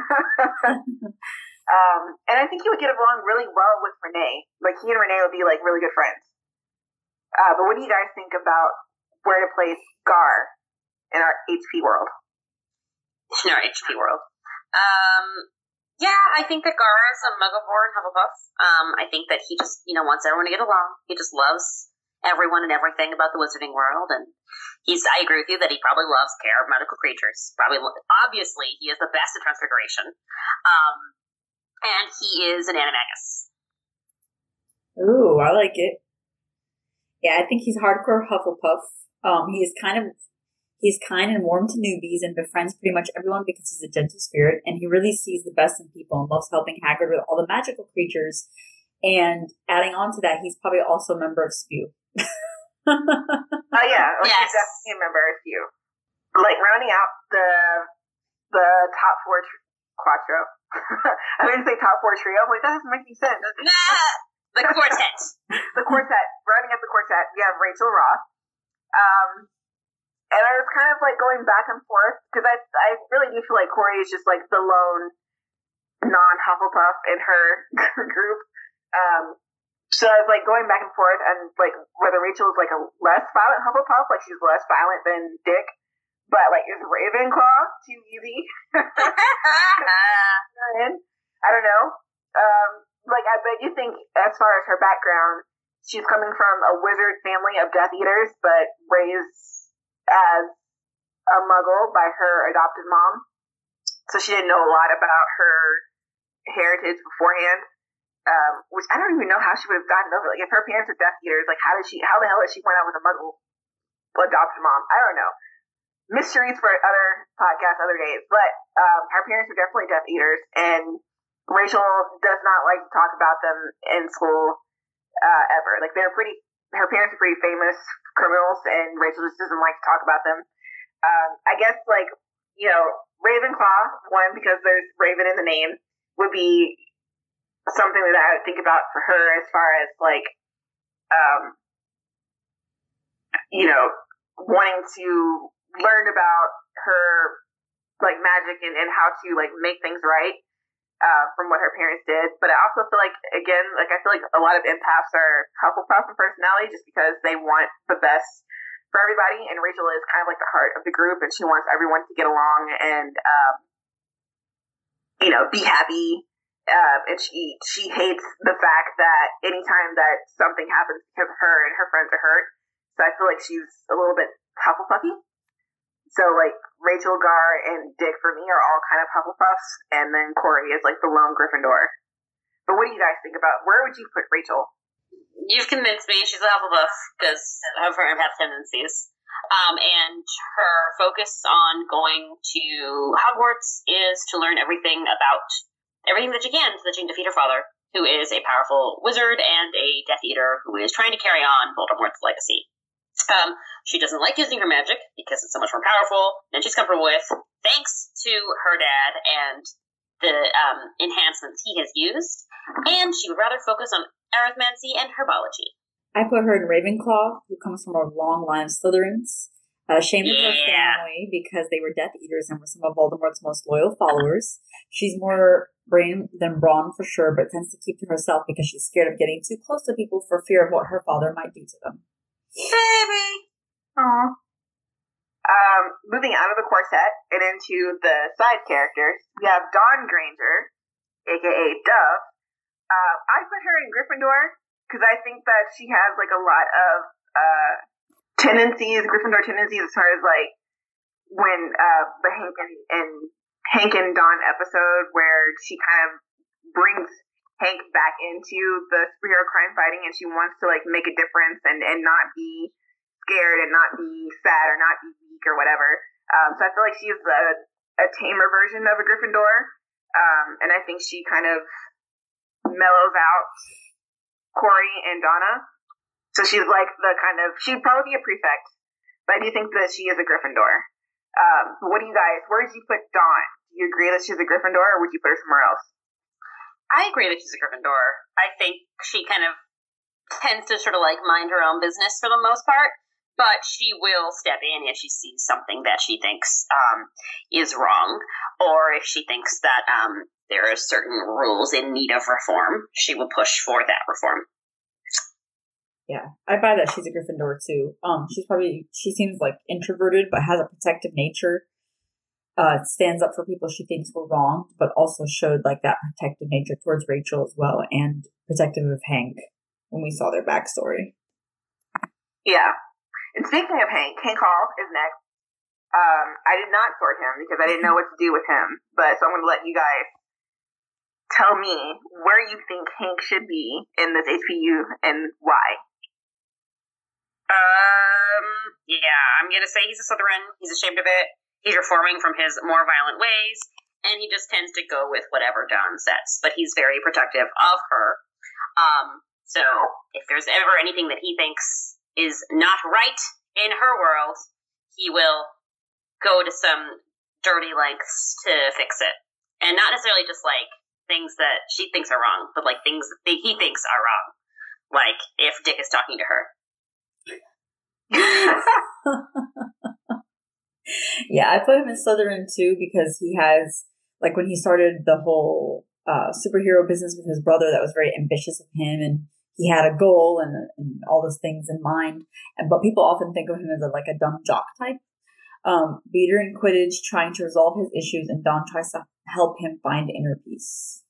um, and I think he would get along really well with Renee. Like, he and Renee would be, like, really good friends. Uh, but what do you guys think about where to place Gar in our H P world? In our H P world. Um... Yeah, I think that Gar is a Muggle-born Hufflepuff. Um, I think that he just, you know, wants everyone to get along. He just loves everyone and everything about the wizarding world, and he's, I agree with you that he probably loves Care of Medical Creatures. Probably, obviously, he is the best at Transfiguration. Um, and he is an Animagus. Ooh, I like it. Yeah, I think he's hardcore Hufflepuff. Um, he is kind of He's kind and warm to newbies and befriends pretty much everyone because he's a gentle spirit, and he really sees the best in people and loves helping Hagrid with all the magical creatures. And adding on to that, he's probably also a member of Spew. Oh yeah, like yes. He's definitely a member of Spew. Like, rounding out the the top four tr- quattro. I didn't say top four trio. I'm like, that doesn't make any sense. The quartet. The quartet. Rounding up the quartet, we have Rachel Roth. Um. And I was kind of, like, going back and forth, because I I really do feel like Corey is just, like, the lone non-Hufflepuff in her group. Um, so I was, like, going back and forth, and, like, whether Rachel is, like, a less violent Hufflepuff, like, she's less violent than Dick, but, like, is Ravenclaw too easy? I don't know. Um, like, I, but I do think, as far as her background, she's coming from a wizard family of Death Eaters, but raised as a Muggle by her adopted mom, so she didn't know a lot about her heritage beforehand. Um, which I don't even know how she would have gotten over. Like, if her parents are Death Eaters, like, how did she? How the hell did she went out with a Muggle adopted mom? I don't know. Mysteries for other podcasts, other days. But um, her parents are definitely Death Eaters, and Rachel does not like to talk about them in school. uh, ever. Like they're pretty. Her parents are pretty famous criminals, and Rachel just doesn't like to talk about them. Um, I guess like you know Ravenclaw, one because there's Raven in the name, would be something that I would think about for her as far as like, um, you know, wanting to learn about her like magic and, and how to like make things right uh, from what her parents did. But I also feel like, again, like I feel like a lot of empaths are Hufflepuff in personality just because they want the best for everybody. And Rachel is kind of like the heart of the group, and she wants everyone to get along and, um, you know, be happy. Uh, and she she hates the fact that anytime that something happens because of her and her friends are hurt. So I feel like she's a little bit Hufflepuffy. So like Rachel, Gar, and Dick for me are all kind of Hufflepuffs, and then Corey is like the lone Gryffindor. But what do you guys think about, where would you put Rachel? You've convinced me she's a Hufflepuff because of her empath tendencies. Um, and her focus on going to Hogwarts is to learn everything about everything that she can so that she can defeat her father, who is a powerful wizard and a Death Eater who is trying to carry on Voldemort's legacy. Um, she doesn't like using her magic because it's so much more powerful than she's comfortable with, thanks to her dad and the um, enhancements he has used, and she would rather focus on arithmancy and herbology. I put her in Ravenclaw, who comes from a long line of Slytherins. Uh, shamed of Yeah. her family because they were Death Eaters and were some of Voldemort's most loyal followers. She's more brain than brawn for sure, but tends to keep to herself because she's scared of getting too close to people for fear of what her father might do to them. Baby! Aww. Um, moving out of the quartet and into the side characters, we have Dawn Granger, aka Dove. Uh, I put her in Gryffindor because I think that she has like a lot of uh, tendencies, Gryffindor tendencies, as far as like when uh, the Hank and, and Hank and Dawn episode where she kind of brings Hank back into the superhero crime fighting, and she wants to like make a difference and, and not be scared and not be sad or not be weak or whatever. Um, so I feel like she's a, a tamer version of a Gryffindor, um, and I think she kind of mellows out Corey and Donna. So she's like the kind of, she'd probably be a prefect, but I do think that she is a Gryffindor. Um, what do you guys, where did you put Dawn? Do you agree that she's a Gryffindor, or would you put her somewhere else? I agree that she's a Gryffindor. I think she kind of tends to sort of like mind her own business for the most part, but she will step in if she sees something that she thinks um, is wrong, or if she thinks that um, there are certain rules in need of reform, she will push for that reform. Yeah, I buy that she's a Gryffindor too. Um, she's probably, she seems like introverted, but has a protective nature. Uh, stands up for people she thinks were wrong, but also showed like that protective nature towards Rachel as well, and protective of Hank when we saw their backstory. Yeah. And speaking of Hank, Hank Hall is next. Um, I did not sort him because I didn't know what to do with him, but so I'm going to let you guys tell me where you think Hank should be in this H P U and why. Um, yeah, I'm gonna say he's a Slytherin. He's ashamed of it. He's reforming from his more violent ways, and he just tends to go with whatever Dawn says. But he's very protective of her. Um, so if there's ever anything that he thinks is not right in her world, he will go to some dirty lengths to fix it. And not necessarily just like things that she thinks are wrong, but like things that he thinks are wrong. Like if Dick is talking to her. Yeah, I put him in Slytherin too because he has, like, when he started the whole uh, superhero business with his brother, that was very ambitious of him, and he had a goal and, and all those things in mind. And but people often think of him as a, like a dumb jock type. Um, Beater in Quidditch, trying to resolve his issues, and Dawn tries to help him find inner peace.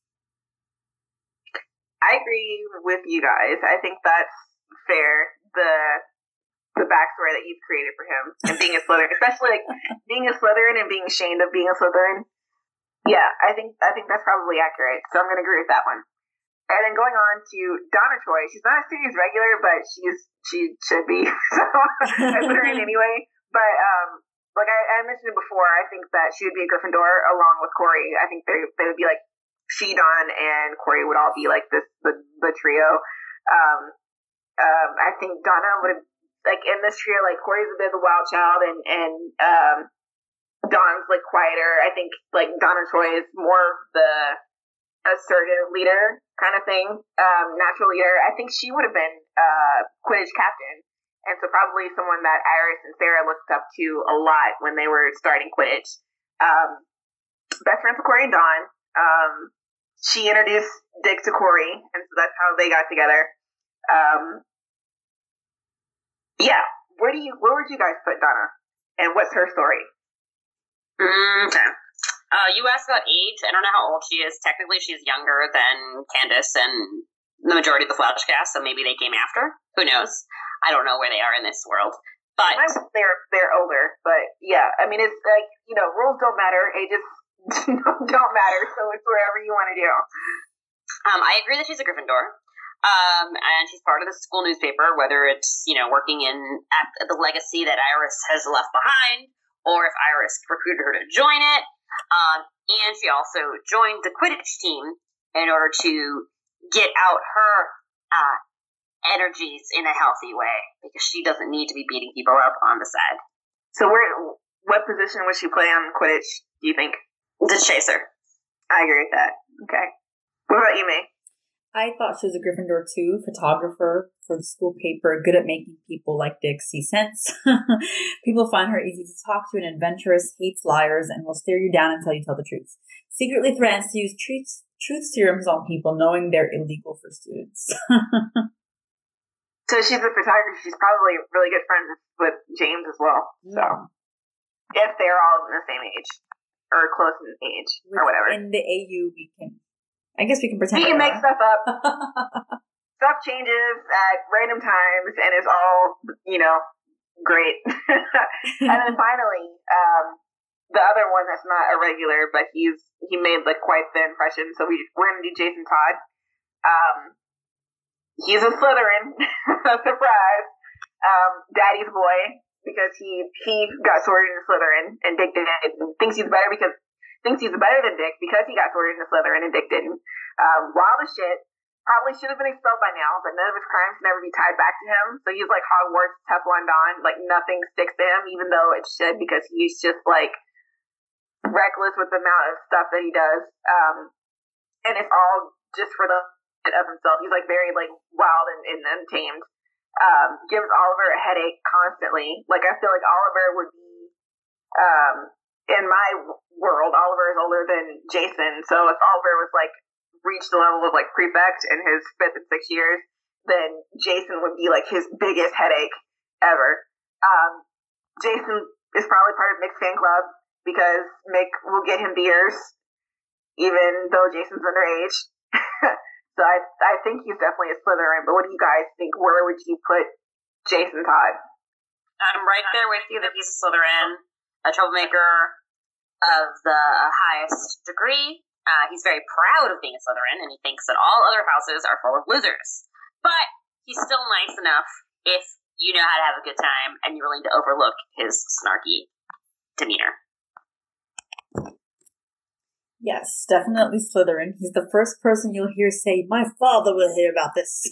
I agree with you guys. I think that's fair. The the backstory that you've created for him and being a Slytherin, especially like being a Slytherin and being ashamed of being a Slytherin. Yeah, I think I think that's probably accurate. So I'm going to agree with that one. And then going on to Donna Troy, she's not a series regular, but she's she should be. So I put her in anyway. But um, like I, I mentioned it before, I think that she would be a Gryffindor along with Corey. I think they they would be like she, Dawn, and Corey would all be like this the the trio. Um, um, I think Donna would have, like, in this trio, like, Corey's a bit of the wild child, and, and um, Dawn's, like, quieter. I think, like, Donna Troy is more the assertive leader kind of thing, um, natural leader. I think she would have been uh, Quidditch captain, and so probably someone that Iris and Sarah looked up to a lot when they were starting Quidditch. Um, best friends with Corey and Dawn. Um, she introduced Dick to Corey, and so that's how they got together. Um, yeah, where do you where would you guys put Donna, and what's her story? Okay. Uh, you asked about age. I don't know how old she is. Technically, she's younger than Candace and the majority of the Flash cast, so maybe they came after. Who knows? I don't know where they are in this world. But they're they're older. But yeah, I mean, it's like, you know, rules don't matter. Ages don't matter. So it's wherever you want to do. Um, I agree that she's a Gryffindor. Um, and she's part of the school newspaper, whether it's, you know, working in at the legacy that Iris has left behind, or if Iris recruited her to join it. Um, and she also joined the Quidditch team in order to get out her uh, energies in a healthy way, because she doesn't need to be beating people up on the side. So where, what position would she play on Quidditch, do you think? The chaser. I agree with that. Okay. What about you, May? I thought she was a Gryffindor too, photographer for the school paper, good at making people like Dick see sense. People find her easy to talk to and adventurous, hates liars, and will stare you down until you tell the truth. Secretly threatens to use truth, truth serums on people, knowing they're illegal for students. So she's a photographer. She's probably really good friends with James as well. So if they're all in the same age or close in age or whatever. In the A U, we can. I guess we can pretend. We can make stuff up. Stuff changes at random times, and it's all, you know, great. And then finally, um, the other one that's not a regular, but he's he made like quite the impression. So we we're gonna do Jason Todd. Um, he's a Slytherin. Surprise. Um, Daddy's boy, because he he got sorted into Slytherin, and Dick did, and thinks he's better because. Thinks he's better than Dick because he got sorted into Slytherin and Dick didn't. Um, wild as shit. Probably should have been expelled by now, but none of his crimes can ever be tied back to him. So he's like Hogwarts Teflon Don. Like, nothing sticks to him, even though it should, because he's just like reckless with the amount of stuff that he does. Um, and it's all just for the of himself. He's like very like wild and, and untamed. Um, gives Oliver a headache constantly. Like, I feel like Oliver would be, um, in my world, Oliver is older than Jason, so if Oliver was like reached the level of like prefect in his fifth and sixth years, then Jason would be like his biggest headache ever. Um, Jason is probably part of Mick's fan club because Mick will get him beers, even though Jason's underage. So I I think he's definitely a Slytherin. But what do you guys think? Where would you put Jason Todd? I'm right there with you that he's a Slytherin. A troublemaker of the highest degree. Uh, he's very proud of being a Slytherin, and he thinks that all other houses are full of losers. But he's still nice enough if you know how to have a good time and you're willing to overlook his snarky demeanor. Yes, definitely Slytherin. He's the first person you'll hear say, "My father will hear about this."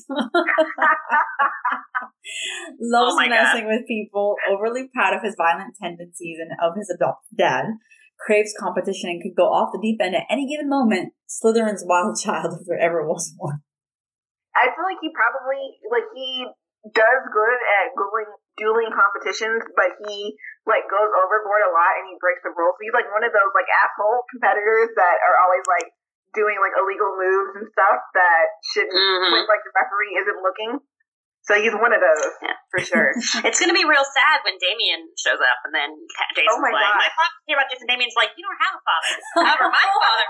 Loves oh messing God. with people, overly proud of his violent tendencies and of his adopted dad, craves competition and could go off the deep end at any given moment. Slytherin's wild child, if there ever was one. I feel like he probably, like, he does good at dueling, dueling competitions, but he, like, goes overboard a lot and he breaks the rules. So he's, like, one of those, like, asshole competitors that are always, like, doing, like, illegal moves and stuff that shouldn't, mm-hmm. when, like, the referee isn't looking. So he's one of those, yeah. For sure. It's going to be real sad when Damien shows up and then Jason's oh my like, God. my father's here about this, and Damien's like, you don't have a father. However, my father.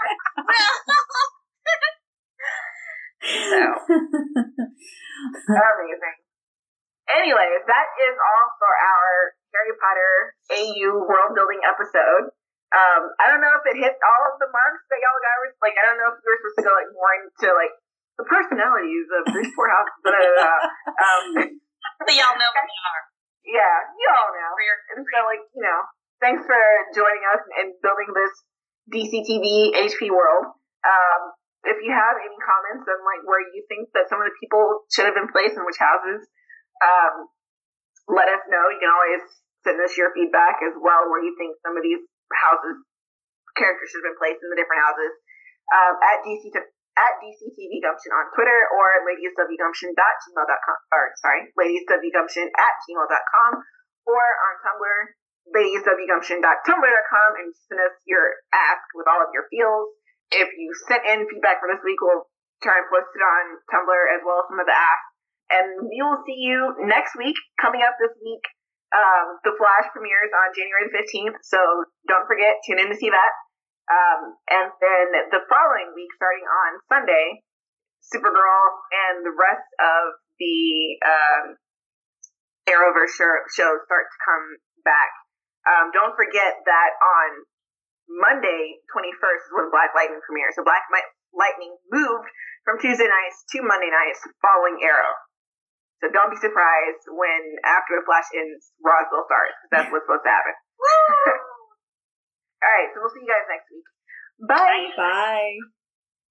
So. Amazing. Anyways, that is all for our Harry Potter A U world building episode. Um, I don't know if it hit all of the marks that y'all got. Like, I don't know if we were supposed to go like more into like the personalities of these four houses. Blah, blah, blah. Um, so y'all know who we are. Yeah, you all know. And so, like, you know, thanks for joining us and building this D C T V H P world. Um, if you have any comments on like where you think that some of the people should have been placed in which houses, um, let us know. You can always send us your feedback as well, where you think some of these houses characters should have been placed in the different houses. Um, at D C at D C T V Gumption on Twitter, or ladieswgumption dot gmail dot com, or sorry, ladieswgumption at gmail dot com, or on Tumblr, ladieswgumption dot tumblr dot com, and send us your ask with all of your feels. If you sent in feedback for this week, we'll try and post it on Tumblr as well as some of the asks. And we will see you next week. Coming up this week, um, The Flash premieres on January the fifteenth, so don't forget, tune in to see that. Um, and then the following week, starting on Sunday, Supergirl and the rest of the um, Arrowverse shows start to come back. Um, don't forget that on Monday, twenty-first, is when Black Lightning premieres. So Black Lightning moved from Tuesday nights to Monday nights following Arrow. So don't be surprised when, after The Flash ends, Roswell starts, because that's what's supposed to happen. All right, so we'll see you guys next week. Bye. Bye.